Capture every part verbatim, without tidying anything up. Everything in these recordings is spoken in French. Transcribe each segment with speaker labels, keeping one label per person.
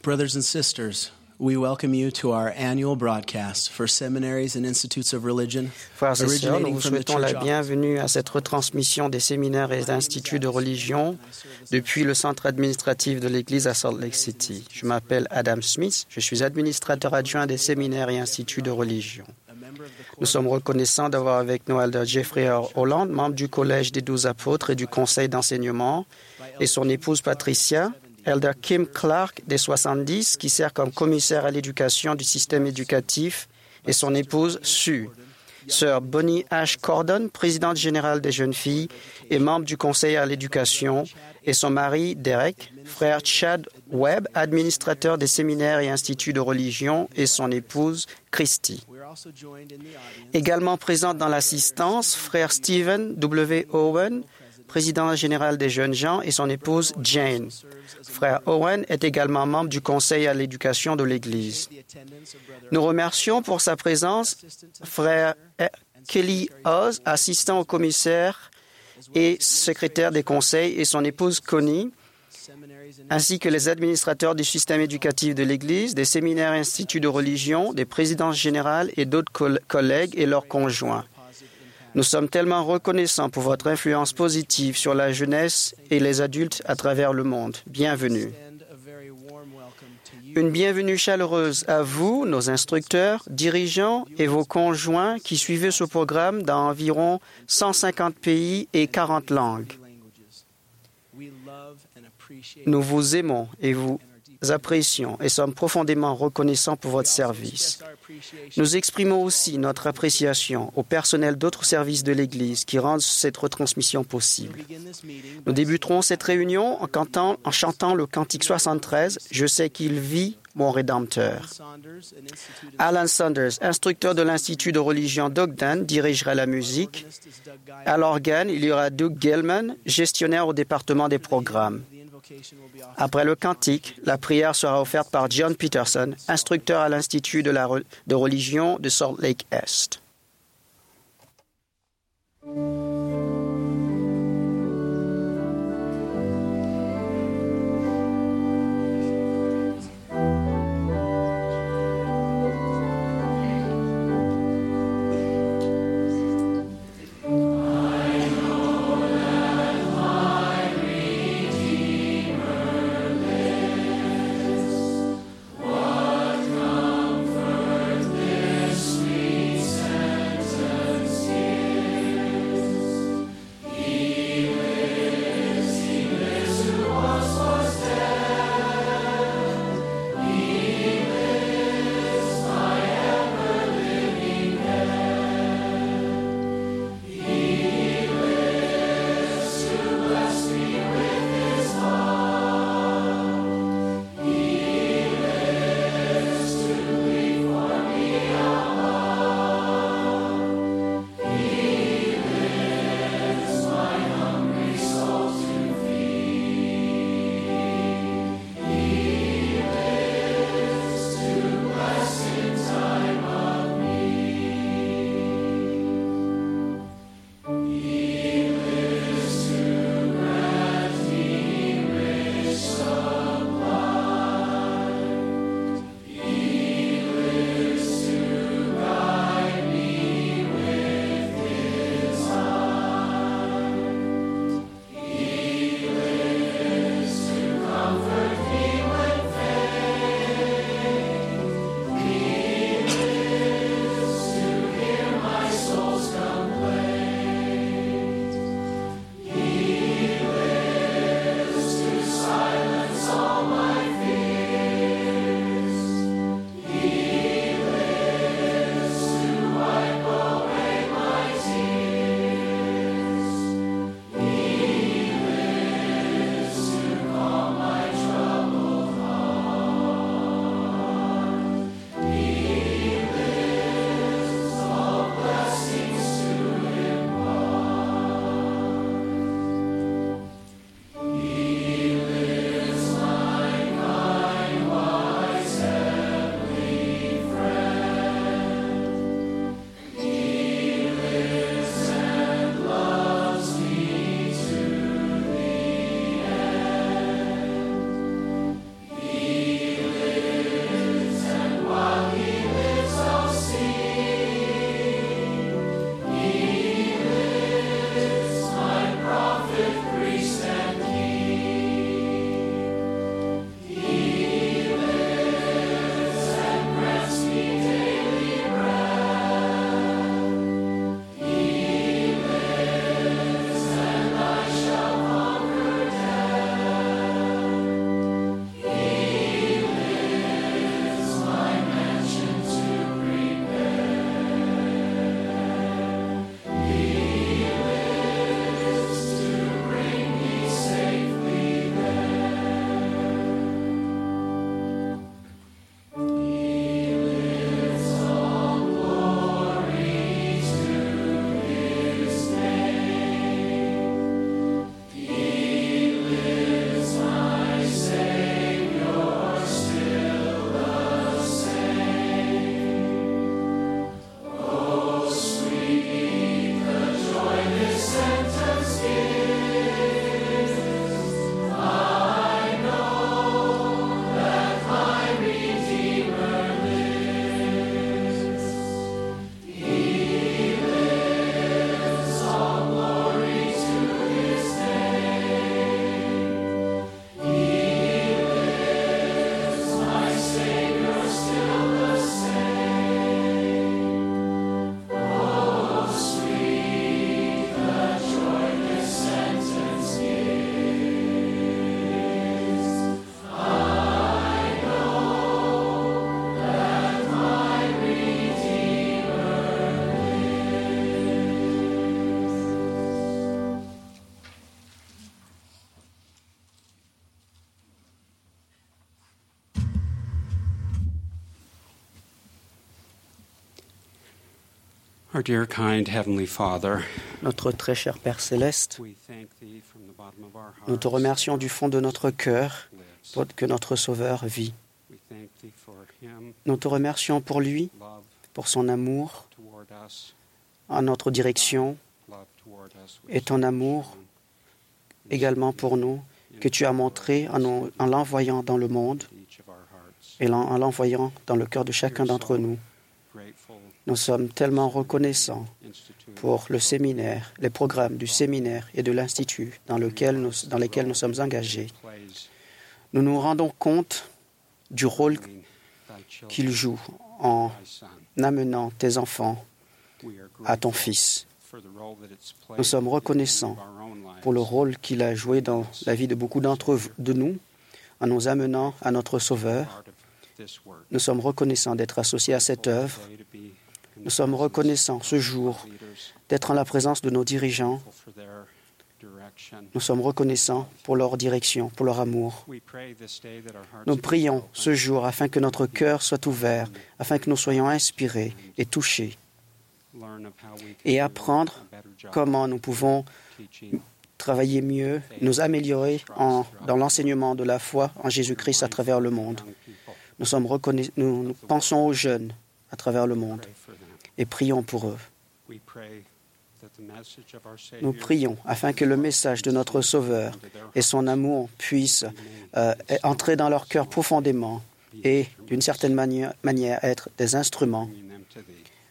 Speaker 1: Brothers and sisters, we welcome you to our annual broadcast for seminaries and institutes of religion.
Speaker 2: Frères et sœurs, nous vous souhaitons la
Speaker 1: church
Speaker 2: bienvenue à cette retransmission des séminaires et instituts de religion depuis le centre administratif de l'Église à Salt Lake City. Je m'appelle Adam Smith, je suis administrateur adjoint des séminaires et instituts de religion. Nous sommes reconnaissants d'avoir avec nous Elder Jeffrey Holland, membre du Collège des Douze Apôtres et du Conseil d'enseignement, et son épouse Patricia, Elder Kim Clark des soixante-dix, qui sert comme commissaire à l'éducation du système éducatif, et son épouse Sue. Sœur Bonnie Ash Cordon, présidente générale des jeunes filles et membre du conseil à l'éducation, et son mari Derek, frère Chad Webb, administrateur des séminaires et instituts de religion, et son épouse Christy. Également présente dans l'assistance, frère Stephen W. Owen, président général des jeunes gens, et son épouse Jane. Frère Owen est également membre du conseil à l'éducation de l'Église. Nous remercions pour sa présence frère Kelly Oz, assistant au commissaire et secrétaire des conseils, et son épouse Connie, ainsi que les administrateurs du système éducatif de l'Église, des séminaires et instituts de religion, des présidences générales et d'autres collègues et leurs conjoints. Nous sommes tellement reconnaissants pour votre influence positive sur la jeunesse et les adultes à travers le monde. Bienvenue. Une bienvenue chaleureuse à vous, nos instructeurs, dirigeants et vos conjoints qui suivez ce programme dans environ cent cinquante pays et quarante langues. Nous vous aimons et vous apprécions et sommes profondément reconnaissants pour votre service. Nous exprimons aussi notre appréciation au personnel d'autres services de l'Église qui rendent cette retransmission possible. Nous débuterons cette réunion en, cantant, en chantant le cantique soixante-treize, « Je sais qu'il vit, mon Rédempteur ». Alan Saunders, instructeur de l'Institut de religion d'Ogden, dirigera la musique. À l'organe, il y aura Doug Gilman, gestionnaire au département des programmes. Après le cantique, la prière sera offerte par John Peterson, instructeur à l'Institut de, la re- de religion de Salt Lake Est.
Speaker 3: What comfort this sweet sound. Our dear, kind Heavenly Father,
Speaker 2: Notre très cher Père céleste,
Speaker 3: we thank Thee from the bottom of our
Speaker 2: nous te
Speaker 3: hearts
Speaker 2: remercions du fond de notre cœur
Speaker 3: lives.
Speaker 2: pour que notre Sauveur vit.
Speaker 3: We thank Thee for Him,
Speaker 2: Nous te remercions pour lui,
Speaker 3: love
Speaker 2: pour son amour
Speaker 3: toward us,
Speaker 2: en notre direction
Speaker 3: love toward us,
Speaker 2: et ton amour également pour nous que tu as montré en, nous- en l'envoyant dans le monde
Speaker 3: each of our hearts.
Speaker 2: et en en l'envoyant dans le cœur de chacun d'entre nous.
Speaker 3: Grateful
Speaker 2: Nous sommes tellement reconnaissants
Speaker 3: Institute
Speaker 2: pour le séminaire, les programmes du séminaire et de l'Institut dans, lequel nous, dans lesquels nous sommes engagés.
Speaker 3: plays
Speaker 2: Nous nous rendons compte du rôle
Speaker 3: in Thy children,
Speaker 2: qu'il joue en
Speaker 3: Thy Son.
Speaker 2: amenant tes enfants
Speaker 3: We are
Speaker 2: à ton
Speaker 3: grateful
Speaker 2: Fils.
Speaker 3: for the role that it's played
Speaker 2: Nous sommes
Speaker 3: in our
Speaker 2: reconnaissants
Speaker 3: own lives.
Speaker 2: pour le rôle qu'il a joué dans la vie de beaucoup d'entre v- de nous en nous amenant à notre Sauveur.
Speaker 3: Part of this work.
Speaker 2: Nous sommes reconnaissants d'être associés à cette œuvre.
Speaker 3: Today to be in
Speaker 2: Nous
Speaker 3: the
Speaker 2: sommes
Speaker 3: presence
Speaker 2: reconnaissants ce jour
Speaker 3: of leaders,
Speaker 2: d'être en la présence de nos dirigeants.
Speaker 3: grateful for their direction.
Speaker 2: Nous sommes reconnaissants pour leur direction, pour leur amour.
Speaker 3: We pray this day that our hearts
Speaker 2: Nous
Speaker 3: would be
Speaker 2: prions
Speaker 3: open
Speaker 2: ce jour afin que notre cœur soit ouvert, afin que nous soyons inspirés et touchés,
Speaker 3: learn of how we can
Speaker 2: et
Speaker 3: do
Speaker 2: apprendre
Speaker 3: a better job
Speaker 2: comment nous pouvons
Speaker 3: teaching
Speaker 2: travailler mieux, nous améliorer en- dans l'enseignement de la foi en Jésus-Christ à travers le monde.
Speaker 3: young people.
Speaker 2: Nous, sommes reconna- nous, nous pensons aux jeunes à travers le monde
Speaker 3: Pray for them.
Speaker 2: et prions pour eux.
Speaker 3: We pray that the message of our
Speaker 2: Nous
Speaker 3: Savior
Speaker 2: prions afin que le message de notre Sauveur et son amour puissent euh, entrer dans leur cœur profondément et, d'une certaine manière, manière, être des instruments
Speaker 3: bringing them to Thee.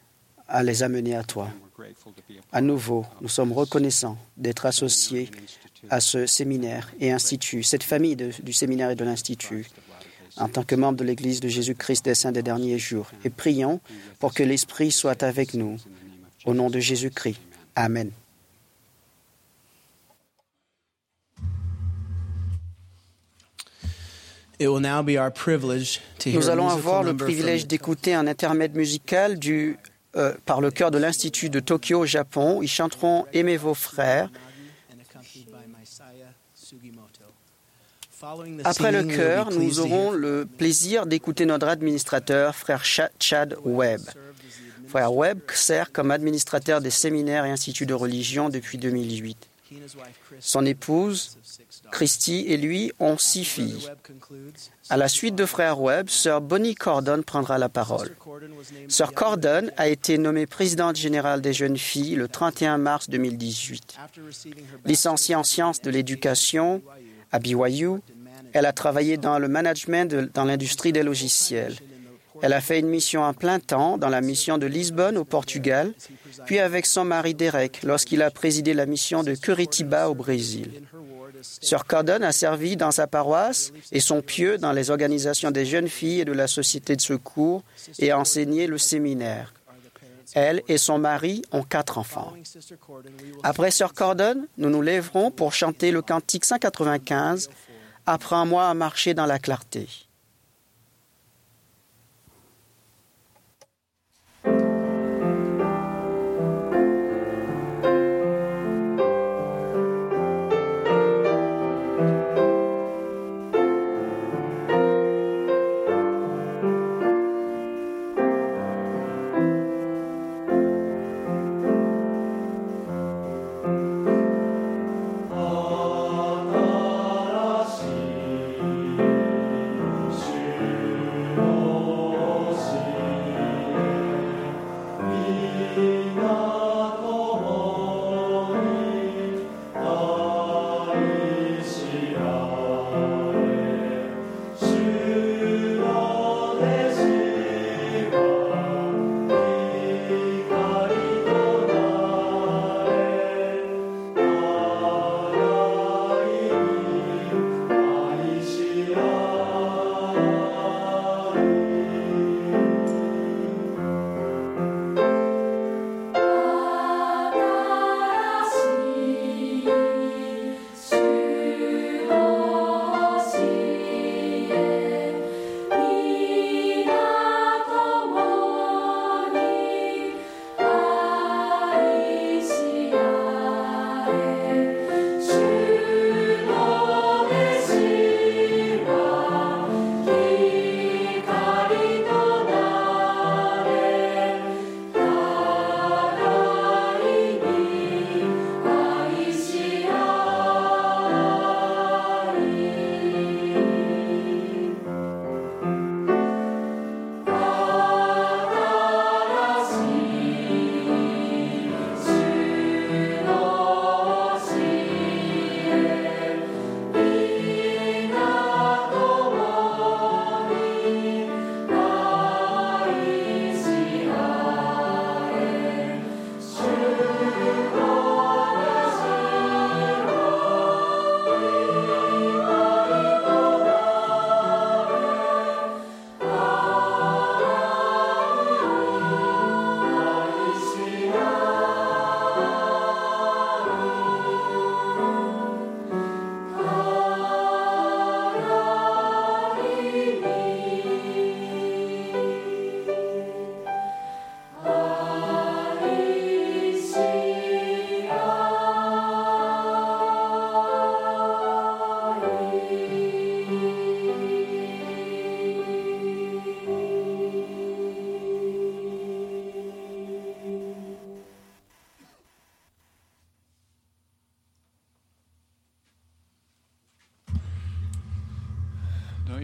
Speaker 2: à les amener à toi.
Speaker 3: And we're grateful to be a
Speaker 2: À
Speaker 3: part
Speaker 2: nouveau,
Speaker 3: of
Speaker 2: nous sommes
Speaker 3: this
Speaker 2: reconnaissants d'être associés
Speaker 3: Seminary Institute
Speaker 2: à ce séminaire et institut, cette famille de- du séminaire et de l'Institut,
Speaker 3: Christ of Latter-day
Speaker 2: en
Speaker 3: Saints.
Speaker 2: tant que membre de l'Église de Jésus-Christ des Saints des derniers jours. Et prions pour que l'Esprit soit avec nous.
Speaker 3: In the name of
Speaker 2: Au nom de
Speaker 3: Jesus.
Speaker 2: Jésus-Christ.
Speaker 3: Amen.
Speaker 2: Amen.
Speaker 1: It will now be our privilege to hear
Speaker 2: Nous
Speaker 1: a
Speaker 2: allons
Speaker 1: musical
Speaker 2: avoir le
Speaker 1: number
Speaker 2: privilège
Speaker 1: from
Speaker 2: d'écouter un intermède musical du, euh, par le chœur de l'Institut de Tokyo au Japon. Ils chanteront Aimez vos frères.
Speaker 1: and accompanied by Masaya Sugimoto. Following the
Speaker 2: Après le
Speaker 1: singing, we
Speaker 2: chœur,
Speaker 1: will be
Speaker 2: nous
Speaker 1: pleased to
Speaker 2: aurons
Speaker 1: hear
Speaker 2: le plaisir d'écouter notre administrateur, frère Cha- Chad Webb.
Speaker 1: served as the
Speaker 2: Frère Webb sert comme administrateur des séminaires et instituts de religion depuis deux mille huit.
Speaker 1: He and his wife Chris
Speaker 2: Son épouse,
Speaker 1: of six daughters.
Speaker 2: Christy, et lui ont six
Speaker 1: Brother
Speaker 2: filles.
Speaker 1: Webb concludes,
Speaker 2: À la suite de frère Webb, sœur Bonnie Cordon prendra la parole.
Speaker 1: Sister Cordon was named
Speaker 2: Sœur
Speaker 1: the
Speaker 2: Cordon a été nommée présidente générale des jeunes filles le trente et un mars deux mille dix-huit.
Speaker 1: After receiving her
Speaker 2: Licenciée en
Speaker 1: bachelor's
Speaker 2: sciences de l'éducation à B Y U,
Speaker 1: in management,
Speaker 2: elle a travaillé dans le management de- dans l'industrie des logiciels. Elle a fait une mission à plein temps dans la mission de Lisbonne au Portugal, puis avec son mari Derek lorsqu'il a présidé la mission de Curitiba au Brésil. Sœur Cordon a servi dans sa paroisse et son pieu dans les organisations des jeunes filles et de la société de secours et a enseigné le séminaire. Elle et son mari ont quatre enfants. Après Sœur Cordon, nous nous lèverons pour chanter le cantique cent quatre-vingt-quinze « Apprends-moi à marcher dans la clarté ».
Speaker 4: Amen.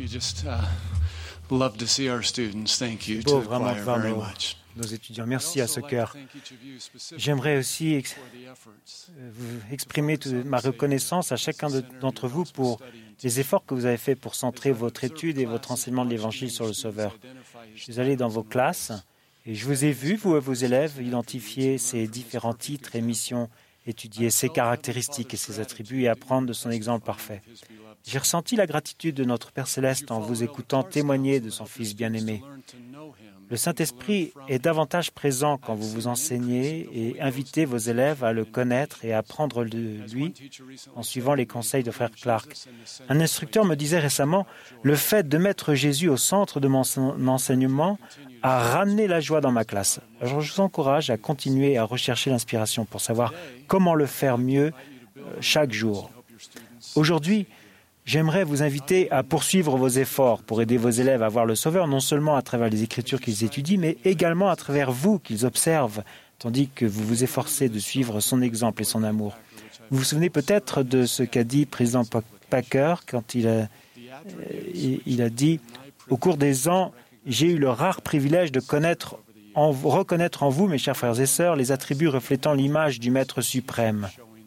Speaker 4: We just uh, love to see our students. Thank you
Speaker 5: Beau
Speaker 4: to the
Speaker 5: vraiment de
Speaker 4: choir
Speaker 5: voir
Speaker 4: very
Speaker 5: nos,
Speaker 4: much.
Speaker 5: nos étudiants. Merci à ce cœur. J'aimerais aussi ex- vous exprimer toute ma reconnaissance à chacun de- d'entre vous pour les efforts que vous avez faits pour centrer votre étude et votre enseignement de l'Évangile sur le Sauveur. Je suis allé dans vos classes et je vous ai vu, vous et vos élèves, identifier ces différents titres et missions, étudier ses caractéristiques et ses attributs et apprendre de son exemple parfait. J'ai ressenti la gratitude de notre Père Céleste en vous écoutant témoigner de son Fils bien-aimé. Le Saint-Esprit est davantage présent quand vous vous enseignez et invitez vos élèves à le connaître et à apprendre de lui en suivant les conseils de Frère Clark. Un instructeur me disait récemment, le fait de mettre Jésus au centre de mon enseignement a ramené la joie dans ma classe. Alors je vous encourage à continuer à rechercher l'inspiration pour savoir comment le faire mieux euh, chaque jour. Aujourd'hui, j'aimerais vous inviter à poursuivre vos efforts pour aider vos élèves à voir le Sauveur, non seulement à travers les Écritures qu'ils étudient, mais également à travers vous qu'ils observent, tandis que vous vous efforcez de suivre son exemple et son amour. Vous vous souvenez peut-être de ce qu'a dit président Packer quand il a, il a dit « Au cours des ans, j'ai eu le rare privilège de connaître, en, reconnaître en vous, mes chers frères et sœurs, les attributs reflétant l'image du Maître suprême. »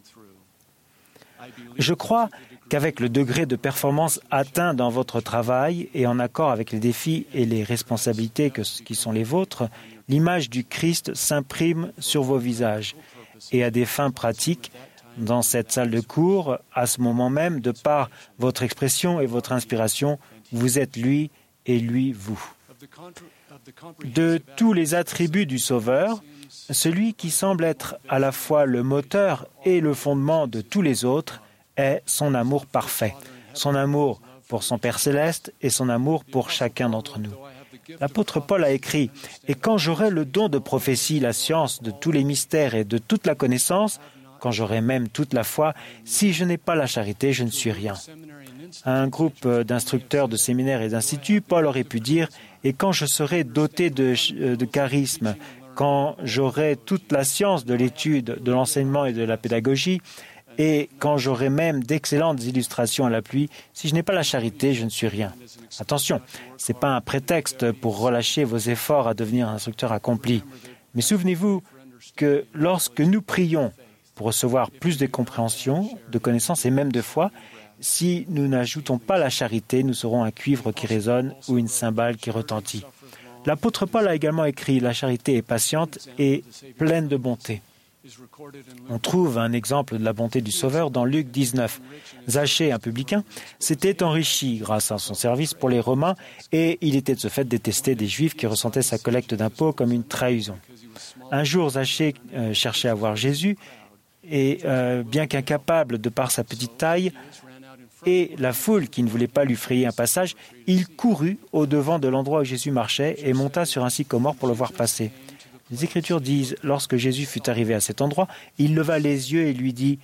Speaker 5: Je crois qu'avec le degré de performance atteint dans votre travail et en accord avec les défis et les responsabilités que, qui sont les vôtres, l'image du Christ s'imprime sur vos visages. Et à des fins pratiques, dans cette salle de cours, à ce moment même, de par votre expression et votre inspiration, vous êtes lui et lui vous. De tous les attributs du Sauveur, celui qui semble être à la fois le moteur et le fondement de tous les autres est son amour parfait, son amour pour son Père céleste et son amour pour chacun d'entre nous. L'apôtre Paul a écrit « Et quand j'aurai le don de prophétie, la science de tous les mystères et de toute la connaissance, quand j'aurai même toute la foi, si je n'ai pas la charité, je ne suis rien. » À un groupe d'instructeurs de séminaires et d'instituts, Paul aurait pu dire « Et quand je serai doté de, de charisme, quand j'aurai toute la science de l'étude, de l'enseignement et de la pédagogie, et quand j'aurai même d'excellentes illustrations à l'appui, si je n'ai pas la charité, je ne suis rien. » Attention, ce n'est pas un prétexte pour relâcher vos efforts à devenir un instructeur accompli. Mais souvenez-vous que lorsque nous prions pour recevoir plus de compréhension, de connaissances et même de foi, si nous n'ajoutons pas la charité, nous serons un cuivre qui résonne ou une cymbale qui retentit. L'apôtre Paul a également écrit « La charité est patiente et pleine de bonté ». On trouve un exemple de la bonté du Sauveur dans Luc dix-neuf. Zachée, un publicain, s'était enrichi grâce à son service pour les Romains et il était de ce fait détesté des Juifs qui ressentaient sa collecte d'impôts comme une trahison. Un jour, Zachée euh, cherchait à voir Jésus et, euh, bien qu'incapable de par sa petite taille et la foule qui ne voulait pas lui frayer un passage, il courut au-devant de l'endroit où Jésus marchait et monta sur un sycomore pour le voir passer. Les Écritures disent, lorsque Jésus fut arrivé à cet endroit, il leva les yeux et lui dit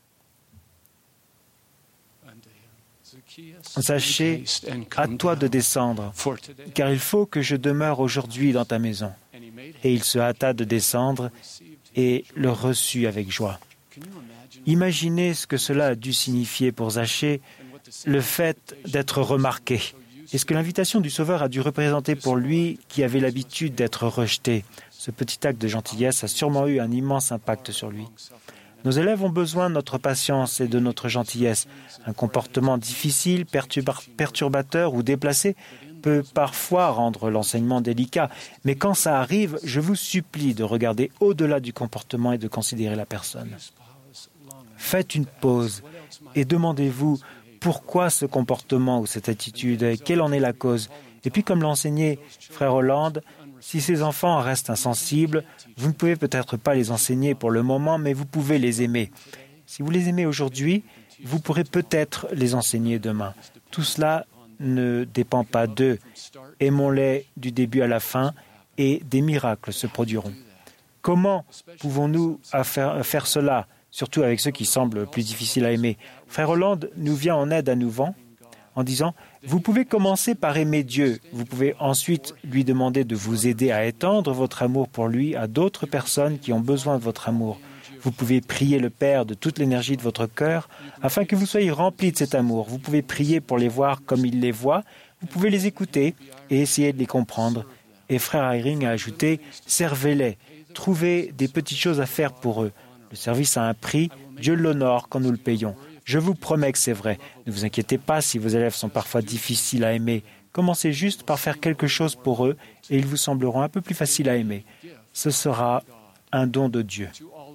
Speaker 5: « Zachée, à toi de descendre, car il faut que je demeure aujourd'hui dans ta maison. » Et il se hâta de descendre et le reçut avec joie. Imaginez ce que cela a dû signifier pour Zachée, le fait d'être remarqué. Et ce que l'invitation du Sauveur a dû représenter pour lui qui avait l'habitude d'être rejeté. Ce petit acte de gentillesse a sûrement eu un immense impact sur lui. Nos élèves ont besoin de notre patience et de notre gentillesse. Un comportement difficile, perturba- perturbateur ou déplacé peut parfois rendre l'enseignement délicat. Mais quand ça arrive, je vous supplie de regarder au-delà du comportement et de considérer la personne. Faites une pause et demandez-vous pourquoi ce comportement ou cette attitude, quelle en est la cause. Et puis, comme l'a enseigné Frère Hollande, si ces enfants restent insensibles, vous ne pouvez peut-être pas les enseigner pour le moment, mais vous pouvez les aimer. Si vous les aimez aujourd'hui, vous pourrez peut-être les enseigner demain. Tout cela ne dépend pas d'eux. Aimons-les du début à la fin et des miracles se produiront. Comment pouvons-nous faire, faire cela, surtout avec ceux qui semblent plus difficiles à aimer? Frère Hollande nous vient en aide à nous en disant « Vous pouvez commencer par aimer Dieu. Vous pouvez ensuite lui demander de vous aider à étendre votre amour pour lui à d'autres personnes qui ont besoin de votre amour. Vous pouvez prier le Père de toute l'énergie de votre cœur afin que vous soyez remplis de cet amour. Vous pouvez prier pour les voir comme il les voit. vous pouvez les écouter et essayer de les comprendre. Et frère Eyring a ajouté, servez-les, trouvez des petites choses à faire pour eux. Le service a un prix, Dieu l'honore quand nous le payons. Je vous promets que c'est vrai. Ne vous inquiétez pas si vos élèves sont parfois difficiles à aimer. Commencez juste par faire quelque chose pour eux et ils vous sembleront un peu plus faciles à aimer. Ce sera un don de Dieu.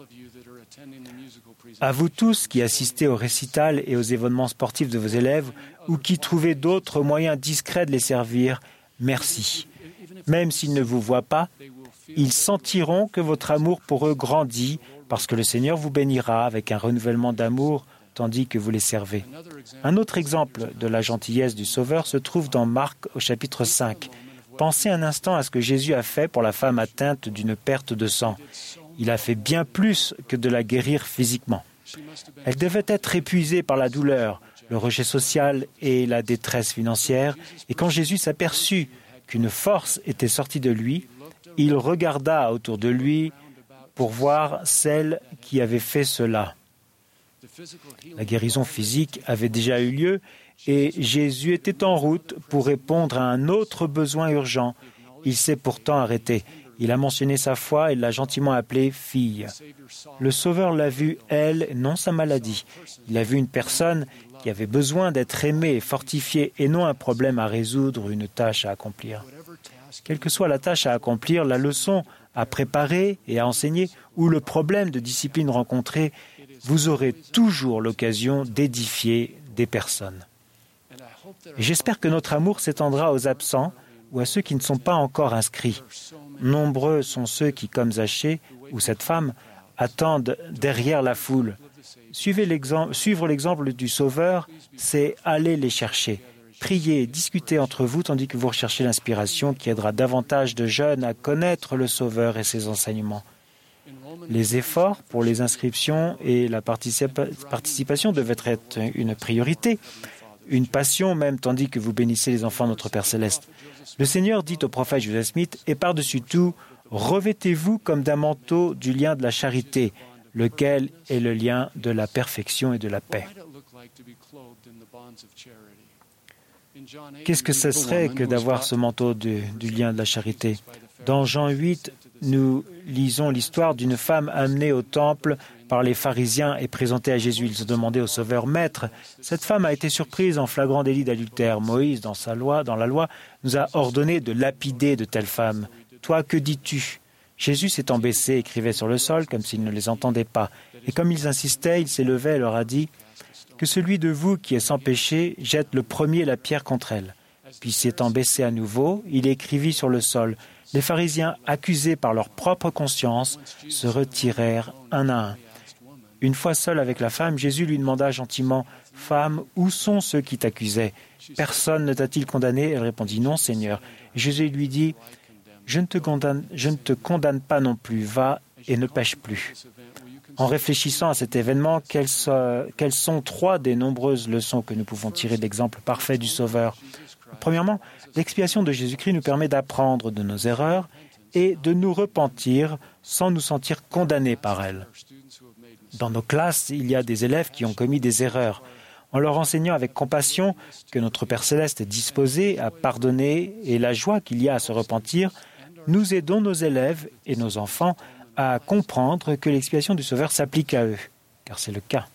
Speaker 5: À vous tous qui assistez au récital et aux événements sportifs de vos élèves ou qui trouvez d'autres moyens discrets de les servir, merci. Même s'ils ne vous voient pas, ils sentiront que votre amour pour eux grandit parce que le Seigneur vous bénira avec un renouvellement d'amour tandis que vous les servez. Un autre exemple de la gentillesse du Sauveur se trouve dans Marc au chapitre cinq. Pensez un instant à ce que Jésus a fait pour la femme atteinte d'une perte de sang. Il a fait bien plus que de la guérir physiquement. Elle devait être épuisée par la douleur, le rejet social et la détresse financière. Et quand Jésus s'aperçut qu'une force était sortie de lui, il regarda autour de lui pour voir celle qui avait fait cela. La guérison physique avait déjà eu lieu et Jésus était en route pour répondre à un autre besoin urgent. Il s'est pourtant arrêté. Il a mentionné sa foi et l'a gentiment appelée « fille ». Le Sauveur l'a vue, elle, non sa maladie. Il a vu une personne qui avait besoin d'être aimée et fortifiée et non un problème à résoudre ou une tâche à accomplir. Quelle que soit la tâche à accomplir, la leçon à préparer et à enseigner ou le problème de discipline rencontré, vous aurez toujours l'occasion d'édifier des personnes. Et j'espère que notre amour s'étendra aux absents ou à ceux qui ne sont pas encore inscrits. Nombreux sont ceux qui, comme Zachée ou cette femme, attendent derrière la foule. Suivez l'exemple, suivre l'exemple du Sauveur, c'est aller les chercher. Priez, discutez entre vous tandis que vous recherchez l'inspiration qui aidera davantage de jeunes à connaître le Sauveur et ses enseignements. Les efforts pour les inscriptions et la participa- participation devaient être une priorité, une passion même, tandis que vous bénissez les enfants de notre Père Céleste. Le Seigneur dit au prophète Joseph Smith, « Et par-dessus tout, revêtez-vous comme d'un manteau du lien de la charité, lequel est le lien de la perfection et de la paix. » Qu'est-ce que ce serait que d'avoir ce manteau du, du lien de la charité? Dans Jean huit, nous lisons l'histoire d'une femme amenée au temple par les pharisiens et présentée à Jésus. Ils ont demandé au Sauveur, « Maître, cette femme a été surprise en flagrant délit d'adultère. Moïse, dans sa loi, dans la loi, nous a ordonné de lapider de telles femmes. Toi, que dis-tu » Jésus s'étant baissé, écrivait sur le sol comme s'il ne les entendait pas. Et comme ils insistaient, il s'élevait et leur a dit, « Que celui de vous qui est sans péché jette le premier la pierre contre elle. » Puis s'étant baissé à nouveau, il écrivit sur le sol. Les pharisiens, accusés par leur propre conscience, se retirèrent un à un. Une fois seul avec la femme, Jésus lui demanda gentiment, « Femme, où sont ceux qui t'accusaient? Personne ne t'a-t-il condamné ?» Elle répondit, « Non, Seigneur. » Jésus lui dit, « Je ne te condamne, je ne te condamne pas non plus, va et ne pêche plus. » En réfléchissant à cet événement, quelles sont, quelles sont trois des nombreuses leçons que nous pouvons tirer de l'exemple parfait du Sauveur? Premièrement, l'expiation de Jésus-Christ nous permet d'apprendre de nos erreurs et de nous repentir sans nous sentir condamnés par elles. Dans nos classes, il y a des élèves qui ont commis des erreurs. En leur enseignant avec compassion que notre Père Céleste est disposé à pardonner et la joie qu'il y a à se repentir, nous aidons nos élèves et nos enfants à comprendre que l'expiation du Sauveur s'applique à eux, car c'est le cas.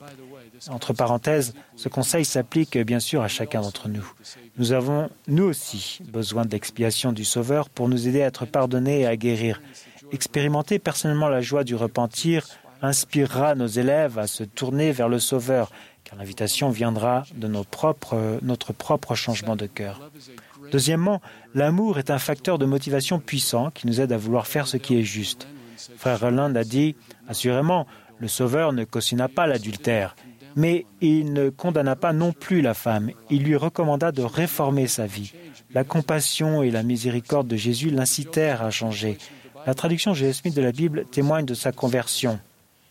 Speaker 5: Entre parenthèses, ce conseil s'applique bien sûr à chacun d'entre nous. Nous avons, nous aussi, besoin de l'expiation du Sauveur pour nous aider à être pardonnés et à guérir. Expérimenter personnellement la joie du repentir inspirera nos élèves à se tourner vers le Sauveur, car l'invitation viendra de nos propres, notre propre changement de cœur. Deuxièmement, l'amour est un facteur de motivation puissant qui nous aide à vouloir faire ce qui est juste. Frère Roland a dit, assurément, le Sauveur ne cautionna pas l'adultère, mais il ne condamna pas non plus la femme. Il lui recommanda de réformer sa vie. La compassion et la miséricorde de Jésus l'incitèrent à changer. La traduction Joseph Smith de la Bible témoigne de sa conversion.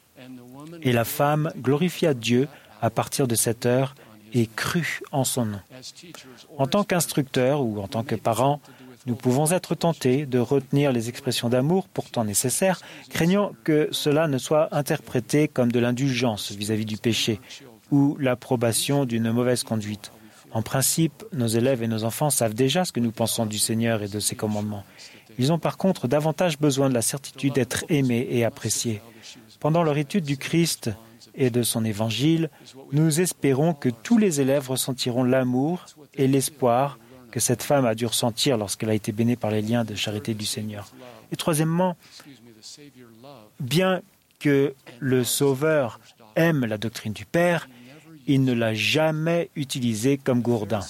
Speaker 5: Et la femme glorifia Dieu à partir de cette heure et crut en son nom. En tant qu'instructeur ou en tant que parent, nous pouvons être tentés de retenir les expressions d'amour pourtant nécessaires, craignant que cela ne soit interprété comme de l'indulgence vis-à-vis du péché ou l'approbation d'une mauvaise conduite. En principe, nos élèves et nos enfants savent déjà ce que nous pensons du Seigneur et de ses commandements. Ils ont par contre davantage besoin de la certitude d'être aimés et appréciés. Pendant leur étude du Christ et de son évangile, nous espérons que tous les élèves ressentiront l'amour et l'espoir que cette femme a dû ressentir lorsqu'elle a été baignée par les liens de charité du Seigneur. Et troisièmement, bien que le Sauveur aime la doctrine du Père, il ne l'a jamais utilisée comme gourdin.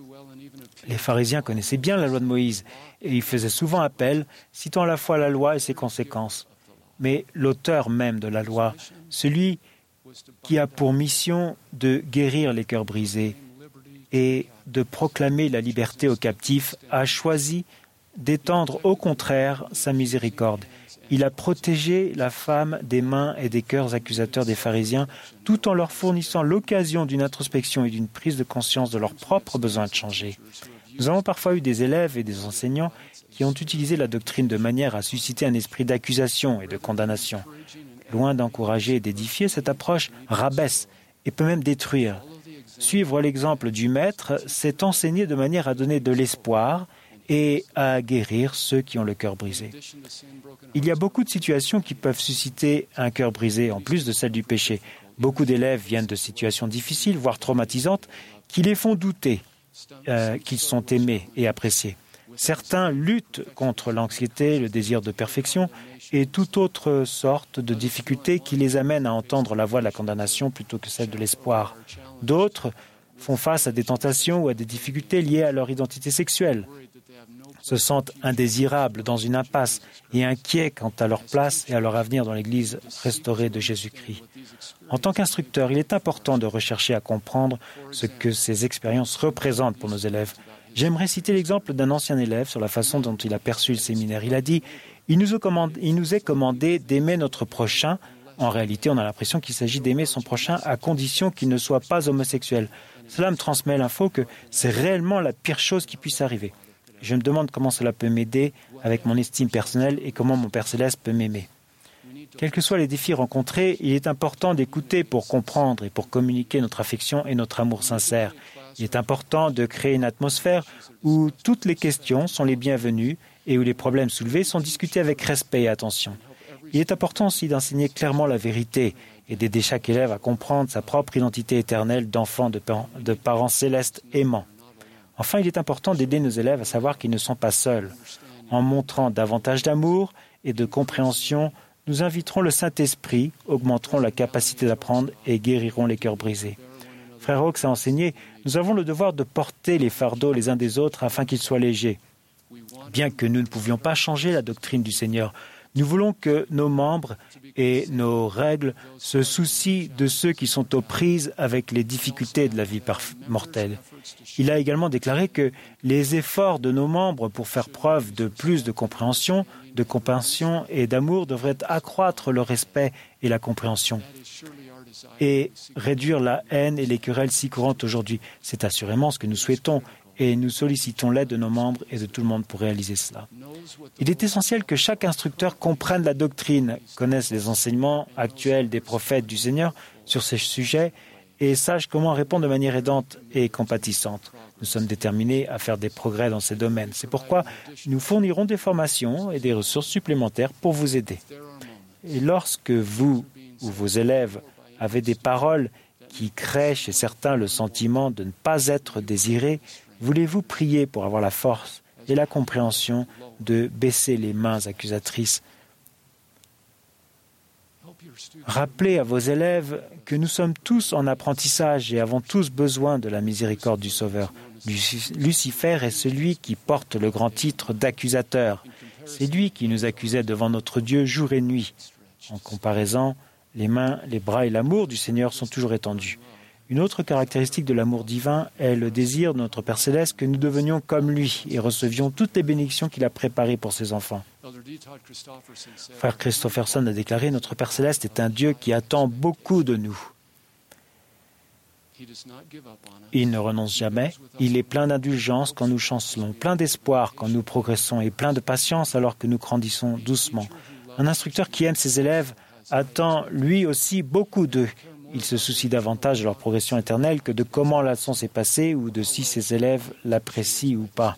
Speaker 5: Les pharisiens connaissaient bien la loi de Moïse et ils faisaient souvent appel, citant à la fois la loi et ses conséquences. Mais l'auteur même de la loi, celui qui a pour mission de guérir les cœurs brisés et de proclamer la liberté aux captifs, a choisi d'étendre au contraire sa miséricorde. Il a protégé la femme des mains et des cœurs accusateurs des pharisiens, tout en leur fournissant l'occasion d'une introspection et d'une prise de conscience de leurs propres besoins de changer. Nous avons parfois eu des élèves et des enseignants qui ont utilisé la doctrine de manière à susciter un esprit d'accusation et de condamnation. Loin d'encourager et d'édifier, cette approche rabaisse et peut même détruire. Suivre l'exemple du Maître, c'est enseigner de manière à donner de l'espoir et à guérir ceux qui ont le cœur brisé. Il y a beaucoup de situations qui peuvent susciter un cœur brisé, en plus de celle du péché. Beaucoup d'élèves viennent de situations difficiles, voire traumatisantes, qui les font douter euh, qu'ils sont aimés et appréciés. Certains luttent contre l'anxiété, le désir de perfection et toute autre sorte de difficultés qui les amènent à entendre la voix de la condamnation plutôt que celle de l'espoir. D'autres font face à des tentations ou à des difficultés liées à leur identité sexuelle, se sentent indésirables dans une impasse et inquiets quant à leur place et à leur avenir dans l'Église restaurée de Jésus-Christ. En tant qu'instructeur, il est important de rechercher à comprendre ce que ces expériences représentent pour nos élèves. J'aimerais citer l'exemple d'un ancien élève sur la façon dont il a perçu le séminaire. Il a dit « Il nous est commandé, il nous est commandé d'aimer notre prochain ». En réalité, on a l'impression qu'il s'agit d'aimer son prochain à condition qu'il ne soit pas homosexuel. Cela me transmet l'info que c'est réellement la pire chose qui puisse arriver. Je me demande comment cela peut m'aider avec mon estime personnelle et comment mon Père Céleste peut m'aimer. Quels que soient les défis rencontrés, il est important d'écouter pour comprendre et pour communiquer notre affection et notre amour sincère. Il est important de créer une atmosphère où toutes les questions sont les bienvenues et où les problèmes soulevés sont discutés avec respect et attention. Il est important aussi d'enseigner clairement la vérité et d'aider chaque élève à comprendre sa propre identité éternelle d'enfant de, par- de parents célestes aimants. Enfin, il est important d'aider nos élèves à savoir qu'ils ne sont pas seuls. En montrant davantage d'amour et de compréhension, nous inviterons le Saint-Esprit, augmenterons la capacité d'apprendre et guérirons les cœurs brisés. Frère Hawks a enseigné, nous avons le devoir de porter les fardeaux les uns des autres afin qu'ils soient légers. Bien que nous ne pouvions pas changer la doctrine du Seigneur, nous voulons que nos membres et nos règles se soucient de ceux qui sont aux prises avec les difficultés de la vie mortelle. Il a également déclaré que les efforts de nos membres pour faire preuve de plus de compréhension, de compassion et d'amour devraient accroître le respect et la compréhension et réduire la haine et les querelles si courantes aujourd'hui. C'est assurément ce que nous souhaitons et nous sollicitons l'aide de nos membres et de tout le monde pour réaliser cela. Il est essentiel que chaque instructeur comprenne la doctrine, connaisse les enseignements actuels des prophètes du Seigneur sur ces sujets et sache comment répondre de manière aidante et compatissante. Nous sommes déterminés à faire des progrès dans ces domaines. C'est pourquoi nous fournirons des formations et des ressources supplémentaires pour vous aider. Et lorsque vous ou vos élèves avez des paroles qui créent chez certains le sentiment de ne pas être désirés, voulez-vous prier pour avoir la force et la compréhension de baisser les mains accusatrices? Rappelez à vos élèves que nous sommes tous en apprentissage et avons tous besoin de la miséricorde du Sauveur. Lucifer est celui qui porte le grand titre d'accusateur. C'est lui qui nous accusait devant notre Dieu jour et nuit. En comparaison, les mains, les bras et l'amour du Seigneur sont toujours étendus. Une autre caractéristique de l'amour divin est le désir de notre Père Céleste que nous devenions comme lui et recevions toutes les bénédictions qu'il a préparées pour ses enfants. Frère Christopherson a déclaré « Notre Père Céleste est un Dieu qui attend beaucoup de nous. Il ne renonce jamais, il est plein d'indulgence quand nous chancelons, plein d'espoir quand nous progressons et plein de patience alors que nous grandissons doucement. Un instructeur qui aime ses élèves attend lui aussi beaucoup d'eux Ils se soucient davantage de leur progression éternelle que de comment la leçon s'est passée ou de si ses élèves l'apprécient ou pas.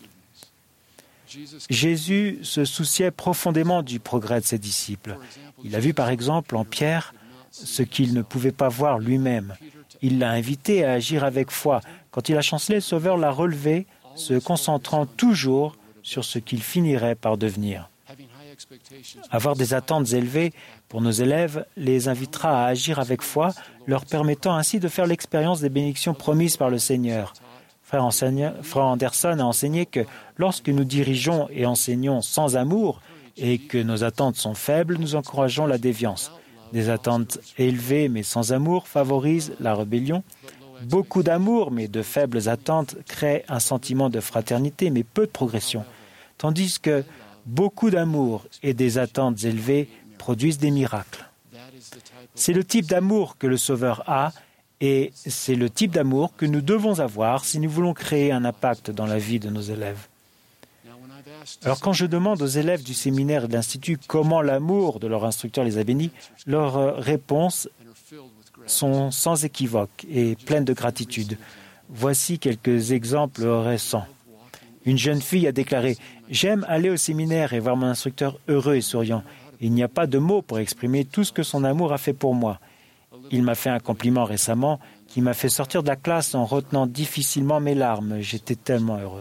Speaker 5: Jésus se souciait profondément du progrès de ses disciples. Il a vu par exemple en Pierre ce qu'il ne pouvait pas voir lui-même. Il l'a invité à agir avec foi. Quand il a chancelé, le Sauveur l'a relevé, se concentrant toujours sur ce qu'il finirait par devenir. Avoir des attentes élevées pour nos élèves les invitera à agir avec foi, leur permettant ainsi de faire l'expérience des bénédictions promises par le Seigneur. Frère, enseigne, Frère Anderson a enseigné que lorsque nous dirigeons et enseignons sans amour et que nos attentes sont faibles, nous encourageons la déviance. Des attentes élevées mais sans amour favorisent la rébellion. Beaucoup d'amour mais de faibles attentes créent un sentiment de fraternité mais peu de progression. Tandis que beaucoup d'amour et des attentes élevées produisent des miracles. C'est le type d'amour que le Sauveur a et c'est le type d'amour que nous devons avoir si nous voulons créer un impact dans la vie de nos élèves. Alors quand je demande aux élèves du séminaire et de l'Institut comment l'amour de leur instructeur les a bénis, leurs réponses sont sans équivoque et pleines de gratitude. Voici quelques exemples récents. Une jeune fille a déclaré « J'aime aller au séminaire et voir mon instructeur heureux et souriant. Il n'y a pas de mots pour exprimer tout ce que son amour a fait pour moi. Il m'a fait un compliment récemment qui m'a fait sortir de la classe en retenant difficilement mes larmes. J'étais tellement heureuse. »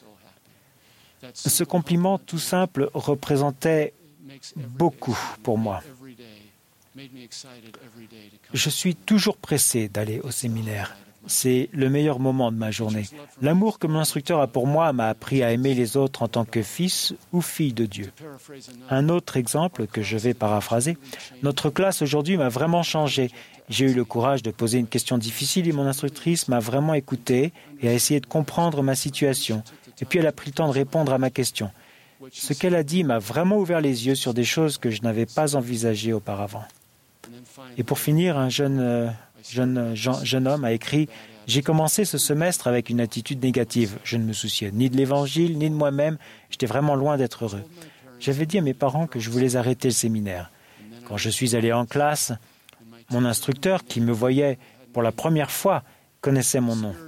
Speaker 5: Ce compliment tout simple représentait beaucoup pour moi. Je suis toujours pressé d'aller au séminaire. C'est le meilleur moment de ma journée. L'amour que mon instructeur a pour moi m'a appris à aimer les autres en tant que fils ou fille de Dieu. Un autre exemple que je vais paraphraser, notre classe aujourd'hui m'a vraiment changé. J'ai eu le courage de poser une question difficile et mon instructrice m'a vraiment écouté et a essayé de comprendre ma situation. Et puis elle a pris le temps de répondre à ma question. Ce qu'elle a dit m'a vraiment ouvert les yeux sur des choses que je n'avais pas envisagées auparavant. Et pour finir, un jeune, euh, jeune, jeune, jeune homme a écrit « J'ai commencé ce semestre avec une attitude négative. Je ne me souciais ni de l'Évangile, ni de moi-même. J'étais vraiment loin d'être heureux. J'avais dit à mes parents que je voulais arrêter le séminaire. Quand je suis allé en classe, mon instructeur, qui me voyait pour la première fois, connaissait mon nom.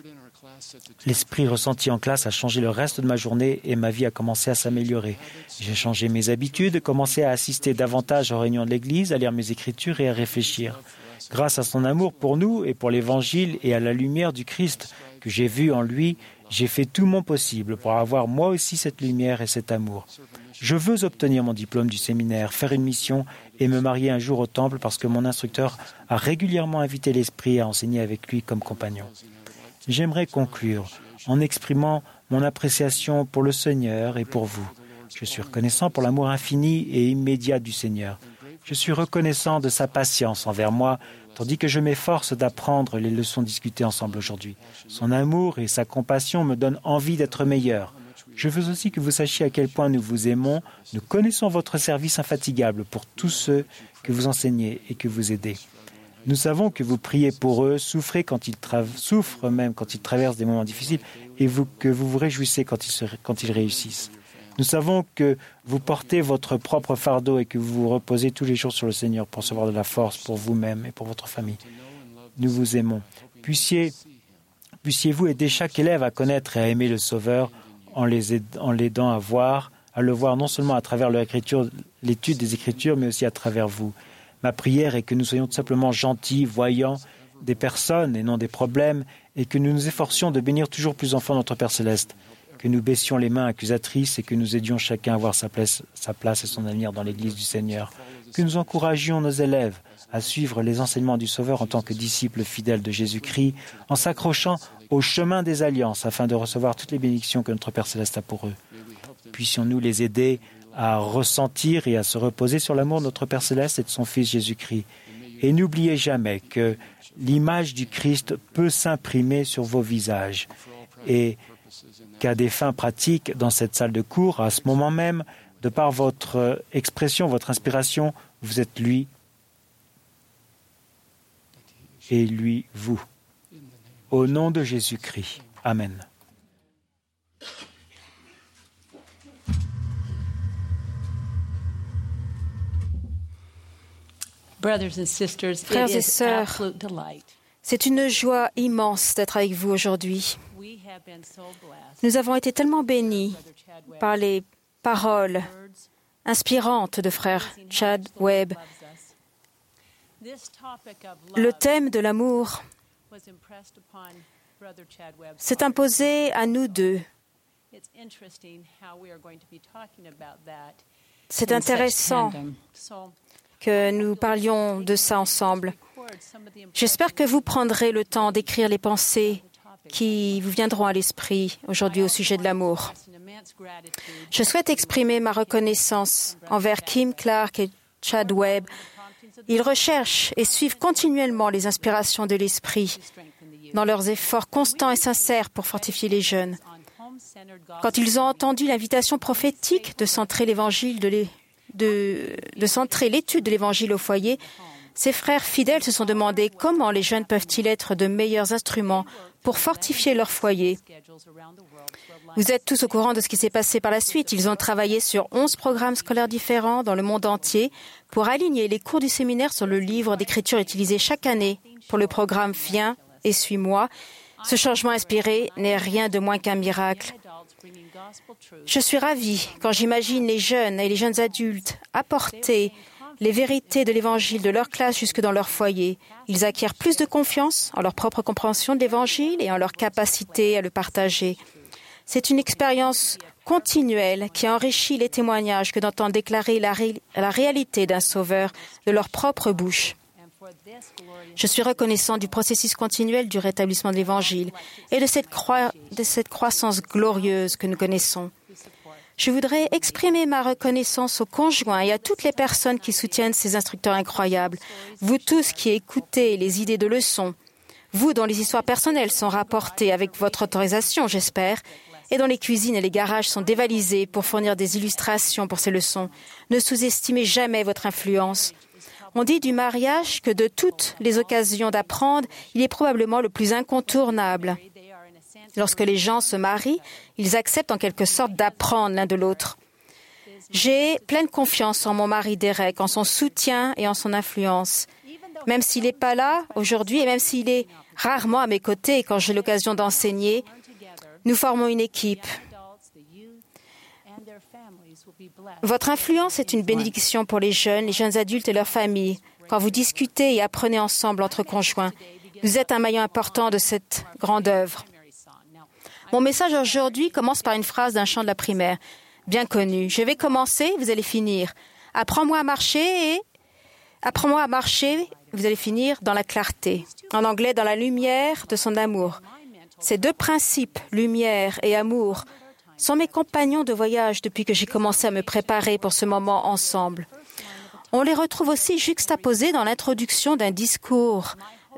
Speaker 5: L'esprit ressenti en classe a changé le reste de ma journée et ma vie a commencé à s'améliorer. J'ai changé mes habitudes, commencé à assister davantage aux réunions de l'Église, à lire mes Écritures et à réfléchir. Grâce à son amour pour nous et pour l'Évangile et à la lumière du Christ que j'ai vue en lui, j'ai fait tout mon possible pour avoir moi aussi cette lumière et cet amour. Je veux obtenir mon diplôme du séminaire, faire une mission et me marier un jour au temple parce que mon instructeur a régulièrement invité l'Esprit à enseigner avec lui comme compagnon. J'aimerais conclure en exprimant mon appréciation pour le Seigneur et pour vous. Je suis reconnaissant pour l'amour infini et immédiat du Seigneur. Je suis reconnaissant de sa patience envers moi, tandis que je m'efforce d'apprendre les leçons discutées ensemble aujourd'hui. Son amour et sa compassion me donnent envie d'être meilleur. Je veux aussi que vous sachiez à quel point nous vous aimons. Nous connaissons votre service infatigable pour tous ceux que vous enseignez et que vous aidez. Nous savons que vous priez pour eux, souffrez quand ils tra- souffrent même quand ils traversent des moments difficiles et vous, que vous vous réjouissez quand ils, se, quand ils réussissent. Nous savons que vous portez votre propre fardeau et que vous vous reposez tous les jours sur le Seigneur pour recevoir de la force pour vous-même et pour votre famille. Nous vous aimons. Puissiez, puissiez-vous aider chaque élève à connaître et à aimer le Sauveur en, les aid- en l'aidant à voir, à le voir non seulement à travers l'écriture, l'étude des Écritures, mais aussi à travers vous. Ma prière est que nous soyons tout simplement gentils, voyants des personnes et non des problèmes, et que nous nous efforcions de bénir toujours plus enfants notre Père Céleste, que nous baissions les mains accusatrices et que nous aidions chacun à voir sa place, sa place et son avenir dans l'Église du Seigneur, que nous encouragions nos élèves à suivre les enseignements du Sauveur en tant que disciples fidèles de Jésus-Christ, en s'accrochant au chemin des alliances afin de recevoir toutes les bénédictions que notre Père Céleste a pour eux. Puissions-nous les aider à ressentir et à se reposer sur l'amour de notre Père Céleste et de son Fils Jésus-Christ. Et n'oubliez jamais que l'image du Christ peut s'imprimer sur vos visages et qu'à des fins pratiques, dans cette salle de cours, à ce moment même, de par votre expression, votre inspiration, vous êtes lui et lui, vous. Au nom de Jésus-Christ. Amen.
Speaker 6: Frères et sœurs, c'est une joie immense d'être avec vous aujourd'hui. Nous avons été tellement bénis par les paroles inspirantes de frère Chad Webb. Le thème de l'amour s'est imposé à nous deux. C'est intéressant que nous parlions de ça ensemble. J'espère que vous prendrez le temps d'écrire les pensées qui vous viendront à l'esprit aujourd'hui au sujet de l'amour. Je souhaite exprimer ma reconnaissance envers Kim Clark et Chad Webb. Ils recherchent et suivent continuellement les inspirations de l'Esprit dans leurs efforts constants et sincères pour fortifier les jeunes. Quand ils ont entendu l'invitation prophétique de centrer l'évangile de, l'é... de... de centrer l'étude de l'Évangile au foyer, ces frères fidèles se sont demandé comment les jeunes peuvent-ils être de meilleurs instruments pour fortifier leur foyer. Vous êtes tous au courant de ce qui s'est passé par la suite. Ils ont travaillé sur onze programmes scolaires différents dans le monde entier pour aligner les cours du séminaire sur le livre d'écriture utilisé chaque année pour le programme « Viens et suis-moi ». Ce changement inspiré n'est rien de moins qu'un miracle. Je suis ravie quand j'imagine les jeunes et les jeunes adultes apporter les vérités de l'Évangile de leur classe jusque dans leur foyer. Ils acquièrent plus de confiance en leur propre compréhension de l'Évangile et en leur capacité à le partager. C'est une expérience continuelle qui enrichit les témoignages que d'entendre déclarer la, ré- la réalité d'un Sauveur de leur propre bouche. Je suis reconnaissant du processus continuel du rétablissement de l'Évangile et de cette, croi- de cette croissance glorieuse que nous connaissons. Je voudrais exprimer ma reconnaissance aux conjoints et à toutes les personnes qui soutiennent ces instructeurs incroyables, vous tous qui écoutez les idées de leçons, vous dont les histoires personnelles sont rapportées avec votre autorisation, j'espère, et dont les cuisines et les garages sont dévalisés pour fournir des illustrations pour ces leçons. Ne sous-estimez jamais votre influence. On dit du mariage que de toutes les occasions d'apprendre, il est probablement le plus incontournable. Lorsque les gens se marient, ils acceptent en quelque sorte d'apprendre l'un de l'autre. J'ai pleine confiance en mon mari Derek, en son soutien et en son influence. Même s'il n'est pas là aujourd'hui et même s'il est rarement à mes côtés quand j'ai l'occasion d'enseigner, nous formons une équipe. Votre influence est une bénédiction pour les jeunes, les jeunes adultes et leurs familles. Quand vous discutez et apprenez ensemble entre conjoints, vous êtes un maillon important de cette grande œuvre. Mon message aujourd'hui commence par une phrase d'un chant de la primaire, bien connu. Je vais commencer, vous allez finir. Apprends-moi à marcher et apprends-moi à marcher, vous allez finir dans la clarté. En anglais, dans la lumière de son amour. Ces deux principes, lumière et amour, sont mes compagnons de voyage depuis que j'ai commencé à me préparer pour ce moment ensemble. On les retrouve aussi juxtaposés dans l'introduction d'un discours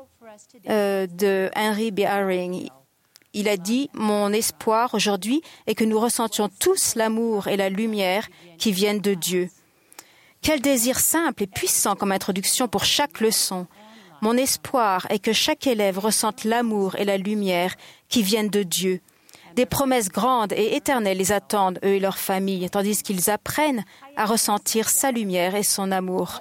Speaker 6: euh, de Henry B. Eyring. Il a dit « Mon espoir aujourd'hui est que nous ressentions tous l'amour et la lumière qui viennent de Dieu. » Quel désir simple et puissant comme introduction pour chaque leçon. Mon espoir est que chaque élève ressente l'amour et la lumière qui viennent de Dieu. Des promesses grandes et éternelles les attendent, eux et leurs familles, tandis qu'ils apprennent à ressentir sa lumière et son amour.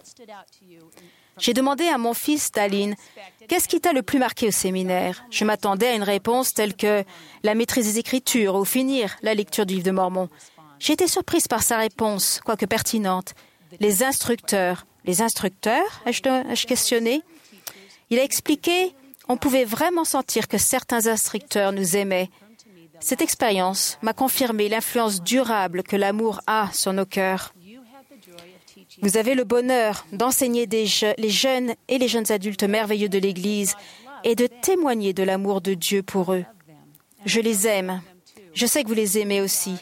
Speaker 6: J'ai demandé à mon fils Daline, « Qu'est-ce qui t'a le plus marqué au séminaire ?» Je m'attendais à une réponse telle que la maîtrise des Écritures ou finir la lecture du livre de Mormon. J'ai été surprise par sa réponse, quoique pertinente. Les instructeurs. Les instructeurs, ai-je, ai-je questionné? Il a expliqué, on pouvait vraiment sentir que certains instructeurs nous aimaient. Cette expérience m'a confirmé l'influence durable que l'amour a sur nos cœurs. Vous avez le bonheur d'enseigner des je- les jeunes et les jeunes adultes merveilleux de l'Église et de témoigner de l'amour de Dieu pour eux. Je les aime. Je sais que vous les aimez aussi.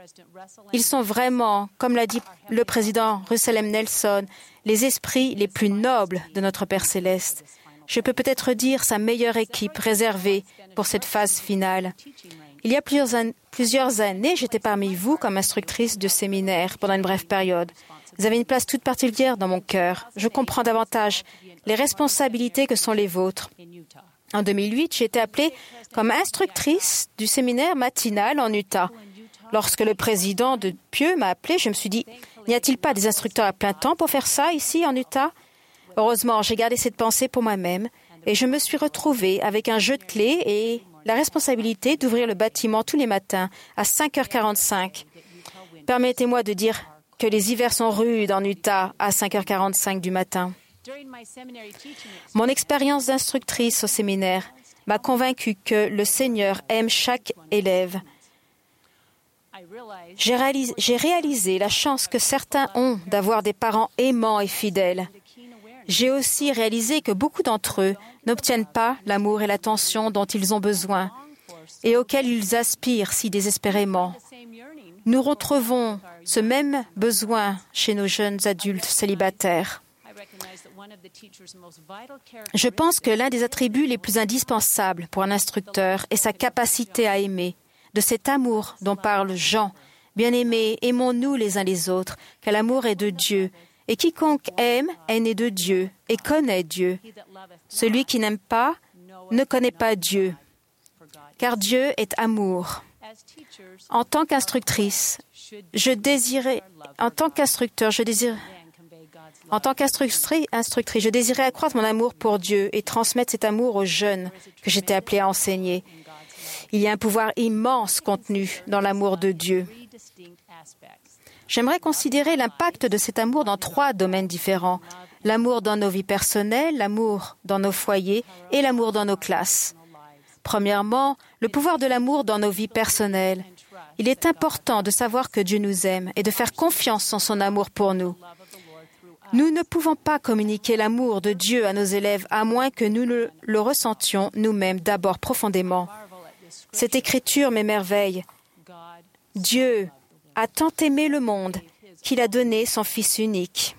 Speaker 6: Ils sont vraiment, comme l'a dit le président Russell M. Nelson, les esprits les plus nobles de notre Père céleste. Je peux peut-être dire sa meilleure équipe réservée pour cette phase finale. Il y a plusieurs, an- plusieurs années, j'étais parmi vous comme instructrice de séminaire pendant une brève période. Vous avez une place toute particulière dans mon cœur. Je comprends davantage les responsabilités que sont les vôtres. En deux mille huit, j'ai été appelée comme instructrice du séminaire matinal en Utah. Lorsque le président de Pieux m'a appelée, je me suis dit, n'y a-t-il pas des instructeurs à plein temps pour faire ça ici en Utah? Heureusement, j'ai gardé cette pensée pour moi-même et je me suis retrouvée avec un jeu de clés et la responsabilité d'ouvrir le bâtiment tous les matins à cinq heures quarante-cinq. Permettez-moi de dire que les hivers sont rudes en Utah à cinq heures quarante-cinq du matin. Mon expérience d'instructrice au séminaire m'a convaincue que le Seigneur aime chaque élève. J'ai réalisé, j'ai réalisé la chance que certains ont d'avoir des parents aimants et fidèles. J'ai aussi réalisé que beaucoup d'entre eux n'obtiennent pas l'amour et l'attention dont ils ont besoin et auxquels ils aspirent si désespérément. Nous retrouvons ce même besoin chez nos jeunes adultes célibataires. Je pense que l'un des attributs les plus indispensables pour un instructeur est sa capacité à aimer. De cet amour dont parle Jean. Bien-aimés, aimons-nous les uns les autres, car l'amour est de Dieu. Et quiconque aime est né de Dieu et connaît Dieu. Celui qui n'aime pas ne connaît pas Dieu, car Dieu est amour. En tant qu'instructrice, je désirais, en tant qu'instructeur, je désirais, en tant qu'instructrice, instructrice, je désirais accroître mon amour pour Dieu et transmettre cet amour aux jeunes que j'étais appelée à enseigner. Il y a un pouvoir immense contenu dans l'amour de Dieu. J'aimerais considérer l'impact de cet amour dans trois domaines différents. L'amour dans nos vies personnelles, l'amour dans nos foyers et l'amour dans nos classes. Premièrement, le pouvoir de l'amour dans nos vies personnelles. Il est important de savoir que Dieu nous aime et de faire confiance en son amour pour nous. Nous ne pouvons pas communiquer l'amour de Dieu à nos élèves à moins que nous le, le ressentions nous-mêmes d'abord profondément. Cette écriture m'émerveille. Dieu a tant aimé le monde qu'il a donné son Fils unique.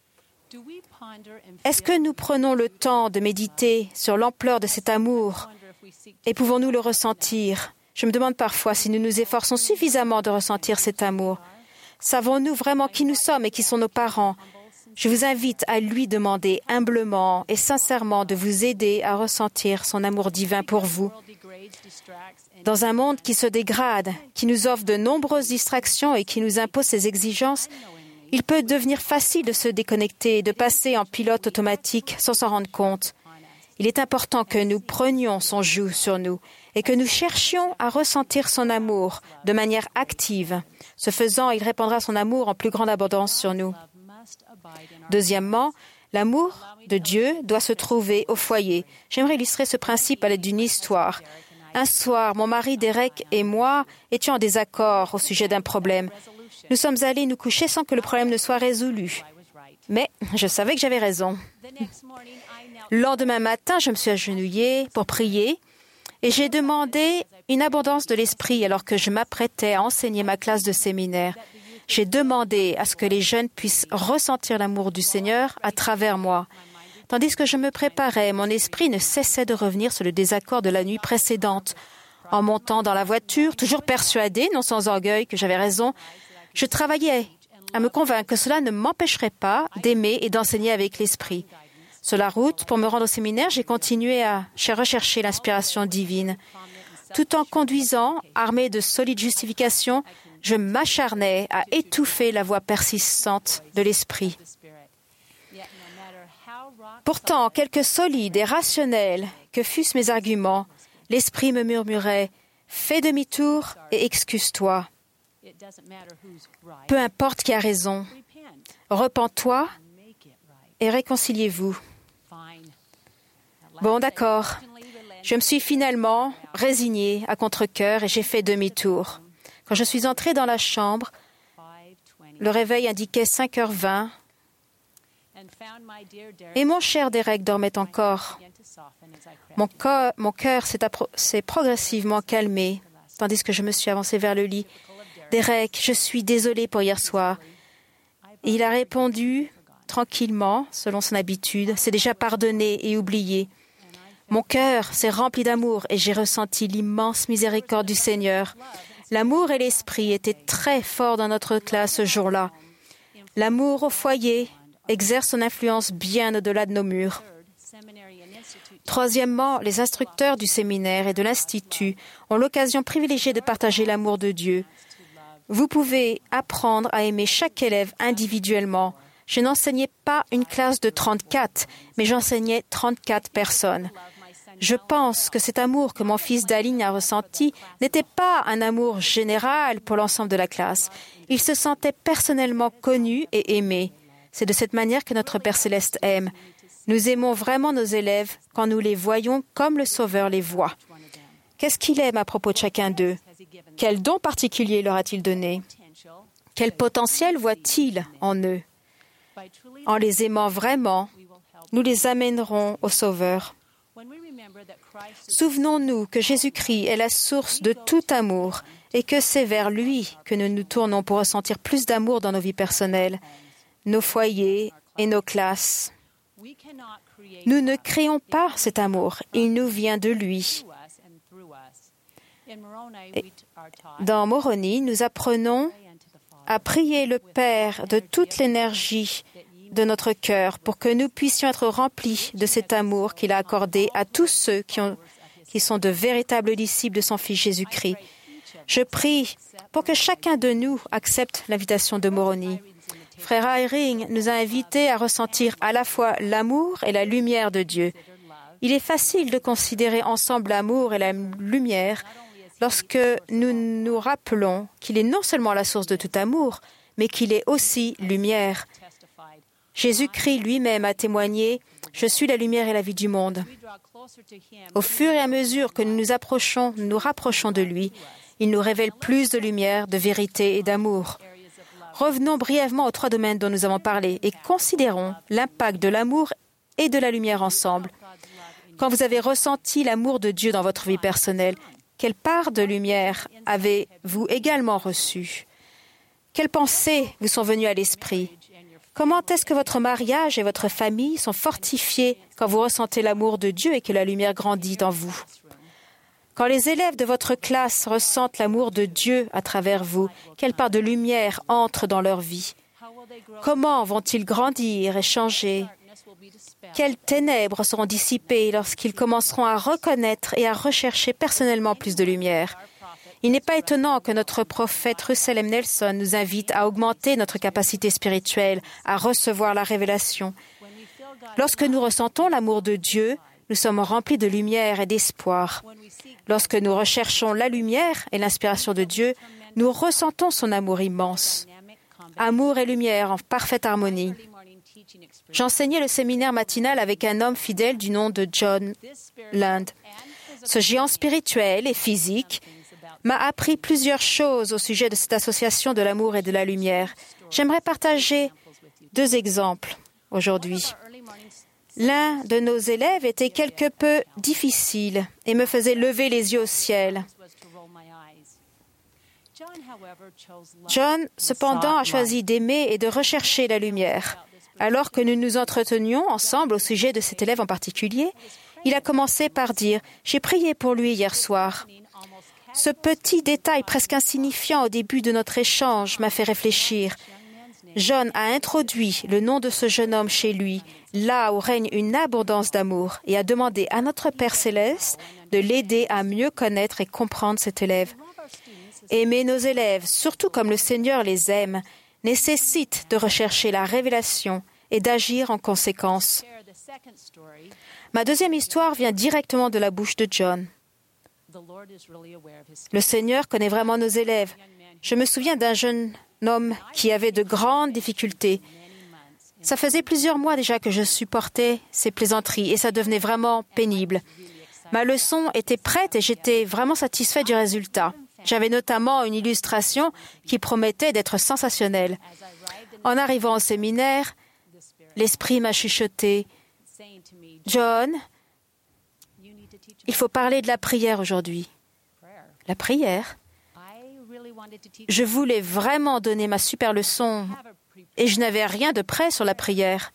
Speaker 6: Est-ce que nous prenons le temps de méditer sur l'ampleur de cet amour et pouvons-nous le ressentir? Je me demande parfois si nous nous efforçons suffisamment de ressentir cet amour. Savons-nous vraiment qui nous sommes et qui sont nos parents? Je vous invite à lui demander humblement et sincèrement de vous aider à ressentir son amour divin pour vous. Dans un monde qui se dégrade, qui nous offre de nombreuses distractions et qui nous impose ses exigences, il peut devenir facile de se déconnecter et de passer en pilote automatique sans s'en rendre compte. Il est important que nous prenions son joug sur nous et que nous cherchions à ressentir son amour de manière active. Ce faisant, il répandra son amour en plus grande abondance sur nous. Deuxièmement, l'amour de Dieu doit se trouver au foyer. J'aimerais illustrer ce principe à l'aide d'une histoire. Un soir, mon mari Derek et moi étions en désaccord au sujet d'un problème. Nous sommes allés nous coucher sans que le problème ne soit résolu. Mais je savais que j'avais raison. Le lendemain matin, je me suis agenouillée pour prier et j'ai demandé une abondance de l'esprit alors que je m'apprêtais à enseigner ma classe de séminaire. J'ai demandé à ce que les jeunes puissent ressentir l'amour du Seigneur à travers moi. Tandis que je me préparais, mon esprit ne cessait de revenir sur le désaccord de la nuit précédente. En montant dans la voiture, toujours persuadée, non sans orgueil, que j'avais raison, je travaillais à me convaincre que cela ne m'empêcherait pas d'aimer et d'enseigner avec l'esprit. Sur la route, pour me rendre au séminaire, j'ai continué à rechercher l'inspiration divine. Tout en conduisant, armée de solides justifications, je m'acharnais à étouffer la voix persistante de l'esprit. Pourtant, quelque solides et rationnels que fussent mes arguments, l'esprit me murmurait « Fais demi-tour et excuse-toi. Peu importe qui a raison, repens-toi et réconciliez-vous. » Bon, d'accord. Je me suis finalement résignée à contre-cœur et j'ai fait demi-tour. Quand je suis entrée dans la chambre, le réveil indiquait cinq heures vingt et mon cher Derek dormait encore. Mon, co- mon cœur s'est, appro- s'est progressivement calmé, tandis que je me suis avancée vers le lit. « Derek, je suis désolée pour hier soir. » Et il a répondu tranquillement, selon son habitude, « C'est déjà pardonné et oublié. » Mon cœur s'est rempli d'amour et j'ai ressenti l'immense miséricorde du Seigneur. L'amour et l'esprit étaient très forts dans notre classe ce jour-là. L'amour au foyer exerce son influence bien au-delà de nos murs. Troisièmement, les instructeurs du séminaire et de l'Institut ont l'occasion privilégiée de partager l'amour de Dieu. Vous pouvez apprendre à aimer chaque élève individuellement. Je n'enseignais pas une classe de trente-quatre, mais j'enseignais trente-quatre personnes. Je pense que cet amour que mon fils Daline a ressenti n'était pas un amour général pour l'ensemble de la classe. Il se sentait personnellement connu et aimé. C'est de cette manière que notre Père Céleste aime. Nous aimons vraiment nos élèves quand nous les voyons comme le Sauveur les voit. Qu'est-ce qu'il aime à propos de chacun d'eux? Quel don particulier leur a-t-il donné? Quel potentiel voit-il en eux? En les aimant vraiment, nous les amènerons au Sauveur. Souvenons-nous que Jésus-Christ est la source de tout amour et que c'est vers lui que nous nous tournons pour ressentir plus d'amour dans nos vies personnelles, nos foyers et nos classes. Nous ne créons pas cet amour, il nous vient de lui. Et dans Moroni, nous apprenons à prier le Père de toute l'énergie de notre cœur pour que nous puissions être remplis de cet amour qu'il a accordé à tous ceux qui, ont, qui sont de véritables disciples de son Fils Jésus-Christ. Je prie pour que chacun de nous accepte l'invitation de Moroni. Frère Eyring nous a invités à ressentir à la fois l'amour et la lumière de Dieu. Il est facile de considérer ensemble l'amour et la lumière lorsque nous nous rappelons qu'il est non seulement la source de tout amour, mais qu'il est aussi lumière. Jésus-Christ lui-même a témoigné « Je suis la lumière et la vie du monde ». Au fur et à mesure que nous nous approchons, nous nous rapprochons de lui, il nous révèle plus de lumière, de vérité et d'amour. Revenons brièvement aux trois domaines dont nous avons parlé et considérons l'impact de l'amour et de la lumière ensemble. Quand vous avez ressenti l'amour de Dieu dans votre vie personnelle, quelle part de lumière avez-vous également reçue? Quelles pensées vous sont venues à l'esprit? Comment est-ce que votre mariage et votre famille sont fortifiés quand vous ressentez l'amour de Dieu et que la lumière grandit en vous? Quand les élèves de votre classe ressentent l'amour de Dieu à travers vous, quelle part de lumière entre dans leur vie? Comment vont-ils grandir et changer? Quelles ténèbres seront dissipées lorsqu'ils commenceront à reconnaître et à rechercher personnellement plus de lumière? Il n'est pas étonnant que notre prophète Russell M. Nelson nous invite à augmenter notre capacité spirituelle, à recevoir la révélation. Lorsque nous ressentons l'amour de Dieu, nous sommes remplis de lumière et d'espoir. Lorsque nous recherchons la lumière et l'inspiration de Dieu, nous ressentons son amour immense. Amour et lumière en parfaite harmonie. J'enseignais le séminaire matinal avec un homme fidèle du nom de John Land. Ce géant spirituel et physique m'a appris plusieurs choses au sujet de cette association de l'amour et de la lumière. J'aimerais partager deux exemples aujourd'hui. L'un de nos élèves était quelque peu difficile et me faisait lever les yeux au ciel. John, cependant, a choisi d'aimer et de rechercher la lumière. Alors que nous nous entretenions ensemble au sujet de cet élève en particulier, il a commencé par dire « J'ai prié pour lui hier soir ». Ce petit détail presque insignifiant au début de notre échange m'a fait réfléchir. John a introduit le nom de ce jeune homme chez lui, là où règne une abondance d'amour, et a demandé à notre Père Céleste de l'aider à mieux connaître et comprendre cet élève. Aimer nos élèves, surtout comme le Seigneur les aime, nécessite de rechercher la révélation et d'agir en conséquence. Ma deuxième histoire vient directement de la bouche de John. Le Seigneur connaît vraiment nos élèves. Je me souviens d'un jeune homme qui avait de grandes difficultés. Ça faisait plusieurs mois déjà que je supportais ces plaisanteries et ça devenait vraiment pénible. Ma leçon était prête et j'étais vraiment satisfait du résultat. J'avais notamment une illustration qui promettait d'être sensationnelle. En arrivant au séminaire, l'Esprit m'a chuchoté « John, il faut parler de la prière aujourd'hui. » La prière? Je voulais vraiment donner ma super leçon et je n'avais rien de prêt sur la prière.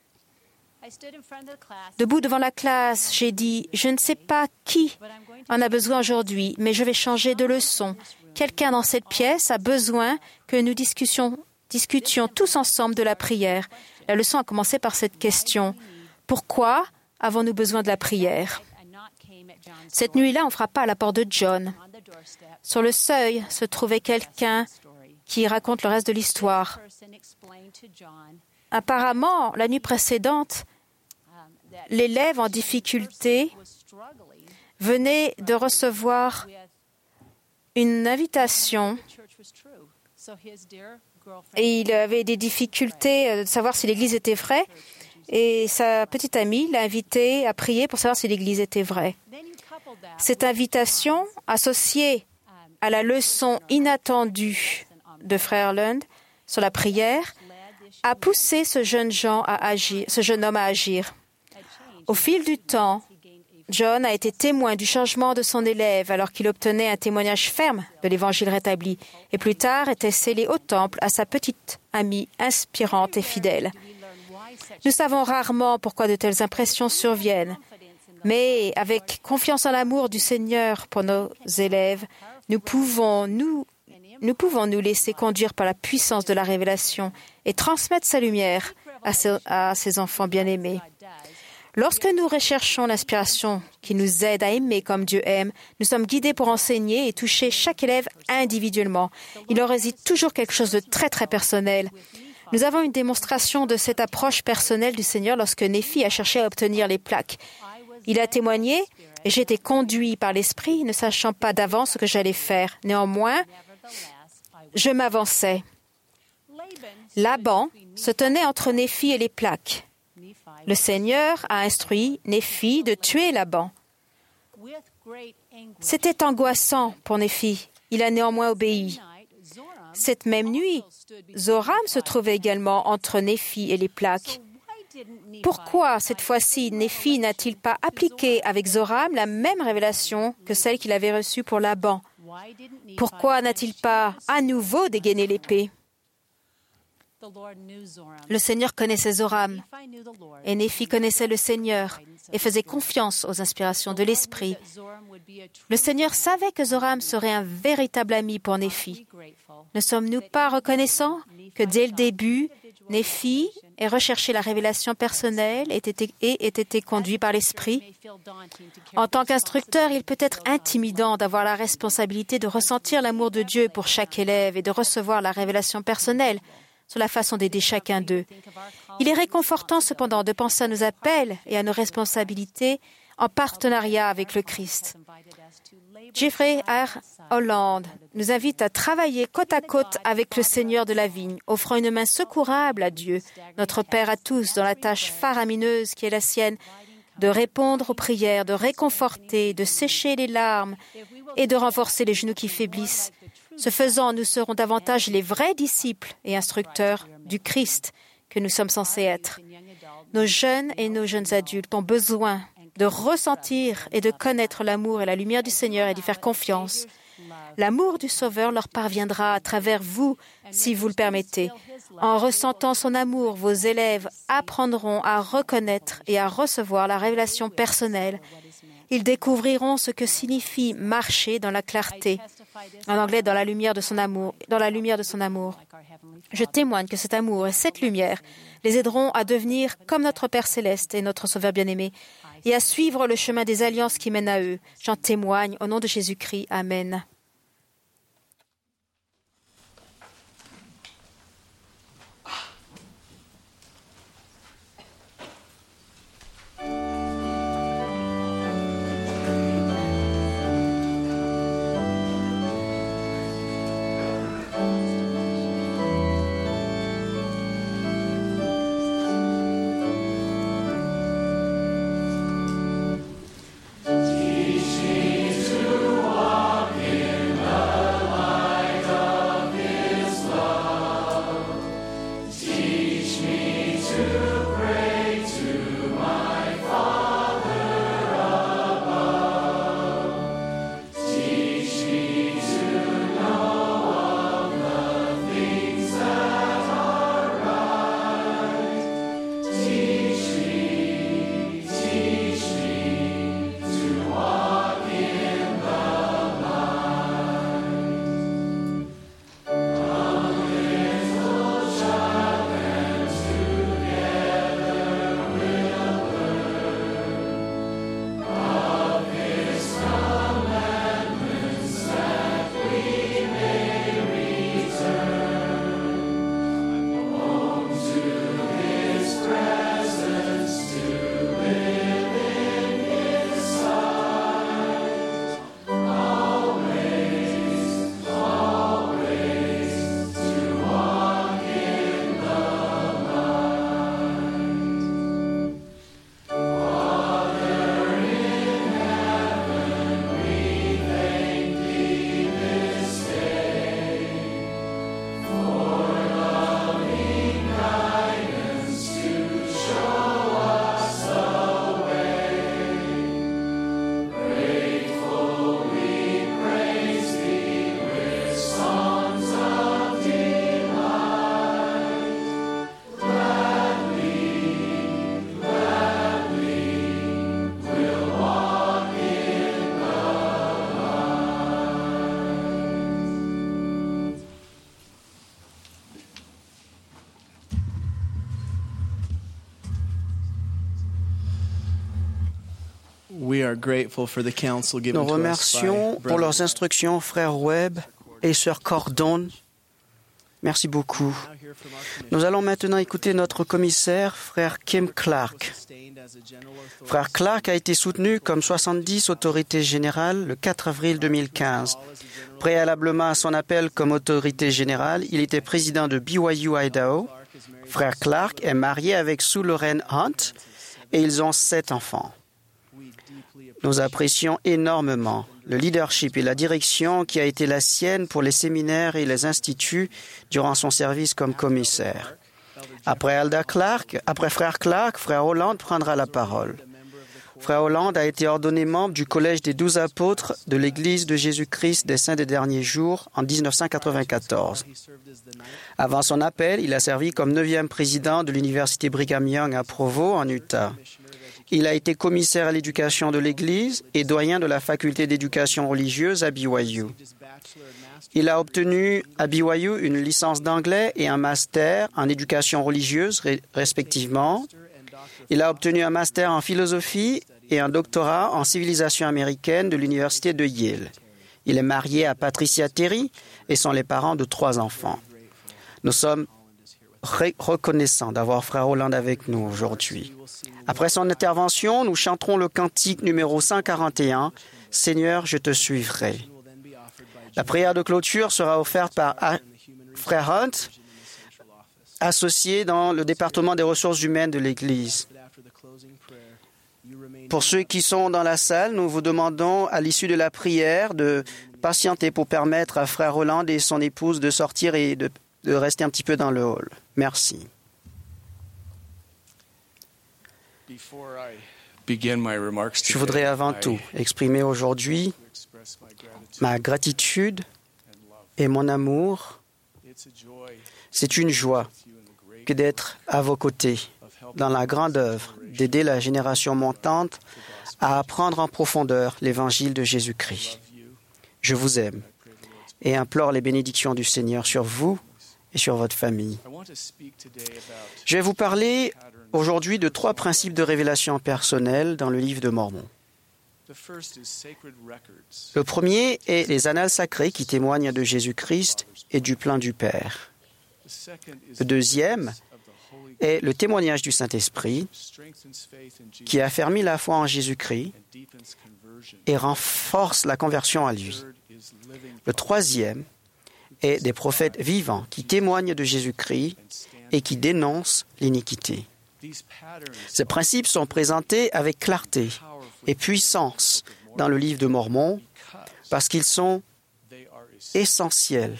Speaker 6: Debout devant la classe, j'ai dit « Je ne sais pas qui en a besoin aujourd'hui, mais je vais changer de leçon. Quelqu'un dans cette pièce a besoin que nous discutions, discutions tous ensemble de la prière. » La leçon a commencé par cette question. Pourquoi avons-nous besoin de la prière? Cette nuit-là, on frappa à la porte de John. Sur le seuil se trouvait quelqu'un qui raconte le reste de l'histoire. apparemment, la nuit précédente, l'élève en difficulté venait de recevoir une invitation et il avait des difficultés de savoir si l'église était vraie. Et sa petite amie l'a invité à prier pour savoir si l'église était vraie. Cette invitation, associée à la leçon inattendue de Frère Lund sur la prière, a poussé ce jeune, Jean à agir, ce jeune homme à agir. Au fil du temps, John a été témoin du changement de son élève alors qu'il obtenait un témoignage ferme de l'Évangile rétabli et plus tard était scellé au temple à sa petite amie inspirante et fidèle. Nous savons rarement pourquoi de telles impressions surviennent, mais avec confiance en l'amour du Seigneur pour nos élèves, nous pouvons nous, nous pouvons nous laisser conduire par la puissance de la révélation et transmettre sa lumière à ses, à ses enfants bien-aimés. Lorsque nous recherchons l'inspiration qui nous aide à aimer comme Dieu aime, nous sommes guidés pour enseigner et toucher chaque élève individuellement. Il en réside toujours quelque chose de très très personnel. Nous avons une démonstration de cette approche personnelle du Seigneur lorsque Néphi a cherché à obtenir les plaques. Il a témoigné et j'ai été conduit par l'Esprit, ne sachant pas d'avance ce que j'allais faire. Néanmoins, je m'avançais. Laban se tenait entre Néphi et les plaques. Le Seigneur a instruit Néphi de tuer Laban. C'était angoissant pour Néphi. Il a néanmoins obéi. Cette même nuit, Zoram se trouvait également entre Néphi et les plaques. Pourquoi, cette fois-ci, Néphi n'a-t-il pas appliqué avec Zoram la même révélation que celle qu'il avait reçue pour Laban? Pourquoi n'a-t-il pas à nouveau dégainé l'épée? Le Seigneur connaissait Zoram, et Néphi connaissait le Seigneur et faisait confiance aux inspirations de l'Esprit. Le Seigneur savait que Zoram serait un véritable ami pour Néphi. Ne sommes-nous pas reconnaissants que dès le début, Néphi ait recherché la révélation personnelle et ait été conduit par l'Esprit? En tant qu'instructeur, il peut être intimidant d'avoir la responsabilité de ressentir l'amour de Dieu pour chaque élève et de recevoir la révélation personnelle sur la façon d'aider chacun d'eux. Il est réconfortant cependant de penser à nos appels et à nos responsabilités en partenariat avec le Christ. Jeffrey R. Holland nous invite à travailler côte à côte avec le Seigneur de la vigne, offrant une main secourable à Dieu, notre Père à tous, dans la tâche faramineuse qui est la sienne, de répondre aux prières, de réconforter, de sécher les larmes et de renforcer les genoux qui faiblissent. Ce faisant, nous serons davantage les vrais disciples et instructeurs du Christ que nous sommes censés être. Nos jeunes et nos jeunes adultes ont besoin de ressentir et de connaître l'amour et la lumière du Seigneur et d'y faire confiance. L'amour du Sauveur leur parviendra à travers vous, si vous le permettez. En ressentant son amour, vos élèves apprendront à reconnaître et à recevoir la révélation personnelle. Ils découvriront ce que signifie marcher dans la clarté, en anglais dans la lumière de son amour, dans la lumière de son amour. Je témoigne que cet amour et cette lumière les aideront à devenir comme notre Père céleste et notre Sauveur bien-aimé et à suivre le chemin des alliances qui mènent à eux. J'en témoigne au nom de Jésus-Christ. Amen.
Speaker 7: Teach me to walk in
Speaker 1: We are grateful for the counsel given
Speaker 2: Nous
Speaker 1: to us
Speaker 2: remercions
Speaker 1: by
Speaker 2: pour leurs
Speaker 1: Brother-
Speaker 2: instructions frère Webb et sœur Cordon. Merci beaucoup. Nous allons maintenant écouter notre commissaire, frère Kim Clark. Frère Clark a été soutenu comme soixante-dix autorités générales le quatre avril deux mille quinze. Préalablement à son appel comme autorité générale, il était président de B Y U Idaho. Frère Clark est marié avec Sue Lorraine Hunt et ils ont sept enfants. Nous apprécions énormément le leadership et la direction qui a été la sienne pour les séminaires et les instituts durant son service comme commissaire. Après Alda Clark, après frère Clark, frère Holland prendra la parole. Frère Holland a été ordonné membre du Collège des douze apôtres de l'Église de Jésus-Christ des Saints des Derniers Jours en mille neuf cent quatre-vingt-quatorze. Avant son appel, il a servi comme neuvième président de l'Université Brigham Young à Provo, en Utah. Il a été commissaire à l'éducation de l'Église et doyen de la faculté d'éducation religieuse à B Y U. Il a obtenu à B Y U une licence d'anglais et un master en éducation religieuse, respectivement. Il a obtenu un master en philosophie et un doctorat en civilisation américaine de l'Université de Yale. Il est marié à Patricia Terry et sont les parents de trois enfants. Nous sommes reconnaissants d'avoir frère Holland avec nous aujourd'hui. Après son intervention, nous chanterons le cantique numéro cent quarante et un, « Seigneur, je te suivrai ». La prière de clôture sera offerte par frère Hunt, associé dans le département des ressources humaines de l'Église. Pour ceux qui sont dans la salle, nous vous demandons, à l'issue de la prière, de patienter pour permettre à frère Holland et son épouse de sortir et de, de rester un petit peu dans le hall. Merci. Je voudrais avant tout exprimer aujourd'hui ma gratitude et mon amour. C'est une joie que d'être à vos côtés dans la grande œuvre d'aider la génération montante à apprendre en profondeur l'Évangile de Jésus-Christ. Je vous aime et implore les bénédictions du Seigneur sur vous et sur votre famille. Je vais vous parler aujourd'hui de trois principes de révélation personnelle dans le livre de Mormon. Le premier est les annales sacrées qui témoignent de Jésus-Christ et du plan du Père. Le deuxième est le témoignage du Saint-Esprit qui affermit la foi en Jésus-Christ et renforce la conversion à lui. Le troisième est des prophètes vivants qui témoignent de Jésus-Christ et qui dénoncent l'iniquité. Ces principes sont présentés avec clarté et puissance dans le livre de Mormon parce qu'ils sont essentiels,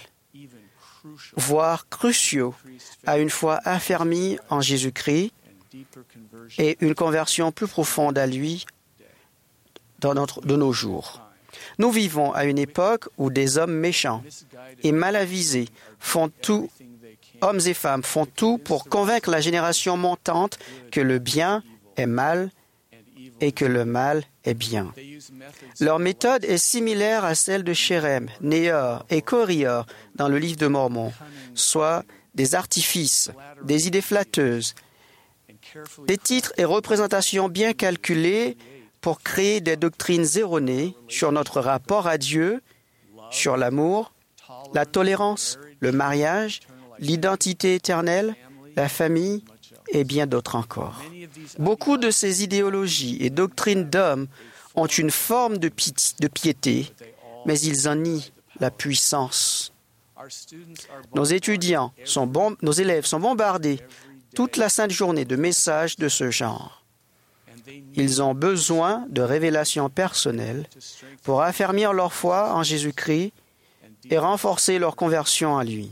Speaker 2: voire cruciaux, à une foi affermie en Jésus-Christ et une conversion plus profonde à lui dans notre, de nos jours. Nous vivons à une époque où des hommes méchants et mal avisés font tout, hommes et femmes font tout pour convaincre la génération montante que le bien est mal et que le mal est bien. Leur méthode est similaire à celle de Sherem, Néor et Corior dans le livre de Mormon, soit des artifices, des idées flatteuses, des titres et représentations bien calculés pour créer des doctrines erronées sur notre rapport à Dieu, sur l'amour, la tolérance, le mariage, l'identité éternelle, la famille et bien d'autres encore. Beaucoup de ces idéologies et doctrines d'hommes ont une forme de, pi- de piété, mais ils en nient la puissance. Nos étudiants, sont bom- nos élèves sont bombardés toute la sainte journée de messages de ce genre. Ils ont besoin de révélations personnelles pour affermir leur foi en Jésus-Christ et renforcer leur conversion à lui.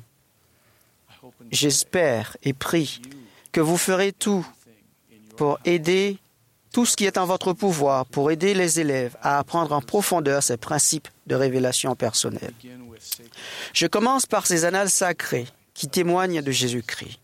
Speaker 2: J'espère et prie que vous ferez tout pour aider tout ce qui est en votre pouvoir, pour aider les élèves à apprendre en profondeur ces principes de révélation personnelle. Je commence par ces annales sacrées qui témoignent de Jésus-Christ.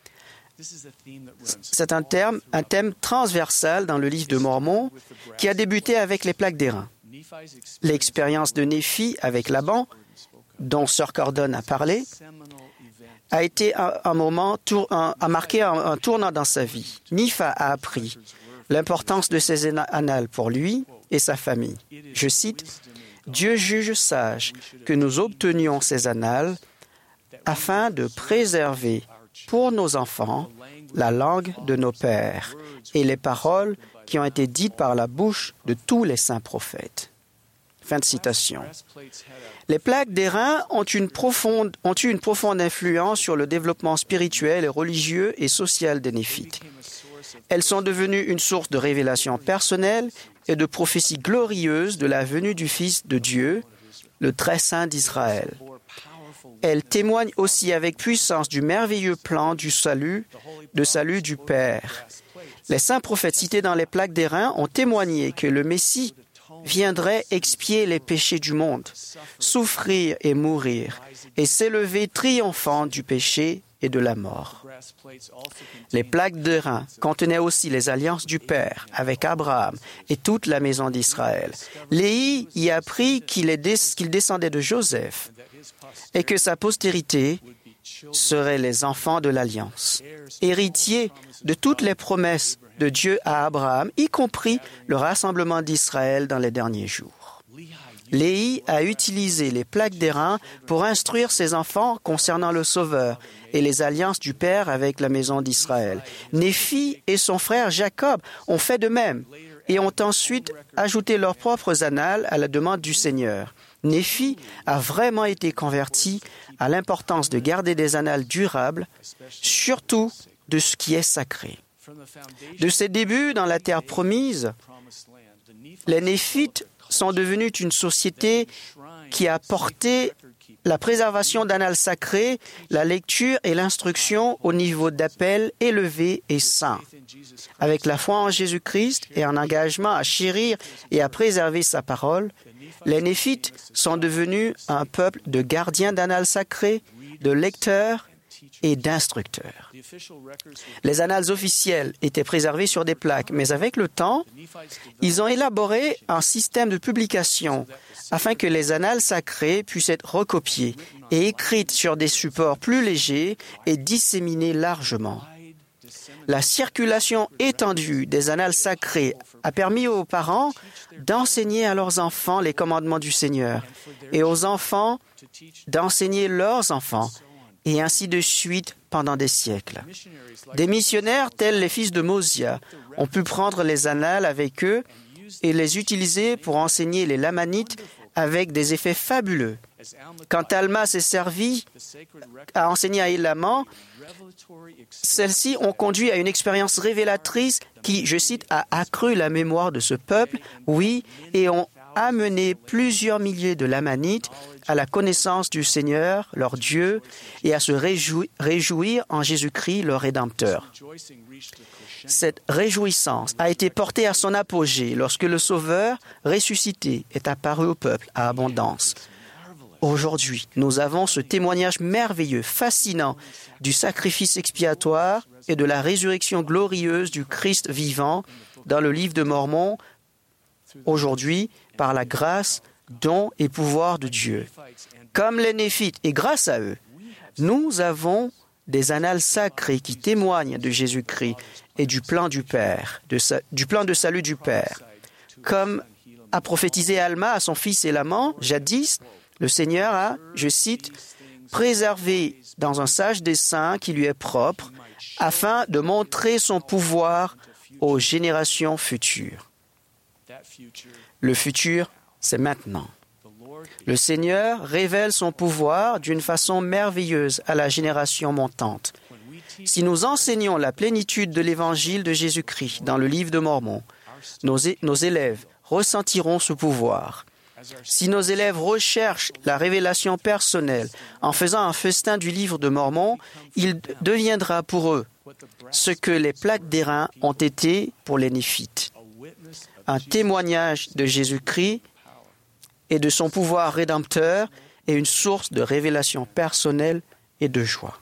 Speaker 2: C'est un, terme, un thème transversal dans le livre de Mormon qui a débuté avec les plaques d'airain. L'expérience de Néphi avec Laban, dont Sœur Cordon a parlé, a été un, un moment, tour, un, a marqué un, un tournant dans sa vie. Nipha a appris l'importance de ces annales pour lui et sa famille. Je cite, « Dieu juge sage que nous obtenions ces annales afin de préserver pour nos enfants la langue de nos pères et les paroles qui ont été dites par la bouche de tous les saints prophètes. » Fin de citation. Les plaques d'airain ont, une profonde, ont eu une profonde influence sur le développement spirituel et religieux et social des Néphites. Elles sont devenues une source de révélation personnelle et de prophétie glorieuse de la venue du Fils de Dieu, le très saint d'Israël. Elles témoignent aussi avec puissance du merveilleux plan du salut, de salut du Père. Les saints prophètes cités dans les plaques d'airain ont témoigné que le Messie viendrait expier les péchés du monde, souffrir et mourir, et s'élever triomphant du péché et de la mort. Les plaques d'airain contenaient aussi les alliances du Père avec Abraham et toute la maison d'Israël. Léhi y apprit qu'il est des, qu'il descendait de Joseph et que sa postérité seraient les enfants de l'Alliance, héritiers de toutes les promesses de Dieu à Abraham, y compris le rassemblement d'Israël dans les derniers jours. Léhi a utilisé les plaques d'airain pour instruire ses enfants concernant le Sauveur et les alliances du Père avec la maison d'Israël. Néphi et son frère Jacob ont fait de même et ont ensuite ajouté leurs propres annales à la demande du Seigneur. Néphi a vraiment été converti à l'importance de garder des annales durables, surtout de ce qui est sacré. De ses débuts dans la terre promise, les Néphites sont devenus une société qui a porté la préservation d'annales sacrées, la lecture et l'instruction au niveau d'appel élevé et saint. Avec la foi en Jésus-Christ et un engagement à chérir et à préserver sa parole, les Néphites sont devenus un peuple de gardiens d'annales sacrées, de lecteurs et d'instructeurs. Les annales officielles étaient préservées sur des plaques, mais avec le temps, ils ont élaboré un système de publication afin que les annales sacrées puissent être recopiées et écrites sur des supports plus légers et disséminées largement. La circulation étendue des annales sacrées a permis aux parents d'enseigner à leurs enfants les commandements du Seigneur et aux enfants d'enseigner leurs enfants, et ainsi de suite pendant des siècles. Des missionnaires tels les fils de Mosia ont pu prendre les annales avec eux et les utiliser pour enseigner les Lamanites avec des effets fabuleux. Quand Alma s'est servie à enseigner à Élaman, celles-ci ont conduit à une expérience révélatrice qui, je cite, a accru la mémoire de ce peuple, oui, et ont amené plusieurs milliers de Lamanites à la connaissance du Seigneur, leur Dieu, et à se réjouir, réjouir en Jésus-Christ, leur Rédempteur. Cette réjouissance a été portée à son apogée lorsque le Sauveur ressuscité est apparu au peuple à abondance. Aujourd'hui, nous avons ce témoignage merveilleux, fascinant, du sacrifice expiatoire et de la résurrection glorieuse du Christ vivant dans le livre de Mormon, aujourd'hui, par la grâce, don et pouvoir de Dieu. Comme les Néphites, et grâce à eux, nous avons des annales sacrées qui témoignent de Jésus-Christ et du plan du Père, de sa, du plan de salut du Père. Comme a prophétisé Alma à son fils Élaman, jadis, le Seigneur a, je cite, « préservé dans un sage dessein qui lui est propre, afin de montrer son pouvoir aux générations futures. » Le futur, c'est maintenant. Le Seigneur révèle son pouvoir d'une façon merveilleuse à la génération montante. Si nous enseignons la plénitude de l'Évangile de Jésus-Christ dans le livre de Mormon, nos, é- nos élèves ressentiront ce pouvoir. Si nos élèves recherchent la révélation personnelle en faisant un festin du livre de Mormon, il deviendra pour eux ce que les plaques d'airain ont été pour les Néphites. Un témoignage de Jésus-Christ et de son pouvoir rédempteur et une source de révélation personnelle et de joie.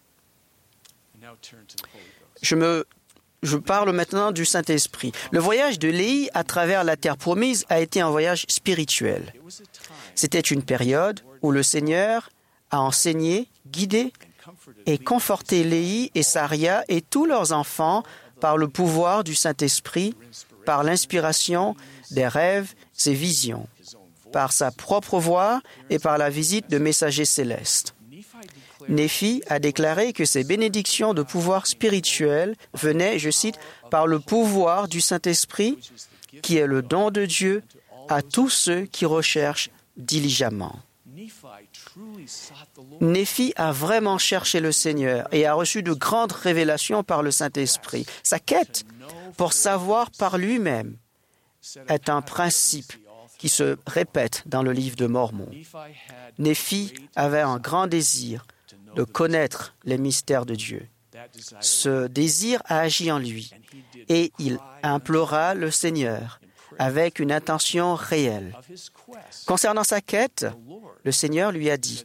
Speaker 2: Je, me, je parle maintenant du Saint-Esprit. Le voyage de Léhi à travers la terre promise a été un voyage spirituel. C'était une période où le Seigneur a enseigné, guidé et conforté Léhi et Saria et tous leurs enfants par le pouvoir du Saint-Esprit, par l'inspiration des rêves et visions, par sa propre voix et par la visite de messagers célestes. Néphi a déclaré que ces bénédictions de pouvoir spirituel venaient, je cite, par le pouvoir du Saint-Esprit, qui est le don de Dieu à tous ceux qui recherchent diligemment. Néphi a vraiment cherché le Seigneur et a reçu de grandes révélations par le Saint-Esprit. Sa quête pour savoir par lui-même est un principe qui se répète dans le livre de Mormon. Néphi avait un grand désir de connaître les mystères de Dieu. Ce désir a agi en lui et il implora le Seigneur avec une intention réelle. Concernant sa quête, le Seigneur lui a dit,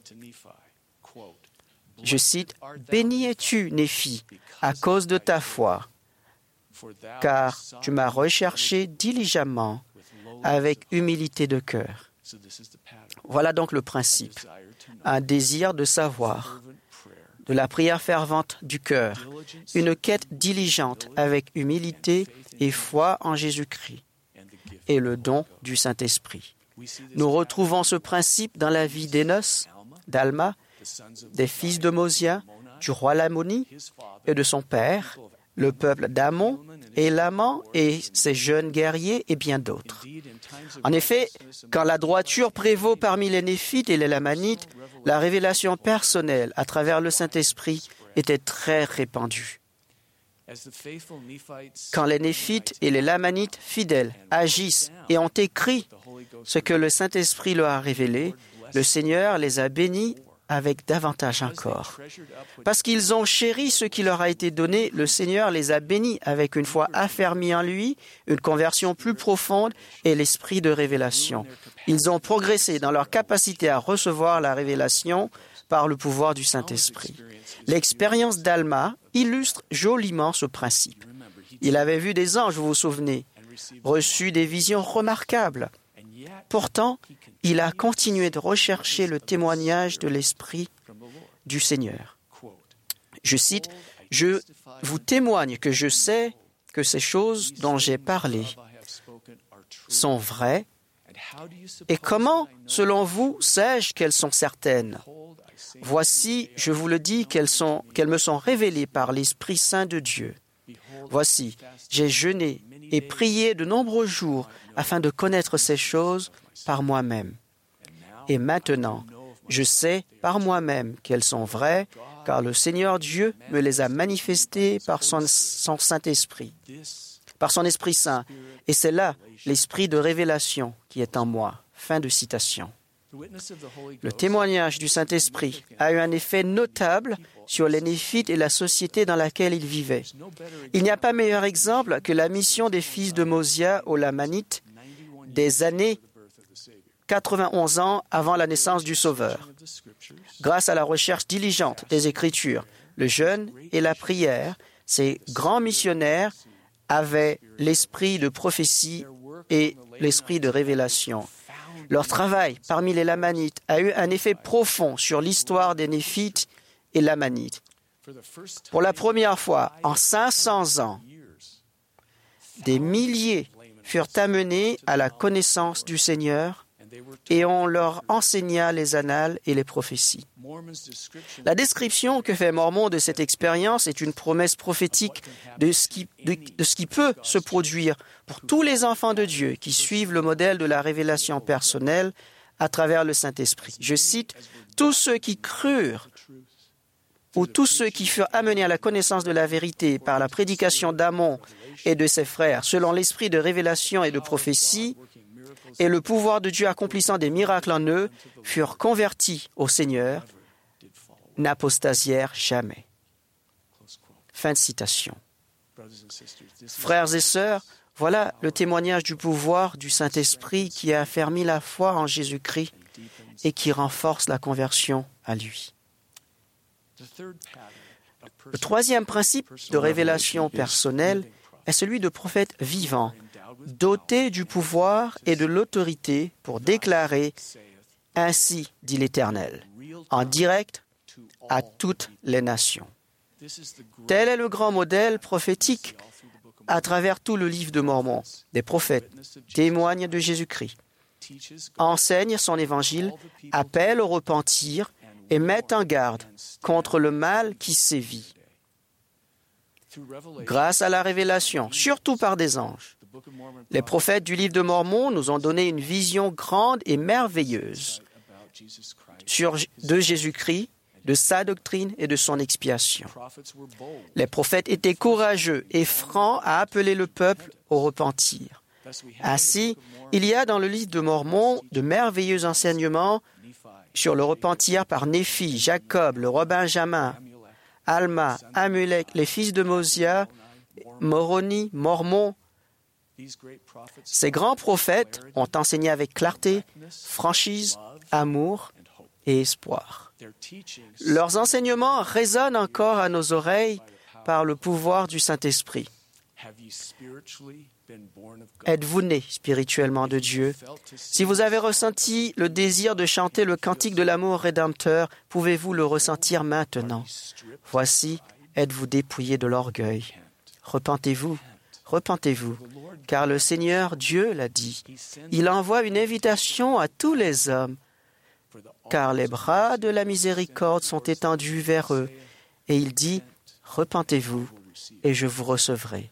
Speaker 2: je cite, « Béni es-tu, Néphi, à cause de ta foi, car tu m'as recherché diligemment avec humilité de cœur. » Voilà donc le principe, un désir de savoir, de la prière fervente du cœur, une quête diligente avec humilité et foi en Jésus-Christ et le don du Saint-Esprit. Nous retrouvons ce principe dans la vie d'Énos, d'Alma, des fils de Mosia, du roi Lamoni et de son père, le peuple d'Amon, Élaman et ses jeunes guerriers et bien d'autres. En effet, quand la droiture prévaut parmi les Néphites et les Lamanites, la révélation personnelle à travers le Saint-Esprit était très répandue. Quand les Néphites et les Lamanites fidèles agissent et ont écrit ce que le Saint-Esprit leur a révélé, le Seigneur les a bénis avec davantage encore. Parce qu'ils ont chéri ce qui leur a été donné, le Seigneur les a bénis avec une foi affermie en lui, une conversion plus profonde et l'esprit de révélation. Ils ont progressé dans leur capacité à recevoir la révélation par le pouvoir du Saint-Esprit. L'expérience d'Alma illustre joliment ce principe. Il avait vu des anges, vous vous souvenez, reçu des visions remarquables. Pourtant, il a continué de rechercher le témoignage de l'Esprit du Seigneur. Je cite, « Je vous témoigne que je sais que ces choses dont j'ai parlé sont vraies. Et comment, selon vous, sais-je qu'elles sont certaines? Voici, je vous le dis, qu'elles sont, qu'elles me sont révélées par l'Esprit Saint de Dieu. Voici, j'ai jeûné et prié de nombreux jours afin de connaître ces choses par moi-même. Et maintenant, je sais par moi-même qu'elles sont vraies, car le Seigneur Dieu me les a manifestées par son, son Saint-Esprit, par son Esprit Saint. Et c'est là l'esprit de révélation qui est en moi. » Fin de citation. Le témoignage du Saint-Esprit a eu un effet notable sur les Néphites et la société dans laquelle ils vivaient. Il n'y a pas meilleur exemple que la mission des fils de Mosia aux Lamanites des années quatre-vingt-onze ans avant la naissance du Sauveur. Grâce à la recherche diligente des Écritures, le jeûne et la prière, ces grands missionnaires avaient l'esprit de prophétie et l'esprit de révélation. Leur travail parmi les Lamanites a eu un effet profond sur l'histoire des Néphites et Lamanites. Pour la première fois en cinq cents ans, des milliers furent amenés à la connaissance du Seigneur et on leur enseigna les annales et les prophéties. La description que fait Mormon de cette expérience est une promesse prophétique de ce qui, de, de ce qui peut se produire pour tous les enfants de Dieu qui suivent le modèle de la révélation personnelle à travers le Saint-Esprit. Je cite, « Tous ceux qui crurent ou tous ceux qui furent amenés à la connaissance de la vérité par la prédication d'Amon et de ses frères, selon l'esprit de révélation et de prophétie, et le pouvoir de Dieu accomplissant des miracles en eux, furent convertis au Seigneur, n'apostasièrent jamais. » Fin de citation. Frères et sœurs, voilà le témoignage du pouvoir du Saint-Esprit qui a affermi la foi en Jésus-Christ et qui renforce la conversion à lui. Le troisième principe de révélation personnelle est celui de prophète vivant, doté du pouvoir et de l'autorité pour déclarer « Ainsi dit l'Éternel » en direct à toutes les nations. Tel est le grand modèle prophétique à travers tout le livre de Mormon. Des prophètes témoignent de Jésus-Christ, enseignent son évangile, appellent au repentir et mettent en garde contre le mal qui sévit. Grâce à la révélation, surtout par des anges, les prophètes du livre de Mormon nous ont donné une vision grande et merveilleuse sur, de Jésus-Christ, de sa doctrine et de son expiation. Les prophètes étaient courageux et francs à appeler le peuple au repentir. Ainsi, il y a dans le livre de Mormon de merveilleux enseignements sur le repentir par Néphi, Jacob, le roi Benjamin, Alma, Amulek, les fils de Mosia, Moroni, Mormon. Ces grands prophètes ont enseigné avec clarté, franchise, amour et espoir. Leurs enseignements résonnent encore à nos oreilles par le pouvoir du Saint-Esprit. Êtes-vous né spirituellement de Dieu? Si vous avez ressenti le désir de chanter le cantique de l'amour rédempteur, pouvez-vous le ressentir maintenant? Voici, êtes-vous dépouillé de l'orgueil? Repentez-vous, repentez-vous, car le Seigneur Dieu l'a dit. Il envoie une invitation à tous les hommes, car les bras de la miséricorde sont étendus vers eux, et il dit, repentez-vous, et je vous recevrai.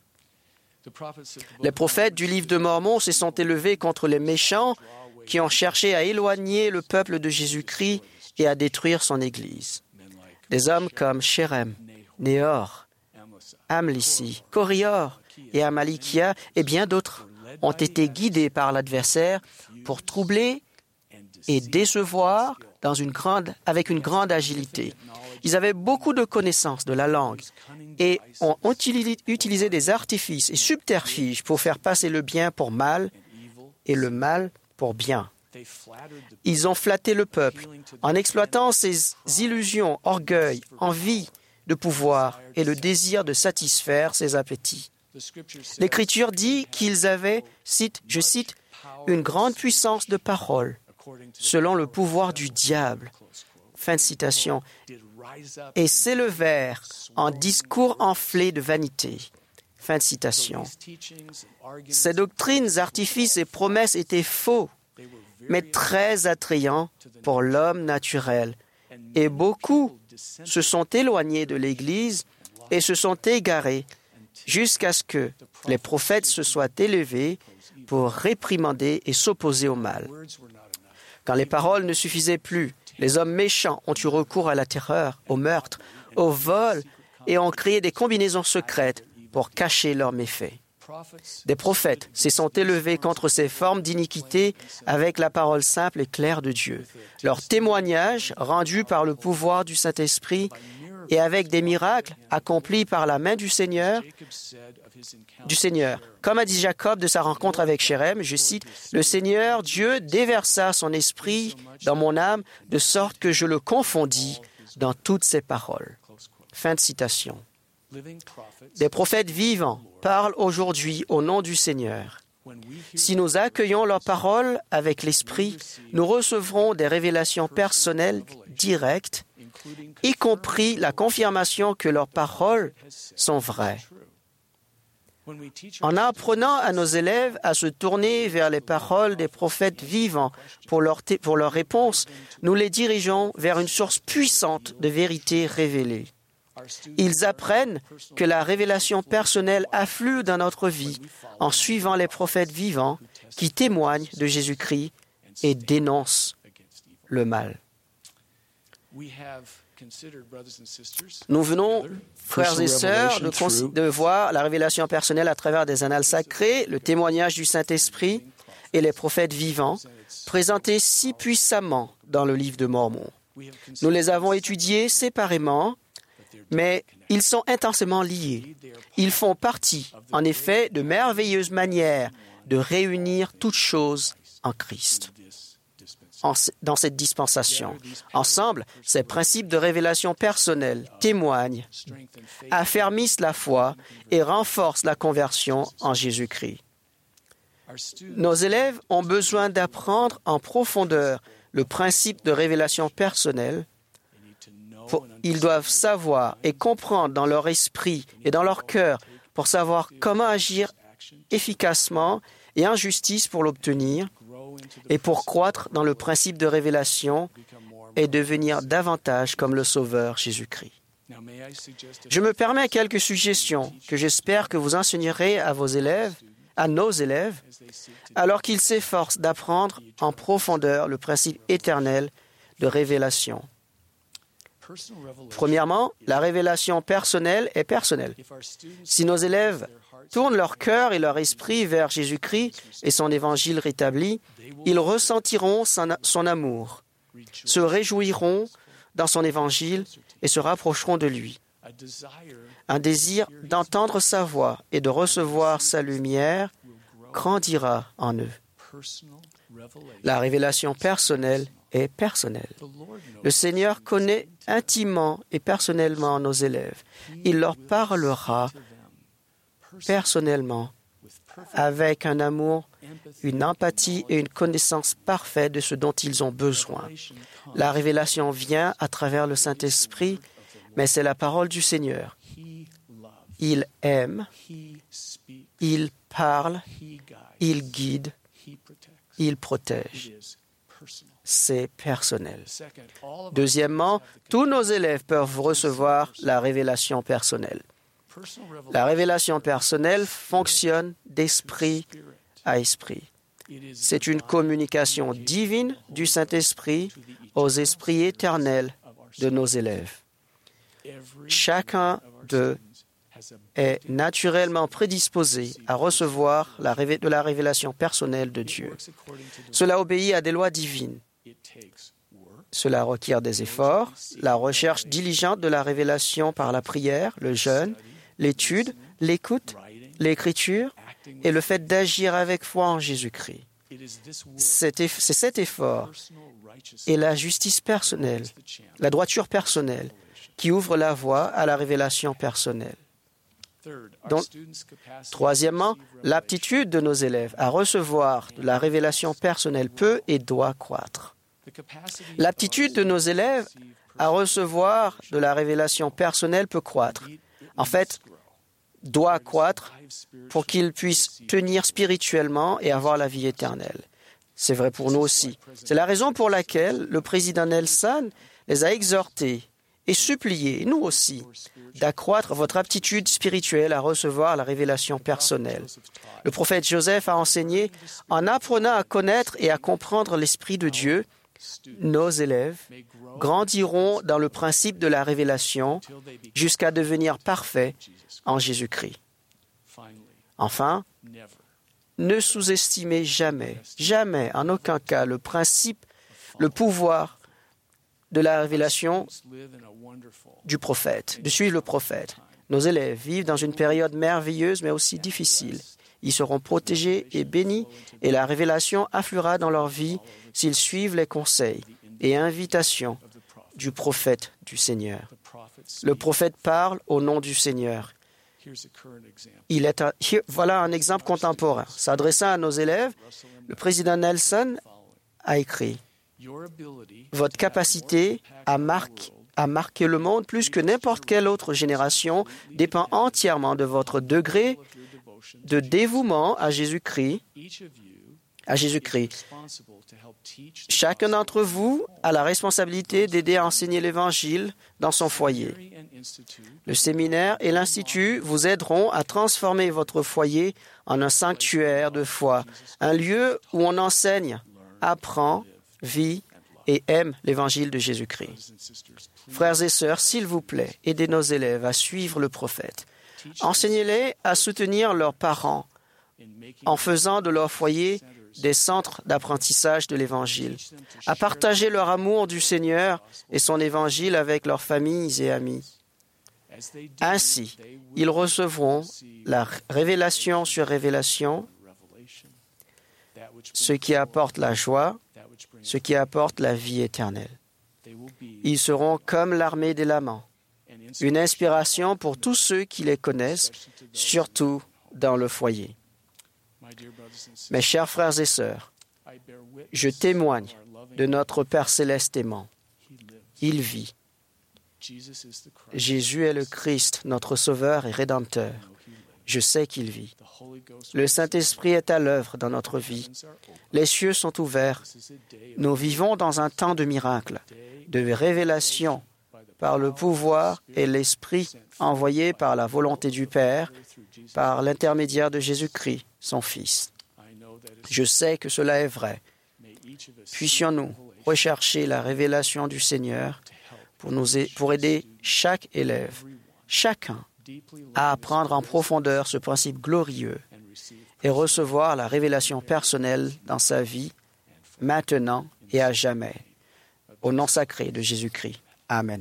Speaker 2: Les prophètes du livre de Mormon se sont élevés contre les méchants qui ont cherché à éloigner le peuple de Jésus-Christ et à détruire son Église. Des hommes comme Shérem, Néor, Amlissi, Corior et Amalikia et bien d'autres ont été guidés par l'adversaire pour troubler et décevoir dans une grande, avec une grande agilité. Ils avaient beaucoup de connaissances de la langue et ont utilisé des artifices et subterfuges pour faire passer le bien pour mal et le mal pour bien. Ils ont flatté le peuple en exploitant ses illusions, orgueil, envie de pouvoir et le désir de satisfaire ses appétits. L'Écriture dit qu'ils avaient, cite, je cite, une grande puissance de parole selon le pouvoir du diable. Fin de citation. Et s'élevèrent en discours enflés de vanité. Fin de citation. Ces doctrines, artifices et promesses étaient faux, mais très attrayants pour l'homme naturel. Et beaucoup se sont éloignés de l'Église et se sont égarés jusqu'à ce que les prophètes se soient élevés pour réprimander et s'opposer au mal. Quand les paroles ne suffisaient plus, les hommes méchants ont eu recours à la terreur, au meurtre, au vol et ont créé des combinaisons secrètes pour cacher leurs méfaits. Des prophètes se sont élevés contre ces formes d'iniquité avec la parole simple et claire de Dieu. Leur témoignage, rendu par le pouvoir du Saint-Esprit et avec des miracles accomplis par la main du Seigneur, du Seigneur. Comme a dit Jacob de sa rencontre avec Shérem, je cite, « Le Seigneur Dieu déversa son esprit dans mon âme de sorte que je le confondis dans toutes ses paroles. » Fin de citation. Des prophètes vivants parlent aujourd'hui au nom du Seigneur. Si nous accueillons leurs paroles avec l'Esprit, nous recevrons des révélations personnelles directes, y compris la confirmation que leurs paroles sont vraies. En apprenant à nos élèves à se tourner vers les paroles des prophètes vivants pour leur, t- pour leur réponse, nous les dirigeons vers une source puissante de vérité révélée. Ils apprennent que la révélation personnelle afflue dans notre vie en suivant les prophètes vivants qui témoignent de Jésus-Christ et dénoncent le mal. Nous venons, frères et sœurs, de, cons- de voir la révélation personnelle à travers des annales sacrées, le témoignage du Saint-Esprit et les prophètes vivants, présentés si puissamment dans le livre de Mormon. Nous les avons étudiés séparément, mais ils sont intensément liés. Ils font partie, en effet, de merveilleuses manières de réunir toutes choses en Christ. En, dans cette dispensation. Ensemble, ces principes de révélation personnelle témoignent, affermissent la foi et renforcent la conversion en Jésus-Christ. Nos élèves ont besoin d'apprendre en profondeur le principe de révélation personnelle. Ils doivent savoir et comprendre dans leur esprit et dans leur cœur pour savoir comment agir efficacement et en justice pour l'obtenir et pour croître dans le principe de révélation et devenir davantage comme le Sauveur Jésus-Christ. Je me permets quelques suggestions que j'espère que vous enseignerez à vos élèves, à nos élèves, alors qu'ils s'efforcent d'apprendre en profondeur le principe éternel de révélation. Premièrement, la révélation personnelle est personnelle. Si nos élèves tournent leur cœur et leur esprit vers Jésus-Christ et son évangile rétabli, ils ressentiront son, son amour, se réjouiront dans son évangile et se rapprocheront de lui. Un désir d'entendre sa voix et de recevoir sa lumière grandira en eux. La révélation personnelle est personnelle. Le Seigneur connaît intimement et personnellement nos élèves. Il leur parlera personnellement avec un amour, une empathie et une connaissance parfaite de ce dont ils ont besoin. La révélation vient à travers le Saint-Esprit, mais c'est la parole du Seigneur. Il aime, il parle, il guide, il protège. C'est personnel. Deuxièmement, tous nos élèves peuvent recevoir la révélation personnelle. La révélation personnelle fonctionne d'esprit à esprit. C'est une communication divine du Saint-Esprit aux esprits éternels de nos élèves. Chacun d'eux est naturellement prédisposé à recevoir la révé- de la révélation personnelle de Dieu. Cela obéit à des lois divines. Cela requiert des efforts, la recherche diligente de la révélation par la prière, le jeûne, l'étude, l'écoute, l'écriture et le fait d'agir avec foi en Jésus-Christ. C'est eff- c'est cet effort et la justice personnelle, la droiture personnelle, qui ouvre la voie à la révélation personnelle. Donc, troisièmement, l'aptitude de nos élèves à recevoir de la révélation personnelle peut et doit croître. L'aptitude de nos élèves à recevoir de la révélation personnelle peut croître. En fait, doit croître pour qu'ils puissent tenir spirituellement et avoir la vie éternelle. C'est vrai pour nous aussi. C'est la raison pour laquelle le président Nelson les a exhortés et suppliés, nous aussi, d'accroître votre aptitude spirituelle à recevoir la révélation personnelle. Le prophète Joseph a enseigné, en apprenant à connaître et à comprendre l'Esprit de Dieu, nos élèves grandiront dans le principe de la révélation jusqu'à devenir parfaits en Jésus-Christ. Enfin, ne sous-estimez jamais, jamais, en aucun cas, le principe, le pouvoir de la révélation du prophète, de suivre le prophète. Nos élèves vivent dans une période merveilleuse mais aussi difficile. Ils seront protégés et bénis et la révélation affluera dans leur vie s'ils suivent les conseils et invitations du prophète du Seigneur. Le prophète parle au nom du Seigneur. Il est un, voilà un exemple contemporain. S'adressant à nos élèves, le président Nelson a écrit « Votre capacité à, marque, à marquer le monde plus que n'importe quelle autre génération dépend entièrement de votre degré de dévouement à Jésus-Christ. À Jésus-Christ. Chacun d'entre vous a la responsabilité d'aider à enseigner l'Évangile dans son foyer. Le séminaire et l'Institut vous aideront à transformer votre foyer en un sanctuaire de foi, un lieu où on enseigne, apprend, vit et aime l'Évangile de Jésus-Christ. Frères et sœurs, s'il vous plaît, aidez nos élèves à suivre le prophète. Enseignez-les à soutenir leurs parents en faisant de leur foyer des centres d'apprentissage de l'Évangile, à partager leur amour du Seigneur et son Évangile avec leurs familles et amis. Ainsi, ils recevront la révélation sur révélation, ce qui apporte la joie, ce qui apporte la vie éternelle. Ils seront comme l'armée des lamans, une inspiration pour tous ceux qui les connaissent, surtout dans le foyer. Mes chers frères et sœurs, je témoigne de notre Père céleste aimant. Il vit. Jésus est le Christ, notre Sauveur et Rédempteur. Je sais qu'il vit. Le Saint-Esprit est à l'œuvre dans notre vie. Les cieux sont ouverts. Nous vivons dans un temps de miracles, de révélations, par le pouvoir et l'Esprit envoyé par la volonté du Père, par l'intermédiaire de Jésus-Christ, son Fils. Je sais que cela est vrai. Puissions-nous rechercher la révélation du Seigneur pour, nous, pour aider chaque élève, chacun, à apprendre en profondeur ce principe glorieux et recevoir la révélation personnelle dans sa vie, maintenant et à jamais. Au nom sacré de Jésus-Christ. Amen.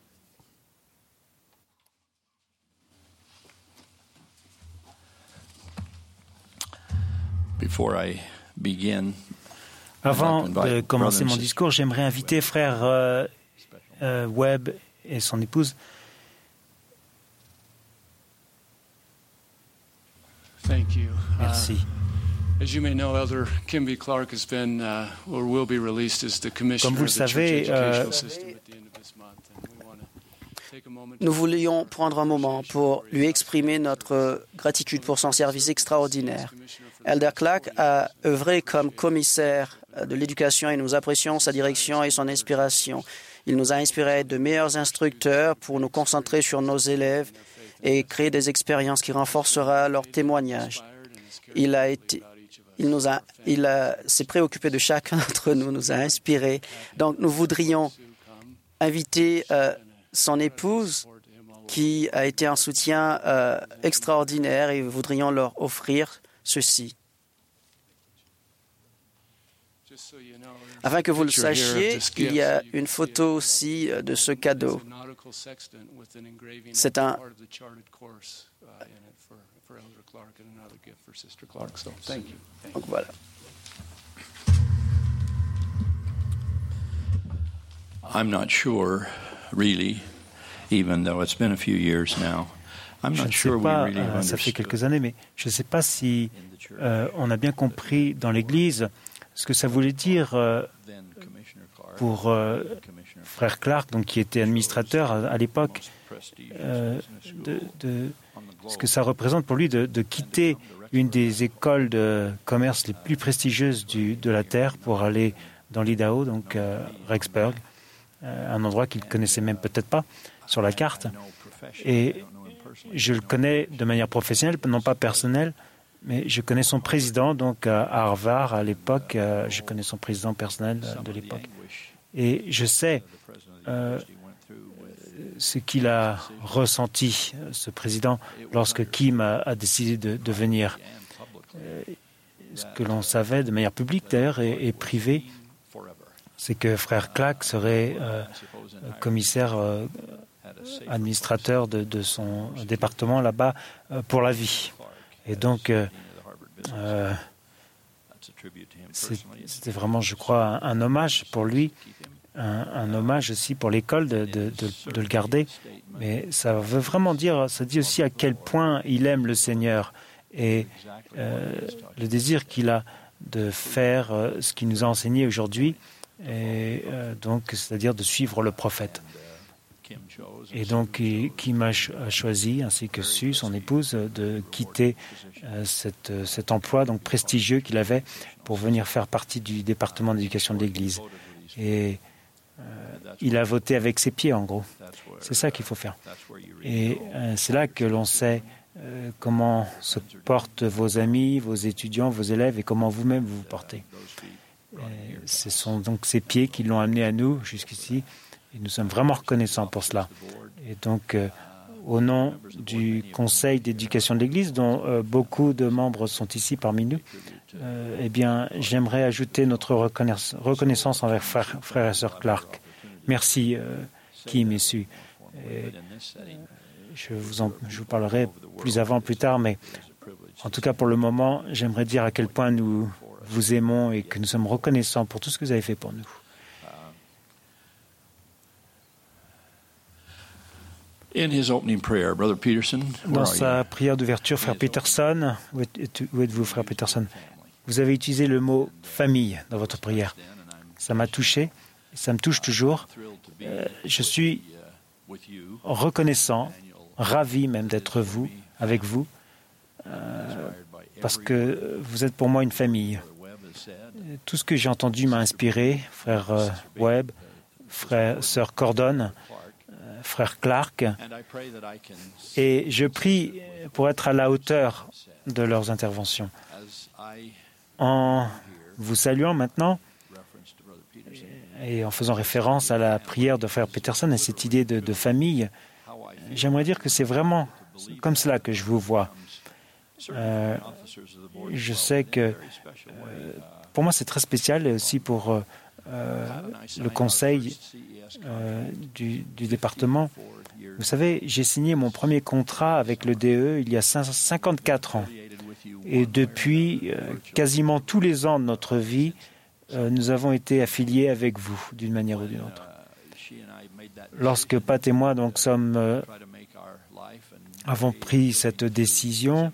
Speaker 7: Before I begin,
Speaker 5: Avant de commencer mon discours, j'aimerais inviter frère euh, euh, Webb et son épouse.
Speaker 4: Thank you.
Speaker 5: Merci.
Speaker 4: Uh, as you may know, Elder Kimby Clark has been uh, or will be released as the commissioner
Speaker 5: Comme vous le
Speaker 4: of the church
Speaker 5: savez,
Speaker 4: educational
Speaker 5: euh,
Speaker 4: system at the end of this month, and we want to take a moment.
Speaker 2: Nous voulions prendre un moment pour lui exprimer notre gratitude pour son service extraordinaire. Elder Clark a œuvré comme commissaire de l'éducation et nous apprécions sa direction et son inspiration. Il nous a inspiré à être de meilleurs instructeurs pour nous concentrer sur nos élèves et créer des expériences qui renforceront leur témoignage. Il a été, il nous a, il a, s'est préoccupé de chacun d'entre nous, nous a inspirés. Donc, nous voudrions inviter euh, son épouse, qui a été un soutien euh, extraordinaire, et voudrions leur offrir ceci. Afin que vous le sachiez, il y a une photo aussi de ce cadeau. C'est un... Donc voilà.
Speaker 7: I'm not sure, really, even though it's been a few years now. I'm
Speaker 5: Je
Speaker 7: not
Speaker 5: ne sais
Speaker 7: sure we
Speaker 5: pas,
Speaker 7: really
Speaker 5: euh, ça fait
Speaker 7: understood
Speaker 5: quelques années, mais je ne sais pas si euh, on a bien compris dans l'Église ce que ça voulait dire euh,
Speaker 7: then Commissioner Clark,
Speaker 5: pour euh,
Speaker 7: Commissioner
Speaker 5: frère Clark, donc qui était administrateur à, à l'époque,
Speaker 7: prestigious
Speaker 5: euh,
Speaker 7: business school
Speaker 5: de, de
Speaker 7: on the
Speaker 5: ce
Speaker 7: globe.
Speaker 5: que ça représente pour lui de, de quitter une des écoles de commerce les plus prestigieuses du, de la Terre pour aller dans l'Idaho, donc euh, Rexburg, euh, un endroit qu'il ne connaissait même peut-être pas sur la carte. Et je le connais de manière professionnelle, non pas personnelle, mais je connais son président, donc à Harvard à l'époque, euh, je connais son président personnel euh, de l'époque. Et je sais euh, ce qu'il a ressenti, ce président, lorsque Kim a, a décidé de, de venir. Euh, ce que l'on savait de manière publique d'ailleurs et, et privée, c'est que frère Clark serait euh, commissaire euh, administrateur de, de son département là-bas euh, pour la vie. Et donc, euh, euh, c'est- c'était vraiment, je crois, un, un hommage pour lui, un, un hommage aussi pour l'école de, de, de, de le garder. Mais ça veut vraiment dire, ça dit aussi à quel point il aime le Seigneur et euh, le désir qu'il a de faire euh, ce qu'il nous a enseigné aujourd'hui, et euh, donc c'est-à-dire de suivre le prophète. Et donc, il- Kim a ch- a choisi, ainsi que Sue, son épouse, de quitter euh, cette, euh, cet emploi donc prestigieux qu'il avait pour venir faire partie du département d'éducation de l'Église. Et euh, il a voté avec ses pieds, en gros. C'est ça qu'il faut faire. Et euh, c'est là que l'on sait euh, comment se portent vos amis, vos étudiants, vos élèves et comment vous-même vous vous portez. Et ce sont donc ces pieds qui l'ont amené à nous jusqu'ici. Et nous sommes vraiment reconnaissants pour cela. Et donc, euh, au nom du Conseil d'éducation de l'Église, dont euh, beaucoup de membres sont ici parmi nous, euh, eh bien, j'aimerais ajouter notre reconnaissance, reconnaissance envers frère, frère et sœur Clark. Merci, euh, Kim et Sue. Et, je, vous en, je vous parlerai plus avant, plus tard, mais en tout cas, pour le moment, j'aimerais dire à quel point nous vous aimons et que nous sommes reconnaissants pour tout ce que vous avez fait pour nous.
Speaker 7: In his opening prayer, Brother Peterson, where
Speaker 5: Dans
Speaker 7: are
Speaker 5: sa
Speaker 7: you?
Speaker 5: prière d'ouverture, frère Peterson, où êtes- où êtes-vous, frère Peterson? Vous avez utilisé le mot famille dans votre prière. Ça m'a touché, ça me touche toujours. Euh, je suis reconnaissant, ravi même d'être vous, avec vous, euh, parce que vous êtes pour moi une famille. Tout ce que j'ai entendu m'a inspiré, frère euh, Webb, frère, sœur Cordon, euh, frère Clark, et je prie pour être à la hauteur de leurs interventions. En vous saluant maintenant, et en faisant référence à la prière de frère Peterson et cette idée de, de famille, j'aimerais dire que c'est vraiment comme cela que je vous vois. Euh, je sais que euh, pour moi c'est très spécial et aussi pour euh, euh, le conseil euh, du, du département. Vous savez, j'ai signé mon premier contrat avec le D E il y a cinquante-quatre ans. Et depuis euh, quasiment tous les ans de notre vie, euh, nous avons été affiliés avec vous d'une manière ou d'une autre. Lorsque Pat et moi donc, sommes, euh, avons pris cette décision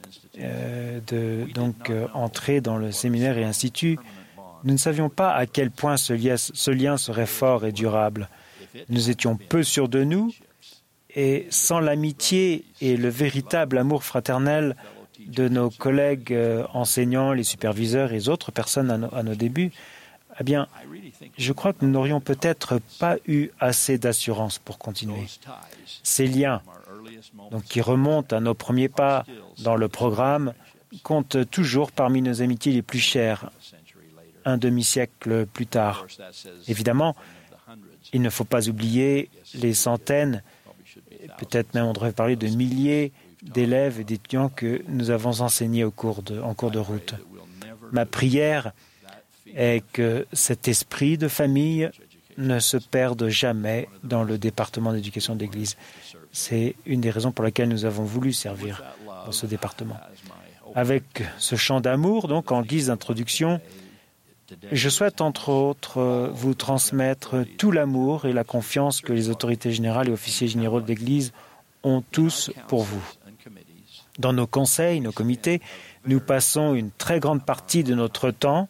Speaker 5: euh, de donc, euh, entrer dans le séminaire et institut, nous ne savions pas à quel point ce lien, ce lien serait fort et durable. Nous étions peu sûrs de nous et sans l'amitié et le véritable amour fraternel de nos collègues euh, enseignants, les superviseurs et les autres personnes à, no, à nos débuts, eh bien, je crois que nous n'aurions peut-être pas eu assez d'assurance pour continuer. Ces liens, donc, qui remontent à nos premiers pas dans le programme, comptent toujours parmi nos amitiés les plus chères, un demi-siècle plus tard. Évidemment, il ne faut pas oublier les centaines, peut-être même on devrait parler de milliers d'élèves et d'étudiants que nous avons enseignés au cours de, en cours de route. Ma prière est que cet esprit de famille ne se perde jamais dans le département d'éducation de l'Église. C'est une des raisons pour lesquelles nous avons voulu servir dans ce département. Avec ce chant d'amour, donc en guise d'introduction, je souhaite entre autres vous transmettre tout l'amour et la confiance que les autorités générales et officiers généraux de l'Église ont tous pour vous. Dans nos conseils, nos comités, nous passons une très grande partie de notre temps,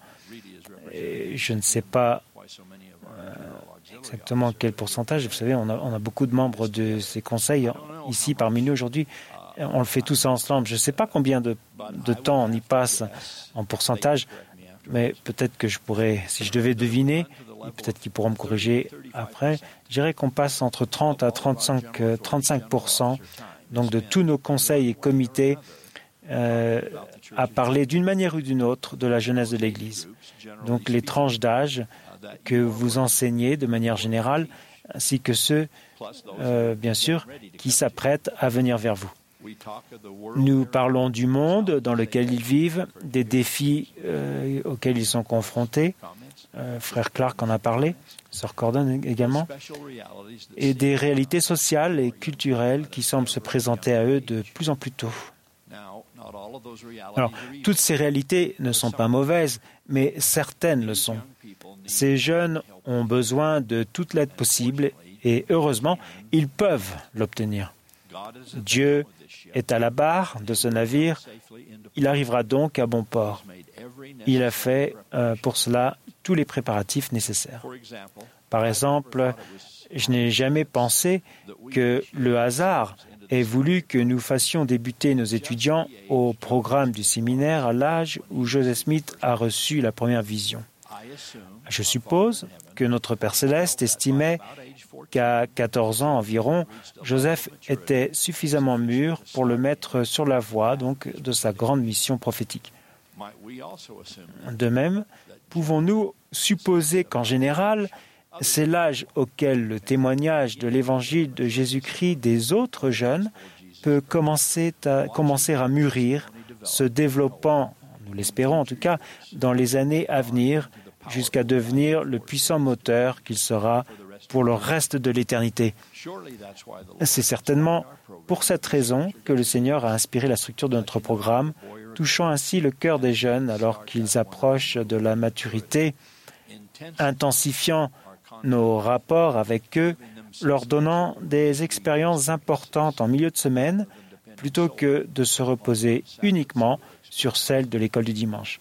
Speaker 5: et je ne sais pas euh, exactement quel pourcentage, vous savez, on a, on a beaucoup de membres de ces conseils ici parmi nous aujourd'hui, on le fait tous ensemble. Je ne sais pas combien de, de temps on y passe en pourcentage, mais peut-être que je pourrais, si je devais deviner, peut-être qu'ils pourront me corriger après, je dirais qu'on passe entre trente à trente-cinq pour cent donc de tous nos conseils et comités euh, à parler d'une manière ou d'une autre de la jeunesse de l'Église. Donc les tranches d'âge que vous enseignez de manière générale, ainsi que ceux, euh, bien sûr, qui s'apprêtent à venir vers vous. Nous parlons du monde dans lequel ils vivent, des défis euh, auxquels ils sont confrontés. Euh, frère Clark en a parlé, sœur Cordon également, et des réalités sociales et culturelles qui semblent se présenter à eux de plus en plus tôt. Alors, toutes ces réalités ne sont pas mauvaises, mais certaines le sont. Ces jeunes ont besoin de toute l'aide possible et heureusement, ils peuvent l'obtenir. Dieu est à la barre de ce navire, il arrivera donc à bon port. Il a fait euh, pour cela tous les préparatifs nécessaires. Par exemple, je n'ai jamais pensé que le hasard ait voulu que nous fassions débuter nos étudiants au programme du séminaire à l'âge où Joseph Smith a reçu la première vision. Je suppose que notre Père Céleste estimait qu'à quatorze ans environ, Joseph était suffisamment mûr pour le mettre sur la voie donc, de sa grande mission prophétique. De même, pouvons-nous supposer qu'en général, c'est l'âge auquel le témoignage de l'évangile de Jésus-Christ des autres jeunes peut commencer à, commencer à mûrir, se développant, nous l'espérons en tout cas, dans les années à venir, jusqu'à devenir le puissant moteur qu'il sera pour le reste de l'éternité. C'est certainement pour cette raison que le Seigneur a inspiré la structure de notre programme, touchant ainsi le cœur des jeunes alors qu'ils approchent de la maturité, intensifiant nos rapports avec eux, leur donnant des expériences importantes en milieu de semaine, plutôt que de se reposer uniquement sur celles de l'école du dimanche.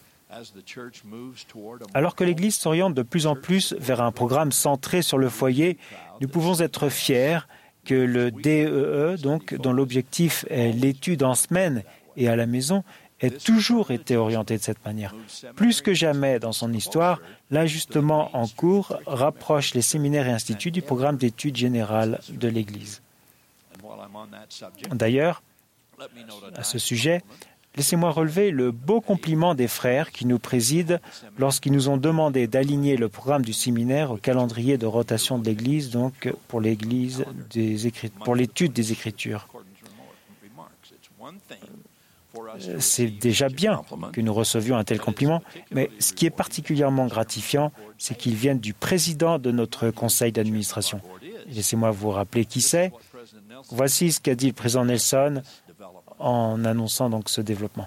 Speaker 5: Alors que l'Église s'oriente de plus en plus vers un programme centré sur le foyer, nous pouvons être fiers que le D E E, donc, dont l'objectif est l'étude en semaine et à la maison ait toujours été orienté de cette manière. Plus que jamais dans son histoire, l'ajustement en cours rapproche les séminaires et instituts du programme d'études générales de l'Église. D'ailleurs, à ce sujet, laissez-moi relever le beau compliment des frères qui nous président lorsqu'ils nous ont demandé d'aligner le programme du séminaire au calendrier de rotation de l'Église, donc pour l'Église des Écrit- pour l'étude des Écritures. C'est déjà bien que nous recevions un tel compliment, mais ce qui est particulièrement gratifiant, c'est qu'il vienne du président de notre conseil d'administration. Laissez-moi vous rappeler qui c'est. Voici ce qu'a dit le président Nelson en annonçant donc ce développement.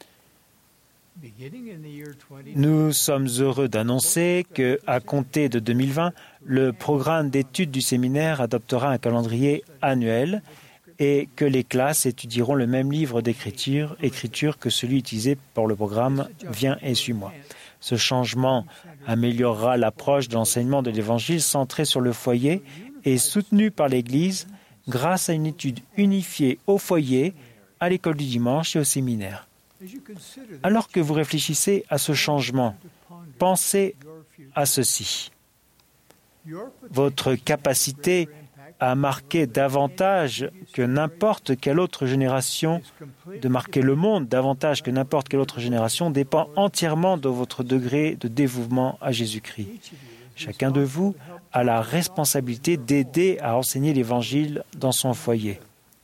Speaker 5: Nous sommes heureux d'annoncer que, à compter de deux mille vingt, le programme d'études du séminaire adoptera un calendrier annuel et que les classes étudieront le même livre d'écriture écriture que celui utilisé pour le programme « Viens et suis-moi ». Ce changement améliorera l'approche de l'enseignement de l'Évangile centré sur le foyer et soutenu par l'Église grâce à une étude unifiée au foyer, à l'école du dimanche et au séminaire. Alors que vous réfléchissez à ce changement, pensez à ceci. Votre capacité à marquer davantage que n'importe quelle autre génération, de marquer le monde davantage que n'importe quelle autre génération, dépend entièrement de votre degré de dévouement à Jésus-Christ. Chacun de vous a la responsabilité d'aider à enseigner l'Évangile dans son foyer.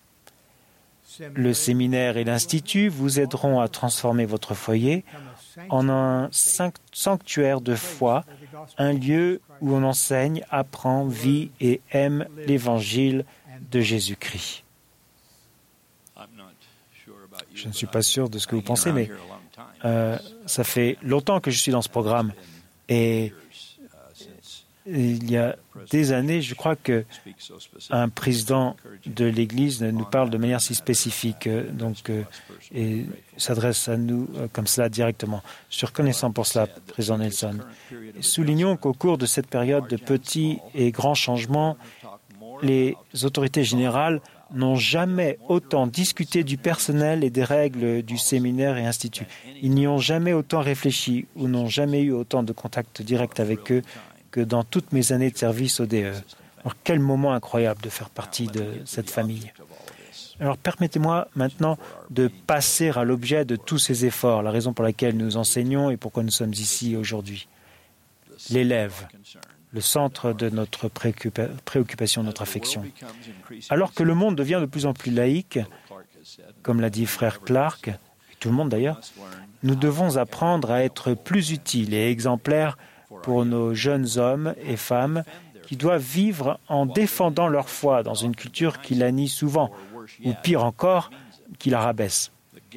Speaker 5: Le séminaire et l'Institut vous aideront à transformer votre foyer en un sanctuaire de foi, un lieu où on enseigne, apprend, vit et aime l'Évangile de Jésus-Christ. Je ne suis pas sûr de ce que vous pensez, mais euh, ça fait longtemps que je suis dans ce programme. Et il y a des années, je crois qu'un président de l'Église nous parle de manière si spécifique donc, euh, et s'adresse à nous euh, comme cela directement. Je suis reconnaissant pour cela, président Nelson. Soulignons qu'au cours de cette période de petits et grands changements, les autorités générales n'ont jamais autant discuté du personnel et des règles du séminaire et institut. Ils n'y ont jamais autant réfléchi ou n'ont jamais eu autant de contact direct avec eux que dans toutes mes années de service au D E. Alors, quel moment incroyable de faire partie de cette famille. Alors, permettez-moi maintenant de passer à l'objet de tous ces efforts, la raison pour laquelle nous enseignons et pourquoi nous sommes ici aujourd'hui. L'élève, le centre de notre préoccupa- préoccupation, notre affection. Alors que le monde devient de plus en plus laïque, comme l'a dit frère Clark, et tout le monde d'ailleurs, nous devons apprendre à être plus utiles et exemplaires pour nos jeunes hommes et femmes qui doivent vivre en défendant leur foi dans une culture qui la nie souvent, ou pire encore, qui la rabaisse.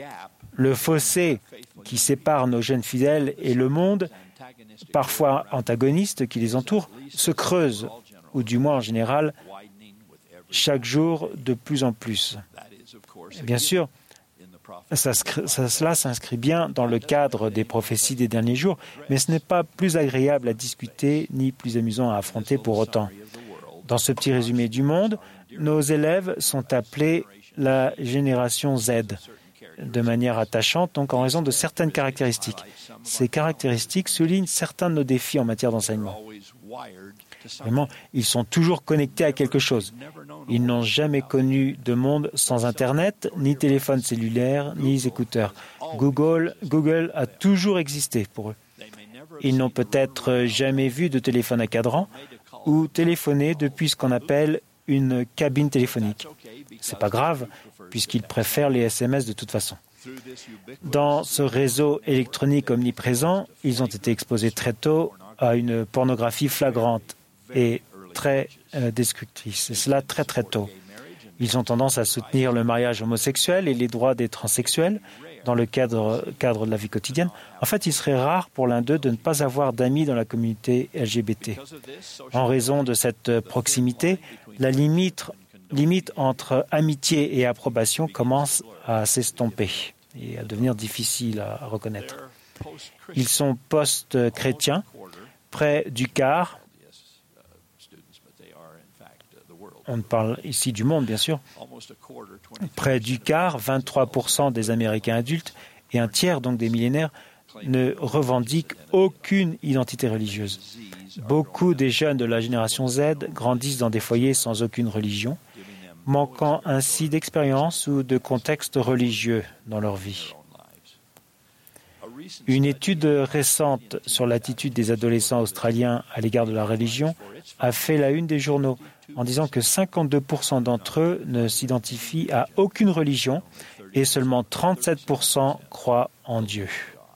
Speaker 5: Le fossé qui sépare nos jeunes fidèles et le monde, parfois antagoniste qui les entoure, se creuse, ou du moins en général, chaque jour de plus en plus. Bien sûr, Ça, ça, cela s'inscrit bien dans le cadre des prophéties des derniers jours, mais ce n'est pas plus agréable à discuter ni plus amusant à affronter pour autant. Dans ce petit résumé du monde, nos élèves sont appelés la génération Z, de manière attachante, donc en raison de certaines caractéristiques. Ces caractéristiques soulignent certains de nos défis en matière d'enseignement. Vraiment, ils sont toujours connectés à quelque chose. Ils n'ont jamais connu de monde sans Internet, ni téléphone cellulaire, ni écouteurs. Google, Google a toujours existé pour eux. Ils n'ont peut-être jamais vu de téléphone à cadran ou téléphoné depuis ce qu'on appelle une cabine téléphonique. C'est pas grave, puisqu'ils préfèrent les S M S de toute façon. Dans ce réseau électronique omniprésent, ils ont été exposés très tôt à une pornographie flagrante et très euh, destructrice, et cela très très tôt. Ils ont tendance à soutenir le mariage homosexuel et les droits des transsexuels dans le cadre, cadre de la vie quotidienne. En fait, il serait rare pour l'un d'eux de ne pas avoir d'amis dans la communauté L G B T. En raison de cette proximité, la limite, limite entre amitié et approbation commence à s'estomper et à devenir difficile à reconnaître. Ils sont post-chrétiens, près du quart, on parle ici du monde, bien sûr. Près du quart, vingt-trois pour cent des Américains adultes et un tiers donc des millénaires ne revendiquent aucune identité religieuse. Beaucoup des jeunes de la génération Z grandissent dans des foyers sans aucune religion, manquant ainsi d'expérience ou de contexte religieux dans leur vie. Une étude récente sur l'attitude des adolescents australiens à l'égard de la religion a fait la une des journaux en disant que cinquante-deux pour cent d'entre eux ne s'identifient à aucune religion et seulement trente-sept pour cent croient en Dieu.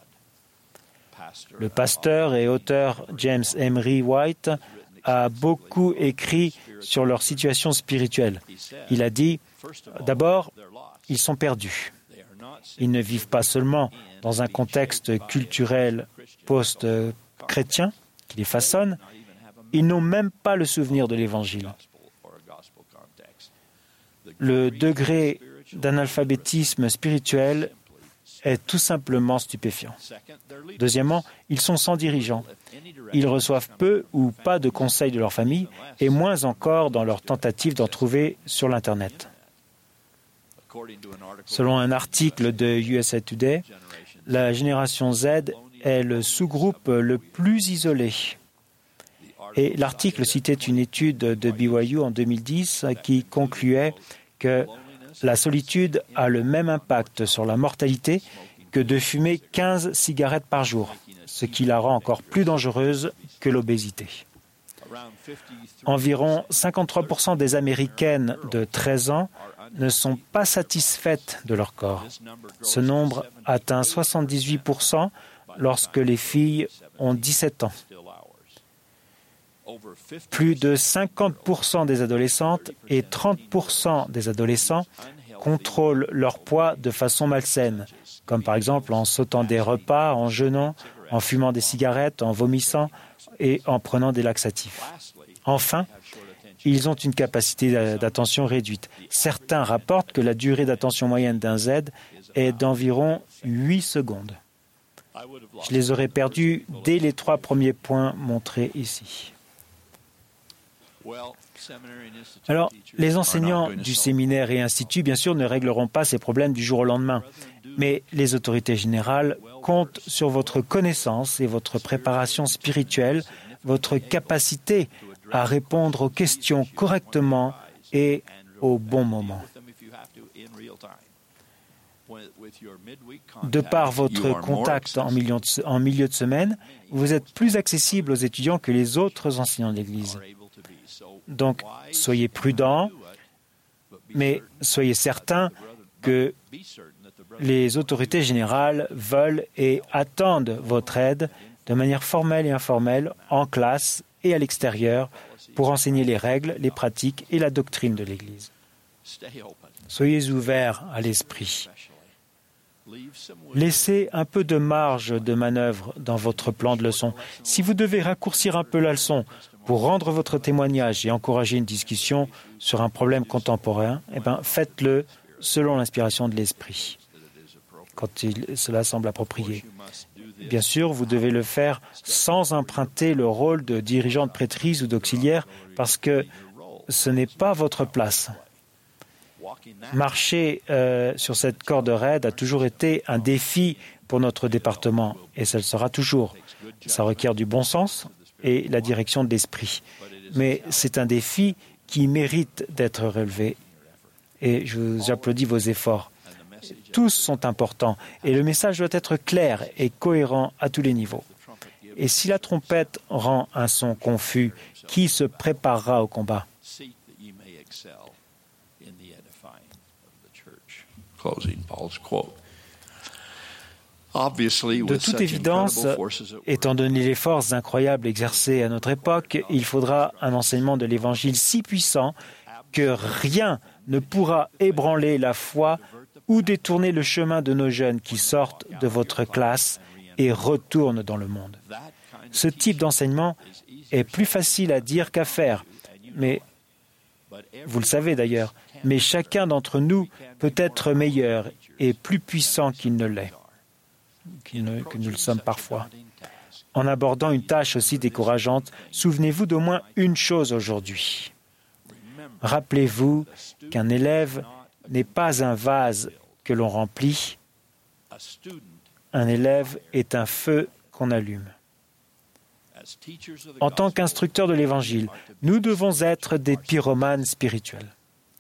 Speaker 5: Le pasteur et auteur James Emery White a beaucoup écrit sur leur situation spirituelle. Il a dit, d'abord, ils sont perdus. Ils ne vivent pas seulement dans un contexte culturel post-chrétien qui les façonne, ils n'ont même pas le souvenir de l'Évangile. Le degré d'analphabétisme spirituel est tout simplement stupéfiant. Deuxièmement, ils sont sans dirigeants. Ils reçoivent peu ou pas de conseils de leur famille et moins encore dans leur tentative d'en trouver sur l'Internet. Selon un article de U S A Today, la génération Z est le sous-groupe le plus isolé. Et l'article citait une étude de B Y U en deux mille dix qui concluait que la solitude a le même impact sur la mortalité que de fumer quinze cigarettes par jour, ce qui la rend encore plus dangereuse que l'obésité. Environ cinquante-trois pour cent des Américaines de treize ans ne sont pas satisfaites de leur corps. Ce nombre atteint soixante-dix-huit pour cent lorsque les filles ont dix-sept ans. Plus de cinquante pour cent des adolescentes et trente pour cent des adolescents contrôlent leur poids de façon malsaine, comme par exemple en sautant des repas, en jeûnant, en fumant des cigarettes, en vomissant et en prenant des laxatifs. Enfin, ils ont une capacité d'attention réduite. Certains rapportent que la durée d'attention moyenne d'un Z est d'environ huit secondes. Je les aurais perdus dès les trois premiers points montrés ici. Alors, les enseignants du séminaire et institut, bien sûr, ne régleront pas ces problèmes du jour au lendemain, mais les autorités générales comptent sur votre connaissance et votre préparation spirituelle, votre capacité à répondre aux questions correctement et au bon moment. De par votre contact en milieu de, en milieu de semaine, vous êtes plus accessible aux étudiants que les autres enseignants de l'Église. Donc, soyez prudents, mais soyez certains que les autorités générales veulent et attendent votre aide de manière formelle et informelle, en classe et à l'extérieur, pour enseigner les règles, les pratiques et la doctrine de l'Église. Soyez ouverts à l'esprit. Laissez un peu de marge de manœuvre dans votre plan de leçon. Si vous devez raccourcir un peu la leçon pour rendre votre témoignage et encourager une discussion sur un problème contemporain, eh bien, faites-le selon l'inspiration de l'esprit, quand il, cela semble approprié. Bien sûr, vous devez le faire sans emprunter le rôle de dirigeant de prêtrise ou d'auxiliaire, parce que ce n'est pas votre place. Marcher euh, sur cette corde raide a toujours été un défi pour notre département, et ça le sera toujours. Ça requiert du bon sens et la direction de l'esprit. Mais c'est un défi qui mérite d'être relevé, et je vous applaudis vos efforts. Tous sont importants, et le message doit être clair et cohérent à tous les niveaux. Et si la trompette rend un son confus, qui se préparera au combat? De toute évidence, étant donné les forces incroyables exercées à notre époque, il faudra un enseignement de l'Évangile si puissant que rien ne pourra ébranler la foi ou détourner le chemin de nos jeunes qui sortent de votre classe et retournent dans le monde. Ce type d'enseignement est plus facile à dire qu'à faire, mais vous le savez d'ailleurs, mais chacun d'entre nous peut être meilleur et plus puissant qu'il ne l'est, qu'il ne, que nous le sommes parfois. En abordant une tâche aussi décourageante, souvenez-vous d'au moins une chose aujourd'hui. Rappelez-vous qu'un élève n'est pas un vase que l'on remplit. Un élève est un feu qu'on allume. En tant qu'instructeurs de l'Évangile, nous devons être des pyromanes spirituels.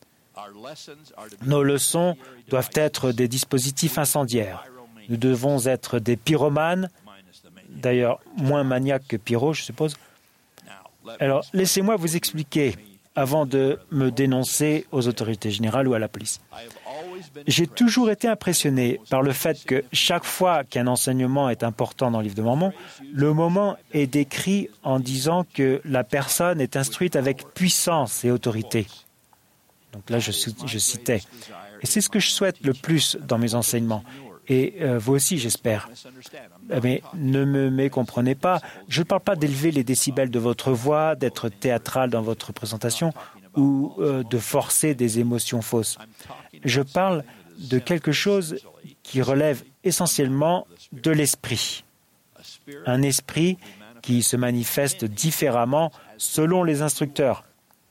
Speaker 5: Nos leçons doivent être des dispositifs incendiaires. Nous devons être des pyromanes, d'ailleurs moins maniaques que pyro, je suppose. Alors, laissez-moi vous expliquer avant de me dénoncer aux autorités générales ou à la police. J'ai toujours été impressionné par le fait que chaque fois qu'un enseignement est important dans le livre de Mormon, le moment est décrit en disant que la personne est instruite avec puissance et autorité. Donc là, je, je citais. Et c'est ce que je souhaite le plus dans mes enseignements. Et euh, vous aussi, j'espère. Mais ne me mécomprenez pas, je ne parle pas d'élever les décibels de votre voix, d'être théâtral dans votre présentation ou euh, de forcer des émotions fausses. Je parle de quelque chose qui relève essentiellement de l'esprit. Un esprit qui se manifeste différemment selon les instructeurs.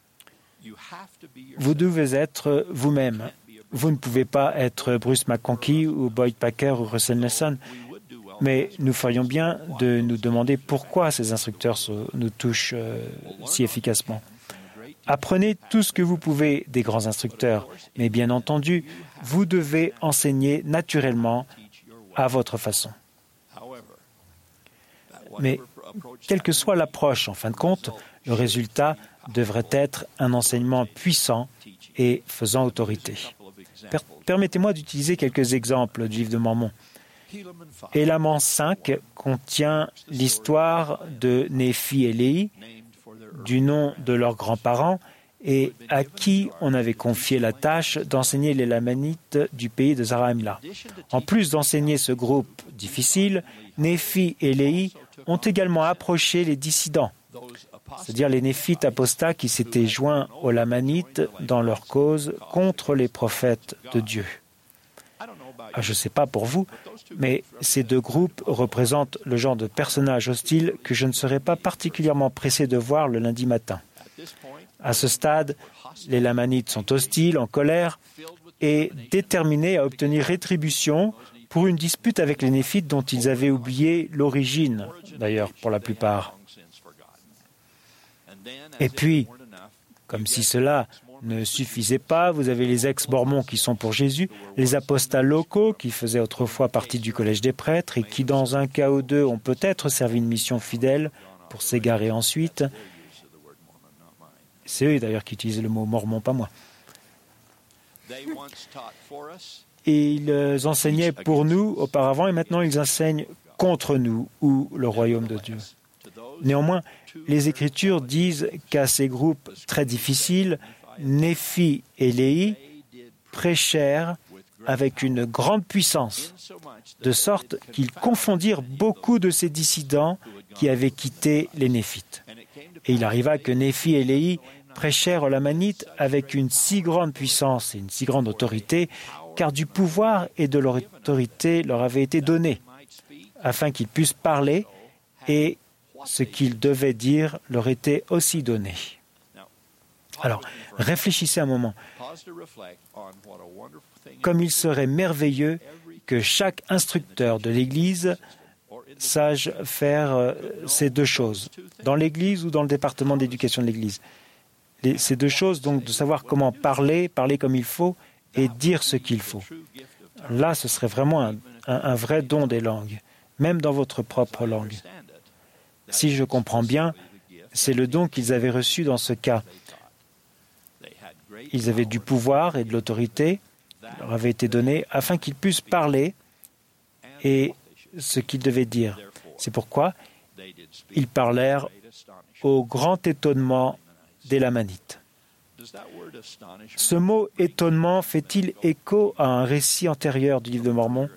Speaker 5: Vous devez être vous-même. Vous ne pouvez pas être Bruce McConkie ou Boyd Packer ou Russell Nelson, mais nous ferions bien de nous demander pourquoi ces instructeurs nous touchent euh, si efficacement. Apprenez tout ce que vous pouvez des grands instructeurs, mais bien entendu, vous devez enseigner naturellement à votre façon. Mais quelle que soit l'approche, en fin de compte, le résultat devrait être un enseignement puissant et faisant autorité. Per- Permettez-moi d'utiliser quelques exemples du livre de Mormon. Élément cinq contient l'histoire de Néphi et Léhi, du nom de leurs grands-parents, et à qui on avait confié la tâche d'enseigner les Lamanites du pays de Zarahemla. En plus d'enseigner ce groupe difficile, Néphi et Léhi ont également approché les dissidents, c'est-à-dire les Néphites apostats qui s'étaient joints aux Lamanites dans leur cause contre les prophètes de Dieu. Ah, je ne sais pas pour vous, mais ces deux groupes représentent le genre de personnages hostiles que je ne serais pas particulièrement pressé de voir le lundi matin. À ce stade, les Lamanites sont hostiles, en colère et déterminés à obtenir rétribution pour une dispute avec les Néphites dont ils avaient oublié l'origine, d'ailleurs, pour la plupart. Et puis, comme si cela ne suffisait pas, vous avez les ex-mormons qui sont pour Jésus, les apostats locaux qui faisaient autrefois partie du collège des prêtres et qui, dans un cas ou deux, ont peut-être servi une mission fidèle pour s'égarer ensuite. C'est eux d'ailleurs qui utilisent le mot mormon, pas moi. Et ils enseignaient pour nous auparavant et maintenant ils enseignent contre nous ou le royaume de Dieu. Néanmoins, les Écritures disent qu'à ces groupes très difficiles, Néphi et Léhi prêchèrent avec une grande puissance, de sorte qu'ils confondirent beaucoup de ces dissidents qui avaient quitté les Néphites. Et il arriva que Néphi et Léhi prêchèrent aux Lamanites avec une si grande puissance et une si grande autorité, car du pouvoir et de l'autorité leur avait été donné, afin qu'ils puissent parler, et ce qu'ils devaient dire leur était aussi donné. Alors, réfléchissez un moment. Comme il serait merveilleux que chaque instructeur de l'Église sache faire ces deux choses, dans l'Église ou dans le département d'éducation de l'Église. Les, ces deux choses, donc, de savoir comment parler, parler comme il faut et dire ce qu'il faut. Là, ce serait vraiment un, un, un vrai don des langues, même dans votre propre langue. Si je comprends bien, c'est le don qu'ils avaient reçu dans ce cas. Ils avaient du pouvoir et de l'autorité, leur avait été donné, afin qu'ils puissent parler et ce qu'ils devaient dire. C'est pourquoi ils parlèrent au grand étonnement des Lamanites. Ce mot « étonnement » fait-il écho à un récit antérieur du livre de Mormon?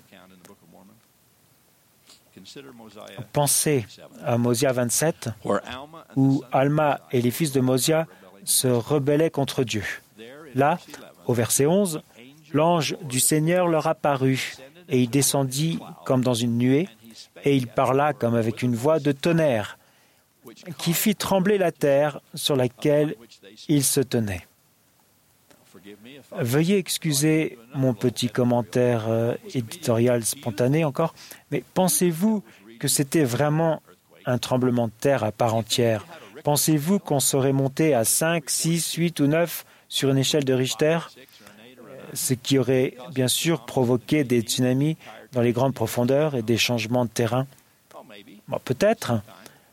Speaker 5: Pensez à Mosia vingt-sept, où Alma et les fils de Mosia se rebellaient contre Dieu. Là, au verset onze, l'ange du Seigneur leur apparut, et il descendit comme dans une nuée, et il parla comme avec une voix de tonnerre, qui fit trembler la terre sur laquelle ils se tenaient. Veuillez excuser mon petit commentaire euh, éditorial spontané encore, mais pensez-vous que c'était vraiment un tremblement de terre à part entière? Pensez-vous qu'on serait monté à cinq, six, huit ou neuf sur une échelle de Richter, ce qui aurait bien sûr provoqué des tsunamis dans les grandes profondeurs et des changements de terrain? Bon, peut-être,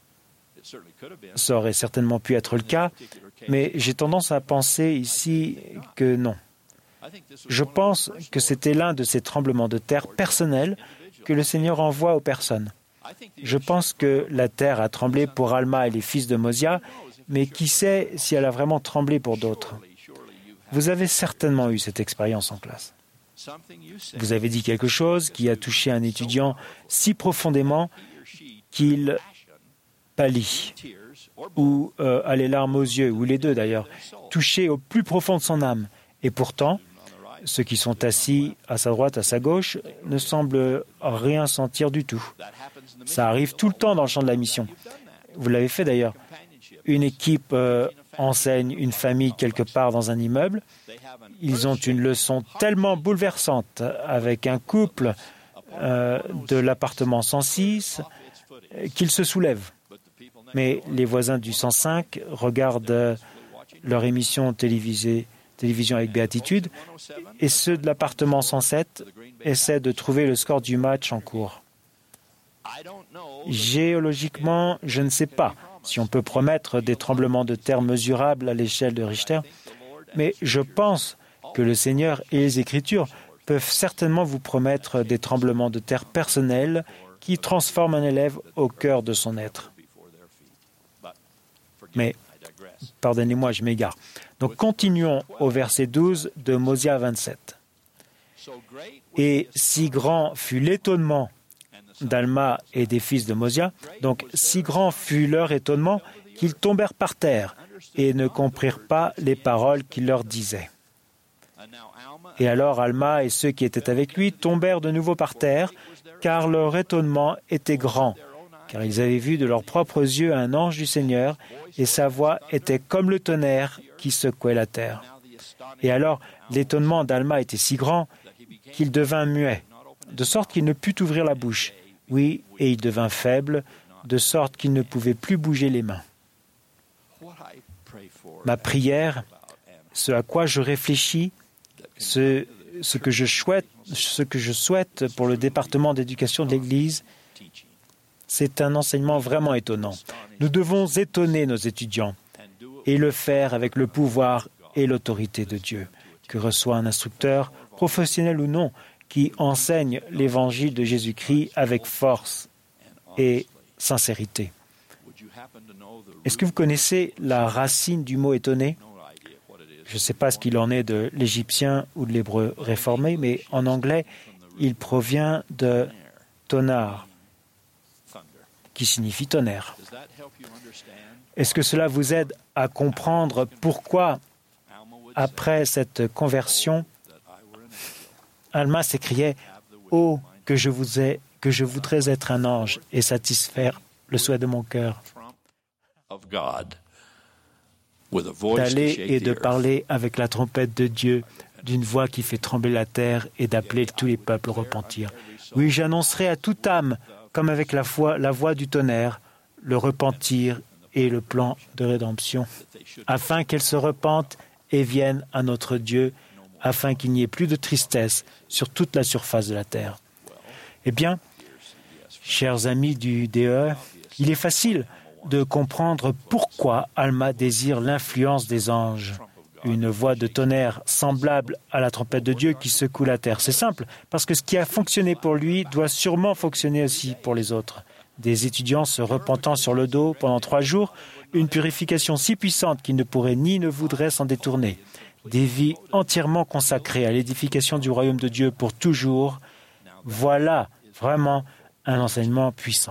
Speaker 5: ça aurait certainement pu être le cas, mais j'ai tendance à penser ici que non. Je pense que c'était l'un de ces tremblements de terre personnels que le Seigneur envoie aux personnes. Je pense que la terre a tremblé pour Alma et les fils de Mosia, mais qui sait si elle a vraiment tremblé pour d'autres? Vous avez certainement eu cette expérience en classe. Vous avez dit quelque chose qui a touché un étudiant si profondément qu'il pâlit, ou euh, a les larmes aux yeux, ou les deux d'ailleurs, touché au plus profond de son âme. Et pourtant, ceux qui sont assis à sa droite, à sa gauche, ne semblent rien sentir du tout. Ça arrive tout le temps dans le champ de la mission. Vous l'avez fait d'ailleurs. Une équipe euh, enseigne une famille quelque part dans un immeuble. Ils ont une leçon tellement bouleversante avec un couple euh, de l'appartement cent six qu'ils se soulèvent. Mais les voisins du cent cinq regardent leur émission télévisée, télévision avec béatitude, et ceux de l'appartement cent sept essaient de trouver le score du match en cours. Géologiquement, je ne sais pas si on peut promettre des tremblements de terre mesurables à l'échelle de Richter, mais je pense que le Seigneur et les Écritures peuvent certainement vous promettre des tremblements de terre personnels qui transforment un élève au cœur de son être. Mais, pardonnez-moi, je m'égare. Donc, continuons au verset douze de Mosia vingt-sept. « Et si grand fut l'étonnement d'Alma et des fils de Mosia, donc si grand fut leur étonnement qu'ils tombèrent par terre et ne comprirent pas les paroles qu'il leur disait. Et alors Alma et ceux qui étaient avec lui tombèrent de nouveau par terre, car leur étonnement était grand, car ils avaient vu de leurs propres yeux un ange du Seigneur, et sa voix était comme le tonnerre qui secouait la terre. Et alors l'étonnement d'Alma était si grand qu'il devint muet, de sorte qu'il ne put ouvrir la bouche. Oui, et il devint faible, de sorte qu'il ne pouvait plus bouger les mains. Ma prière, ce à quoi je réfléchis, ce, ce, que je souhaite, ce que je souhaite pour le département d'éducation de l'Église, c'est un enseignement vraiment étonnant. Nous devons étonner nos étudiants et le faire avec le pouvoir et l'autorité de Dieu, que reçoit un instructeur, professionnel ou non, qui enseigne l'évangile de Jésus-Christ avec force et sincérité. Est-ce que vous connaissez la racine du mot « étonné » ? Je ne sais pas ce qu'il en est de l'égyptien ou de l'hébreu réformé, mais en anglais, il provient de « tonar », qui signifie « tonnerre ». Est-ce que cela vous aide à comprendre pourquoi, après cette conversion, Alma s'écriait « Oh, que je, vous ai, que je voudrais être un ange et satisfaire le souhait de mon cœur. » D'aller et de parler avec la trompette de Dieu, d'une voix qui fait trembler la terre et d'appeler tous les peuples au repentir. Oui, j'annoncerai à toute âme, comme avec la voix, la voix du tonnerre, le repentir et le plan de rédemption, afin qu'elle se repente et vienne à notre Dieu, afin qu'il n'y ait plus de tristesse sur toute la surface de la terre. Eh bien, chers amis du D E, il est facile de comprendre pourquoi Alma désire l'influence des anges, une voix de tonnerre semblable à la trompette de Dieu qui secoue la terre. C'est simple, parce que ce qui a fonctionné pour lui doit sûrement fonctionner aussi pour les autres. Des étudiants se repentant sur le dos pendant trois jours, une purification si puissante qu'ils ne pourraient ni ne voudraient s'en détourner. Des vies entièrement consacrées à l'édification du royaume de Dieu pour toujours. Voilà vraiment un enseignement puissant.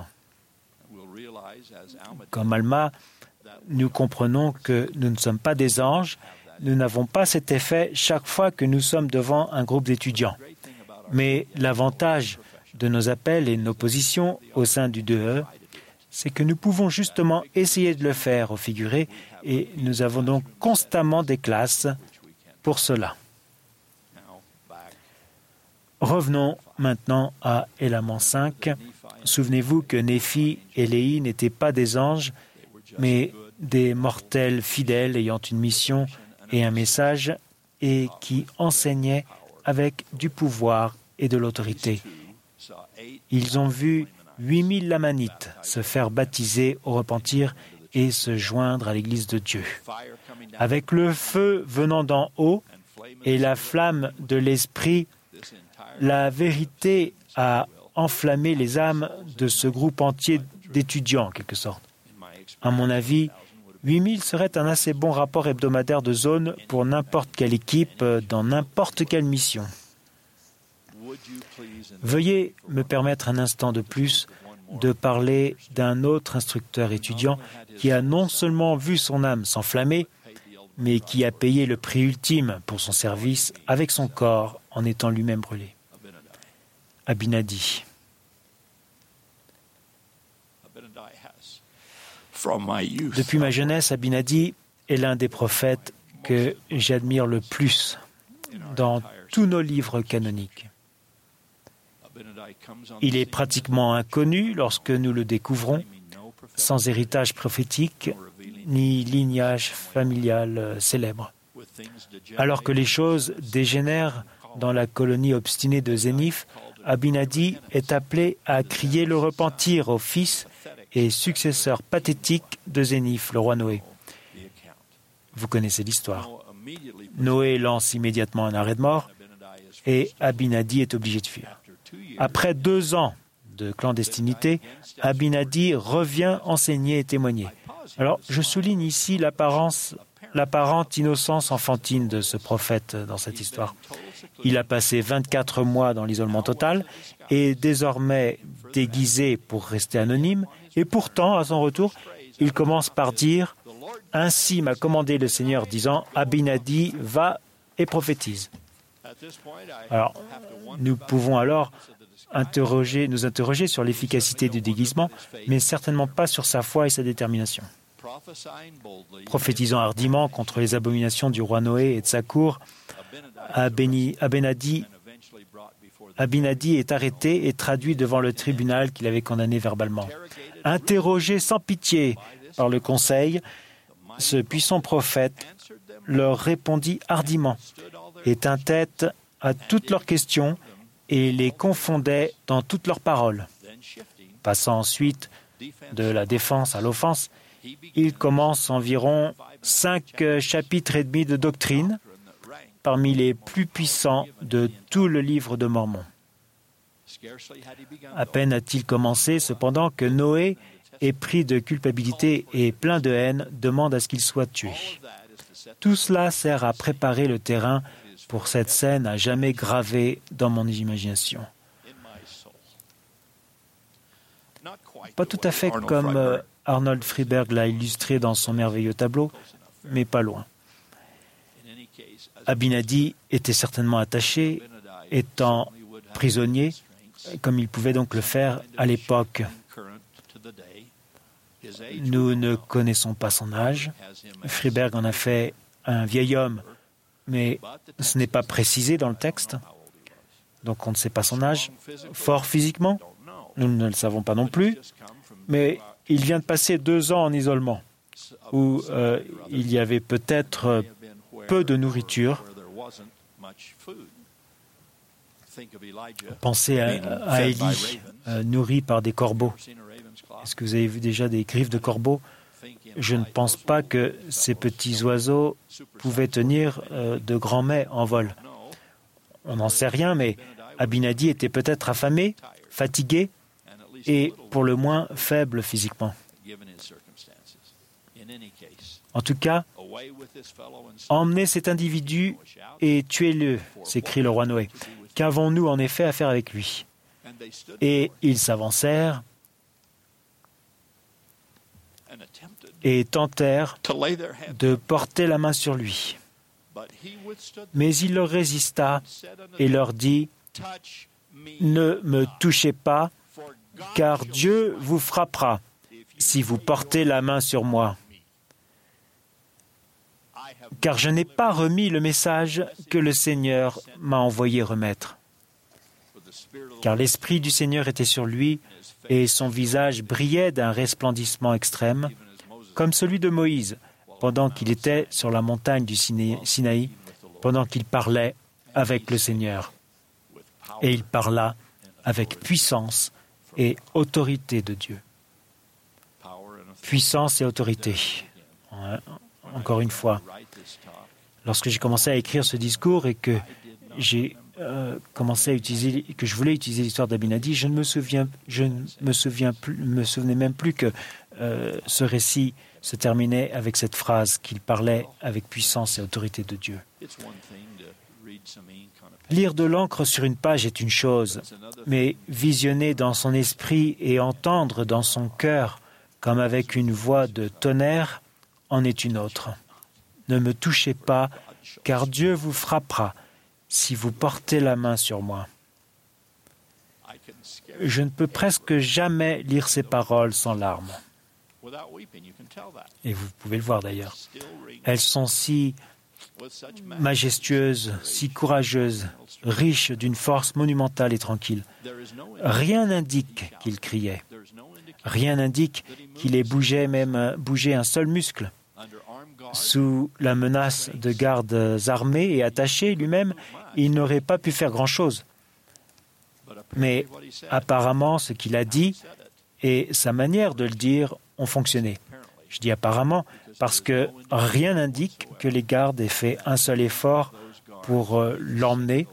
Speaker 5: Comme Alma, nous comprenons que nous ne sommes pas des anges, nous n'avons pas cet effet chaque fois que nous sommes devant un groupe d'étudiants. Mais l'avantage de nos appels et de nos positions au sein du D E, c'est que nous pouvons justement essayer de le faire au figuré et nous avons donc constamment des classes pour cela. Revenons maintenant à Élément cinq. Souvenez-vous que Néphi et Léhi n'étaient pas des anges, mais des mortels fidèles ayant une mission et un message et qui enseignaient avec du pouvoir et de l'autorité. Ils ont vu huit mille Lamanites se faire baptiser au repentir et se joindre à l'Église de Dieu. Avec le feu venant d'en haut et la flamme de l'Esprit, la vérité a enflammé les âmes de ce groupe entier d'étudiants, en quelque sorte. À mon avis, huit mille serait un assez bon rapport hebdomadaire de zone pour n'importe quelle équipe dans n'importe quelle mission. Veuillez me permettre un instant de plus de parler d'un autre instructeur étudiant qui a non seulement vu son âme s'enflammer, mais qui a payé le prix ultime pour son service avec son corps en étant lui-même brûlé. Abinadi. Depuis ma jeunesse, Abinadi est l'un des prophètes que j'admire le plus dans tous nos livres canoniques. Il est pratiquement inconnu lorsque nous le découvrons, sans héritage prophétique ni lignage familial célèbre. Alors que les choses dégénèrent dans la colonie obstinée de Zénith, Abinadi est appelé à crier le repentir au fils et successeur pathétique de Zénith, le roi Noé. Vous connaissez l'histoire. Noé lance immédiatement un arrêt de mort et Abinadi est obligé de fuir. Après deux ans de clandestinité, Abinadi revient enseigner et témoigner. Alors, je souligne ici l'apparence, l'apparente innocence enfantine de ce prophète dans cette histoire. Il a passé vingt-quatre mois dans l'isolement total et désormais déguisé pour rester anonyme. Et pourtant, à son retour, il commence par dire « Ainsi m'a commandé le Seigneur, disant, Abinadi va et prophétise. » Alors, nous pouvons alors interroger, nous interroger sur l'efficacité du déguisement, mais certainement pas sur sa foi et sa détermination. Prophétisant hardiment contre les abominations du roi Noé et de sa cour, Abeni, Abinadi, Abinadi est arrêté et traduit devant le tribunal qu'il avait condamné verbalement. Interrogé sans pitié par le conseil, ce puissant prophète leur répondit hardiment et tint tête à toutes leurs questions et les confondait dans toutes leurs paroles. Passant ensuite de la défense à l'offense, il commence environ cinq chapitres et demi de doctrine, parmi les plus puissants de tout le livre de Mormon. À peine a-t-il commencé, cependant, que Noé, épris de culpabilité et plein de haine, demande à ce qu'il soit tué. Tout cela sert à préparer le terrain pour cette scène à jamais gravée dans mon imagination. Pas tout à fait comme euh, Arnold Friedberg l'a illustré dans son merveilleux tableau, mais pas loin. Abinadi était certainement attaché, étant prisonnier, comme il pouvait donc le faire à l'époque. Nous ne connaissons pas son âge. Friedberg en a fait un vieil homme, mais ce n'est pas précisé dans le texte, donc on ne sait pas son âge. Fort physiquement, nous ne le savons pas non plus, mais il vient de passer deux ans en isolement, où euh, il y avait peut-être peu de nourriture. Pensez à, à Élie, euh, nourri par des corbeaux. Est-ce que vous avez vu déjà des griffes de corbeaux? Je ne pense pas que ces petits oiseaux pouvaient tenir euh, de grands mets en vol. On n'en sait rien, mais Abinadi était peut-être affamé, fatigué et pour le moins faible physiquement. En tout cas, emmenez cet individu et tuez-le, s'écrie le roi Noé. Qu'avons-nous en effet à faire avec lui? Et ils s'avancèrent et tentèrent de porter la main sur lui. Mais il leur résista et leur dit « Ne me touchez pas, car Dieu vous frappera si vous portez la main sur moi. car je n'ai pas remis le message que le Seigneur m'a envoyé remettre. Car l'Esprit du Seigneur était sur lui et son visage brillait d'un resplendissement extrême, comme celui de Moïse, pendant qu'il était sur la montagne du Sinaï, pendant qu'il parlait avec le Seigneur. Et il parla avec puissance et autorité de Dieu. Puissance et autorité. Encore une fois, lorsque j'ai commencé à écrire ce discours et que j'ai euh, commencé à utiliser, que je voulais utiliser l'histoire d'Abinadi, je ne me souviens, je ne me souviens plus, me souvenais même plus que euh, ce récit se terminait avec cette phrase qu'il parlait avec puissance et autorité de Dieu. Lire de l'encre sur une page est une chose, mais visionner dans son esprit et entendre dans son cœur, comme avec une voix de tonnerre, en est une autre. Ne me touchez pas, car Dieu vous frappera si vous portez la main sur moi. Je ne peux presque jamais lire ces paroles sans larmes. Et vous pouvez le voir d'ailleurs. Elles sont si majestueuses, si courageuses, riches d'une force monumentale et tranquille. Rien n'indique qu'il criait. Rien n'indique qu'il ait bougé, même bougé un seul muscle. Sous la menace de gardes armés et attachés lui-même, il n'aurait pas pu faire grand-chose. Mais apparemment, ce qu'il a dit et sa manière de le dire ont fonctionné. Je dis apparemment parce que rien n'indique que les gardes aient fait un seul effort pour euh, l'emmener.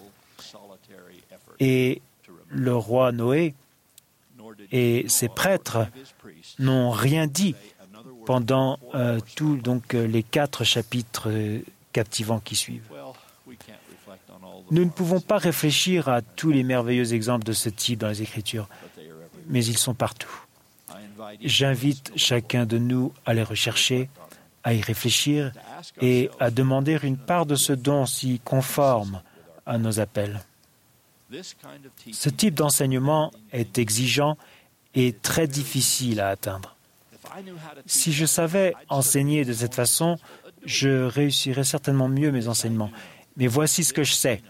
Speaker 5: Et le roi Noé et ses prêtres n'ont rien dit pendant euh, tous donc, les quatre chapitres euh, captivants qui suivent. Nous ne pouvons pas réfléchir à tous les merveilleux exemples de ce type dans les Écritures, mais ils sont partout. J'invite chacun de nous à les rechercher, à y réfléchir et à demander une part de ce don si conforme à nos appels. Ce type d'enseignement est exigeant et très difficile à atteindre. Si je savais enseigner de cette façon, je réussirais certainement mieux mes enseignements. Mais voici ce que je sais.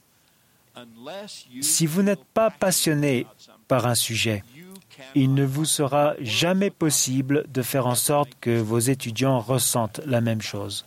Speaker 5: Si vous n'êtes pas passionné par un sujet, il ne vous sera jamais possible de faire en sorte que vos étudiants ressentent la même chose.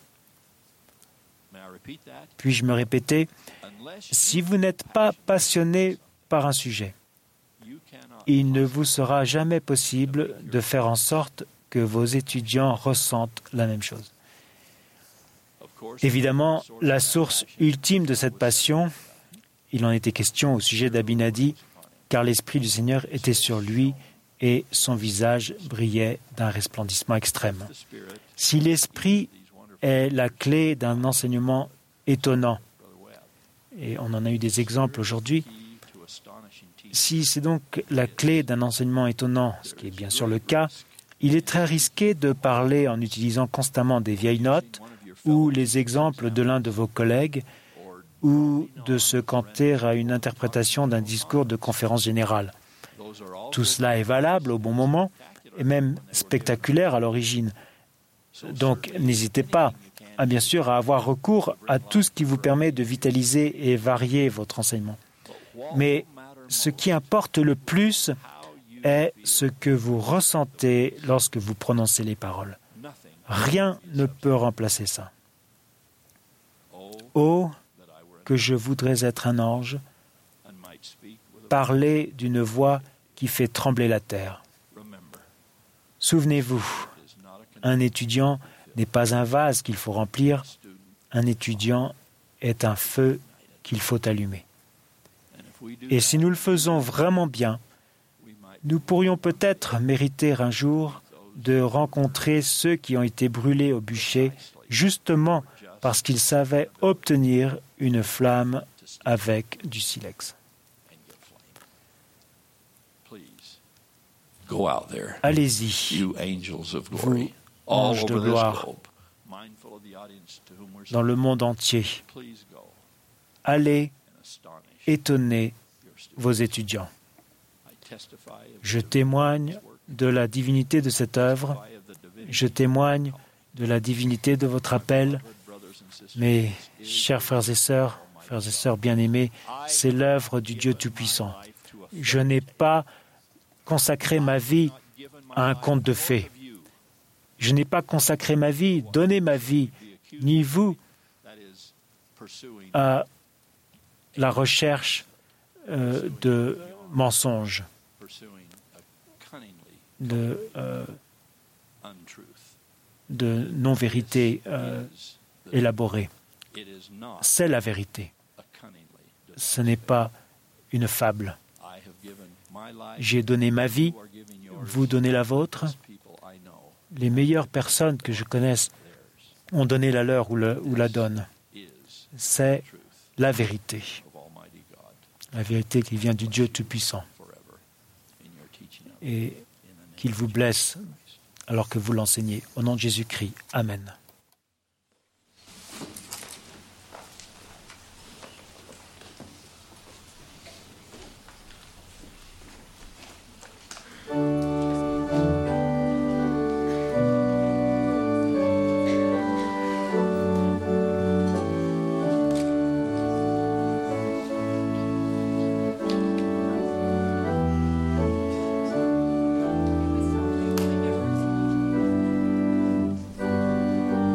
Speaker 5: Puis-je me répéter, si vous n'êtes pas passionné par un sujet, il ne vous sera jamais possible de faire en sorte que vos étudiants ressentent la même chose. Évidemment, la source ultime de cette passion, il en était question au sujet d'Abinadi, car l'Esprit du Seigneur était sur lui et son visage brillait d'un resplendissement extrême. Si l'Esprit est la clé d'un enseignement étonnant, et on en a eu des exemples aujourd'hui, si c'est donc la clé d'un enseignement étonnant, ce qui est bien sûr le cas, il est très risqué de parler en utilisant constamment des vieilles notes ou les exemples de l'un de vos collègues ou de se canter à une interprétation d'un discours de conférence générale. Tout cela est valable au bon moment et même spectaculaire à l'origine. Donc n'hésitez pas, à, bien sûr, à avoir recours à tout ce qui vous permet de vitaliser et varier votre enseignement. Mais ce qui importe le plus est ce que vous ressentez lorsque vous prononcez les paroles. Rien ne peut remplacer ça. Oh, que je voudrais être un ange, parler d'une voix qui fait trembler la terre. Souvenez-vous, un étudiant n'est pas un vase qu'il faut remplir, un étudiant est un feu qu'il faut allumer. Et si nous le faisons vraiment bien, nous pourrions peut-être mériter un jour de rencontrer ceux qui ont été brûlés au bûcher, justement parce qu'ils savaient obtenir une flamme avec du silex. Allez-y, vous, anges de gloire, dans le monde entier. Allez étonner vos étudiants. Je témoigne de la divinité de cette œuvre. Je témoigne de la divinité de votre appel Mais, chers frères et sœurs, frères et sœurs bien-aimés, c'est l'œuvre du Dieu Tout-Puissant. Je n'ai pas consacré ma vie à un conte de fées. Je n'ai pas consacré ma vie, donné ma vie, ni vous, à la recherche euh, de mensonges, de, euh, de non-vérité euh, élaborée. C'est la vérité. Ce n'est pas une fable. J'ai donné ma vie, vous donnez la vôtre. Les meilleures personnes que je connaisse ont donné la leur ou, le, ou la donnent. C'est la vérité. La vérité qui vient du Dieu Tout-Puissant. Et qu'il vous blesse alors que vous l'enseignez. Au nom de Jésus-Christ. Amen.
Speaker 8: Thank you.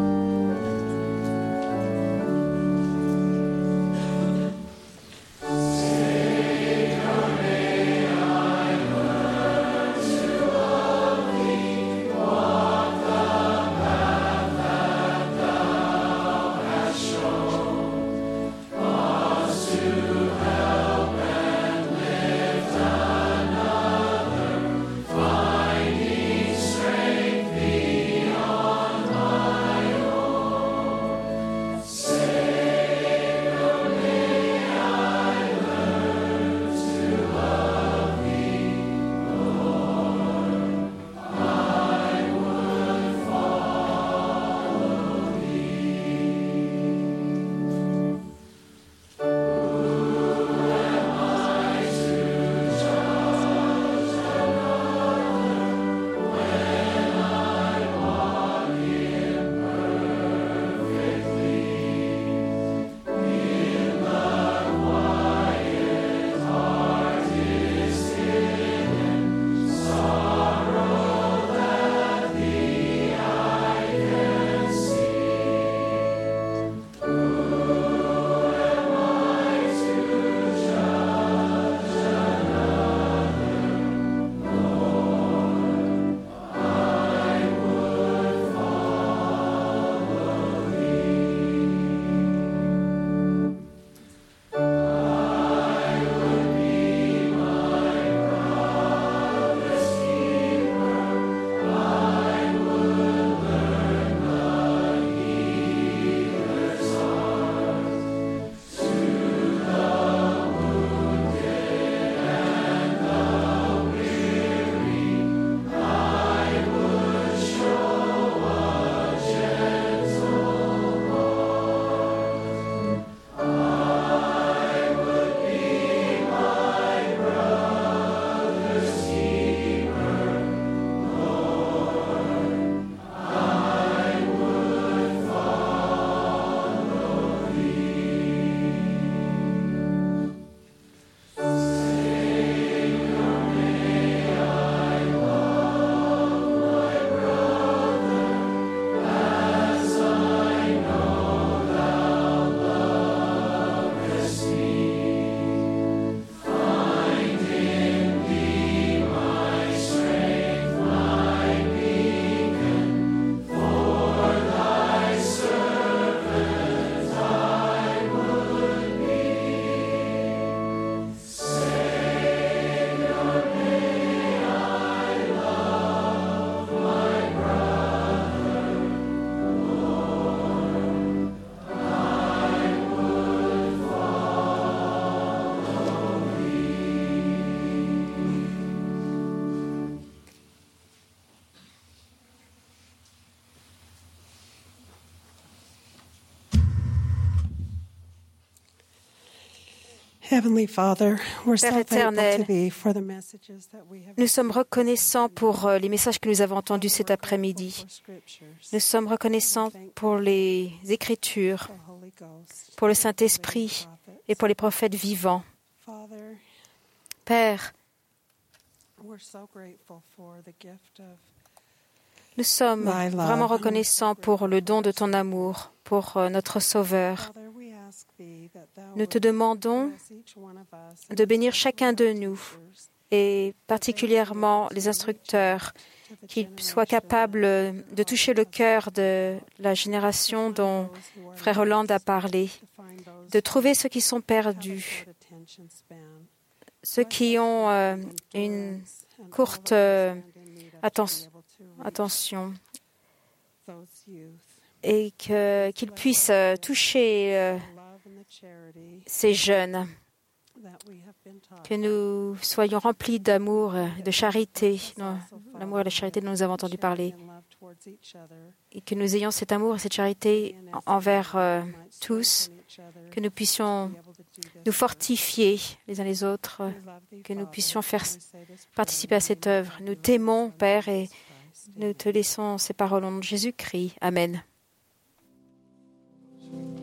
Speaker 8: Heavenly Father, we're so
Speaker 6: Père
Speaker 8: thankful
Speaker 6: éternel,
Speaker 8: to Thee for the messages that we have
Speaker 6: nous sommes reconnaissants pour euh, les messages que nous avons entendus cet après-midi. Nous sommes reconnaissants pour les Écritures, pour le Saint-Esprit et pour les prophètes vivants. Père, nous sommes vraiment reconnaissants pour le don de ton amour, pour euh, notre Sauveur. Nous te demandons de bénir chacun de nous, et particulièrement les instructeurs, qu'ils soient capables de toucher le cœur de la génération dont Frère Holland a parlé, de trouver ceux qui sont perdus, ceux qui ont euh, une courte euh, atten- attention, et que, qu'ils puissent euh, toucher euh, ces jeunes, que nous soyons remplis d'amour et de charité, non, l'amour et la charité dont nous avons entendu parler, et que nous ayons cet amour et cette charité envers euh, tous, que nous puissions nous fortifier les uns les autres, que nous puissions faire participer à cette œuvre. Nous t'aimons, Père, et nous te laissons ces paroles au nom de Jésus-Christ. Amen.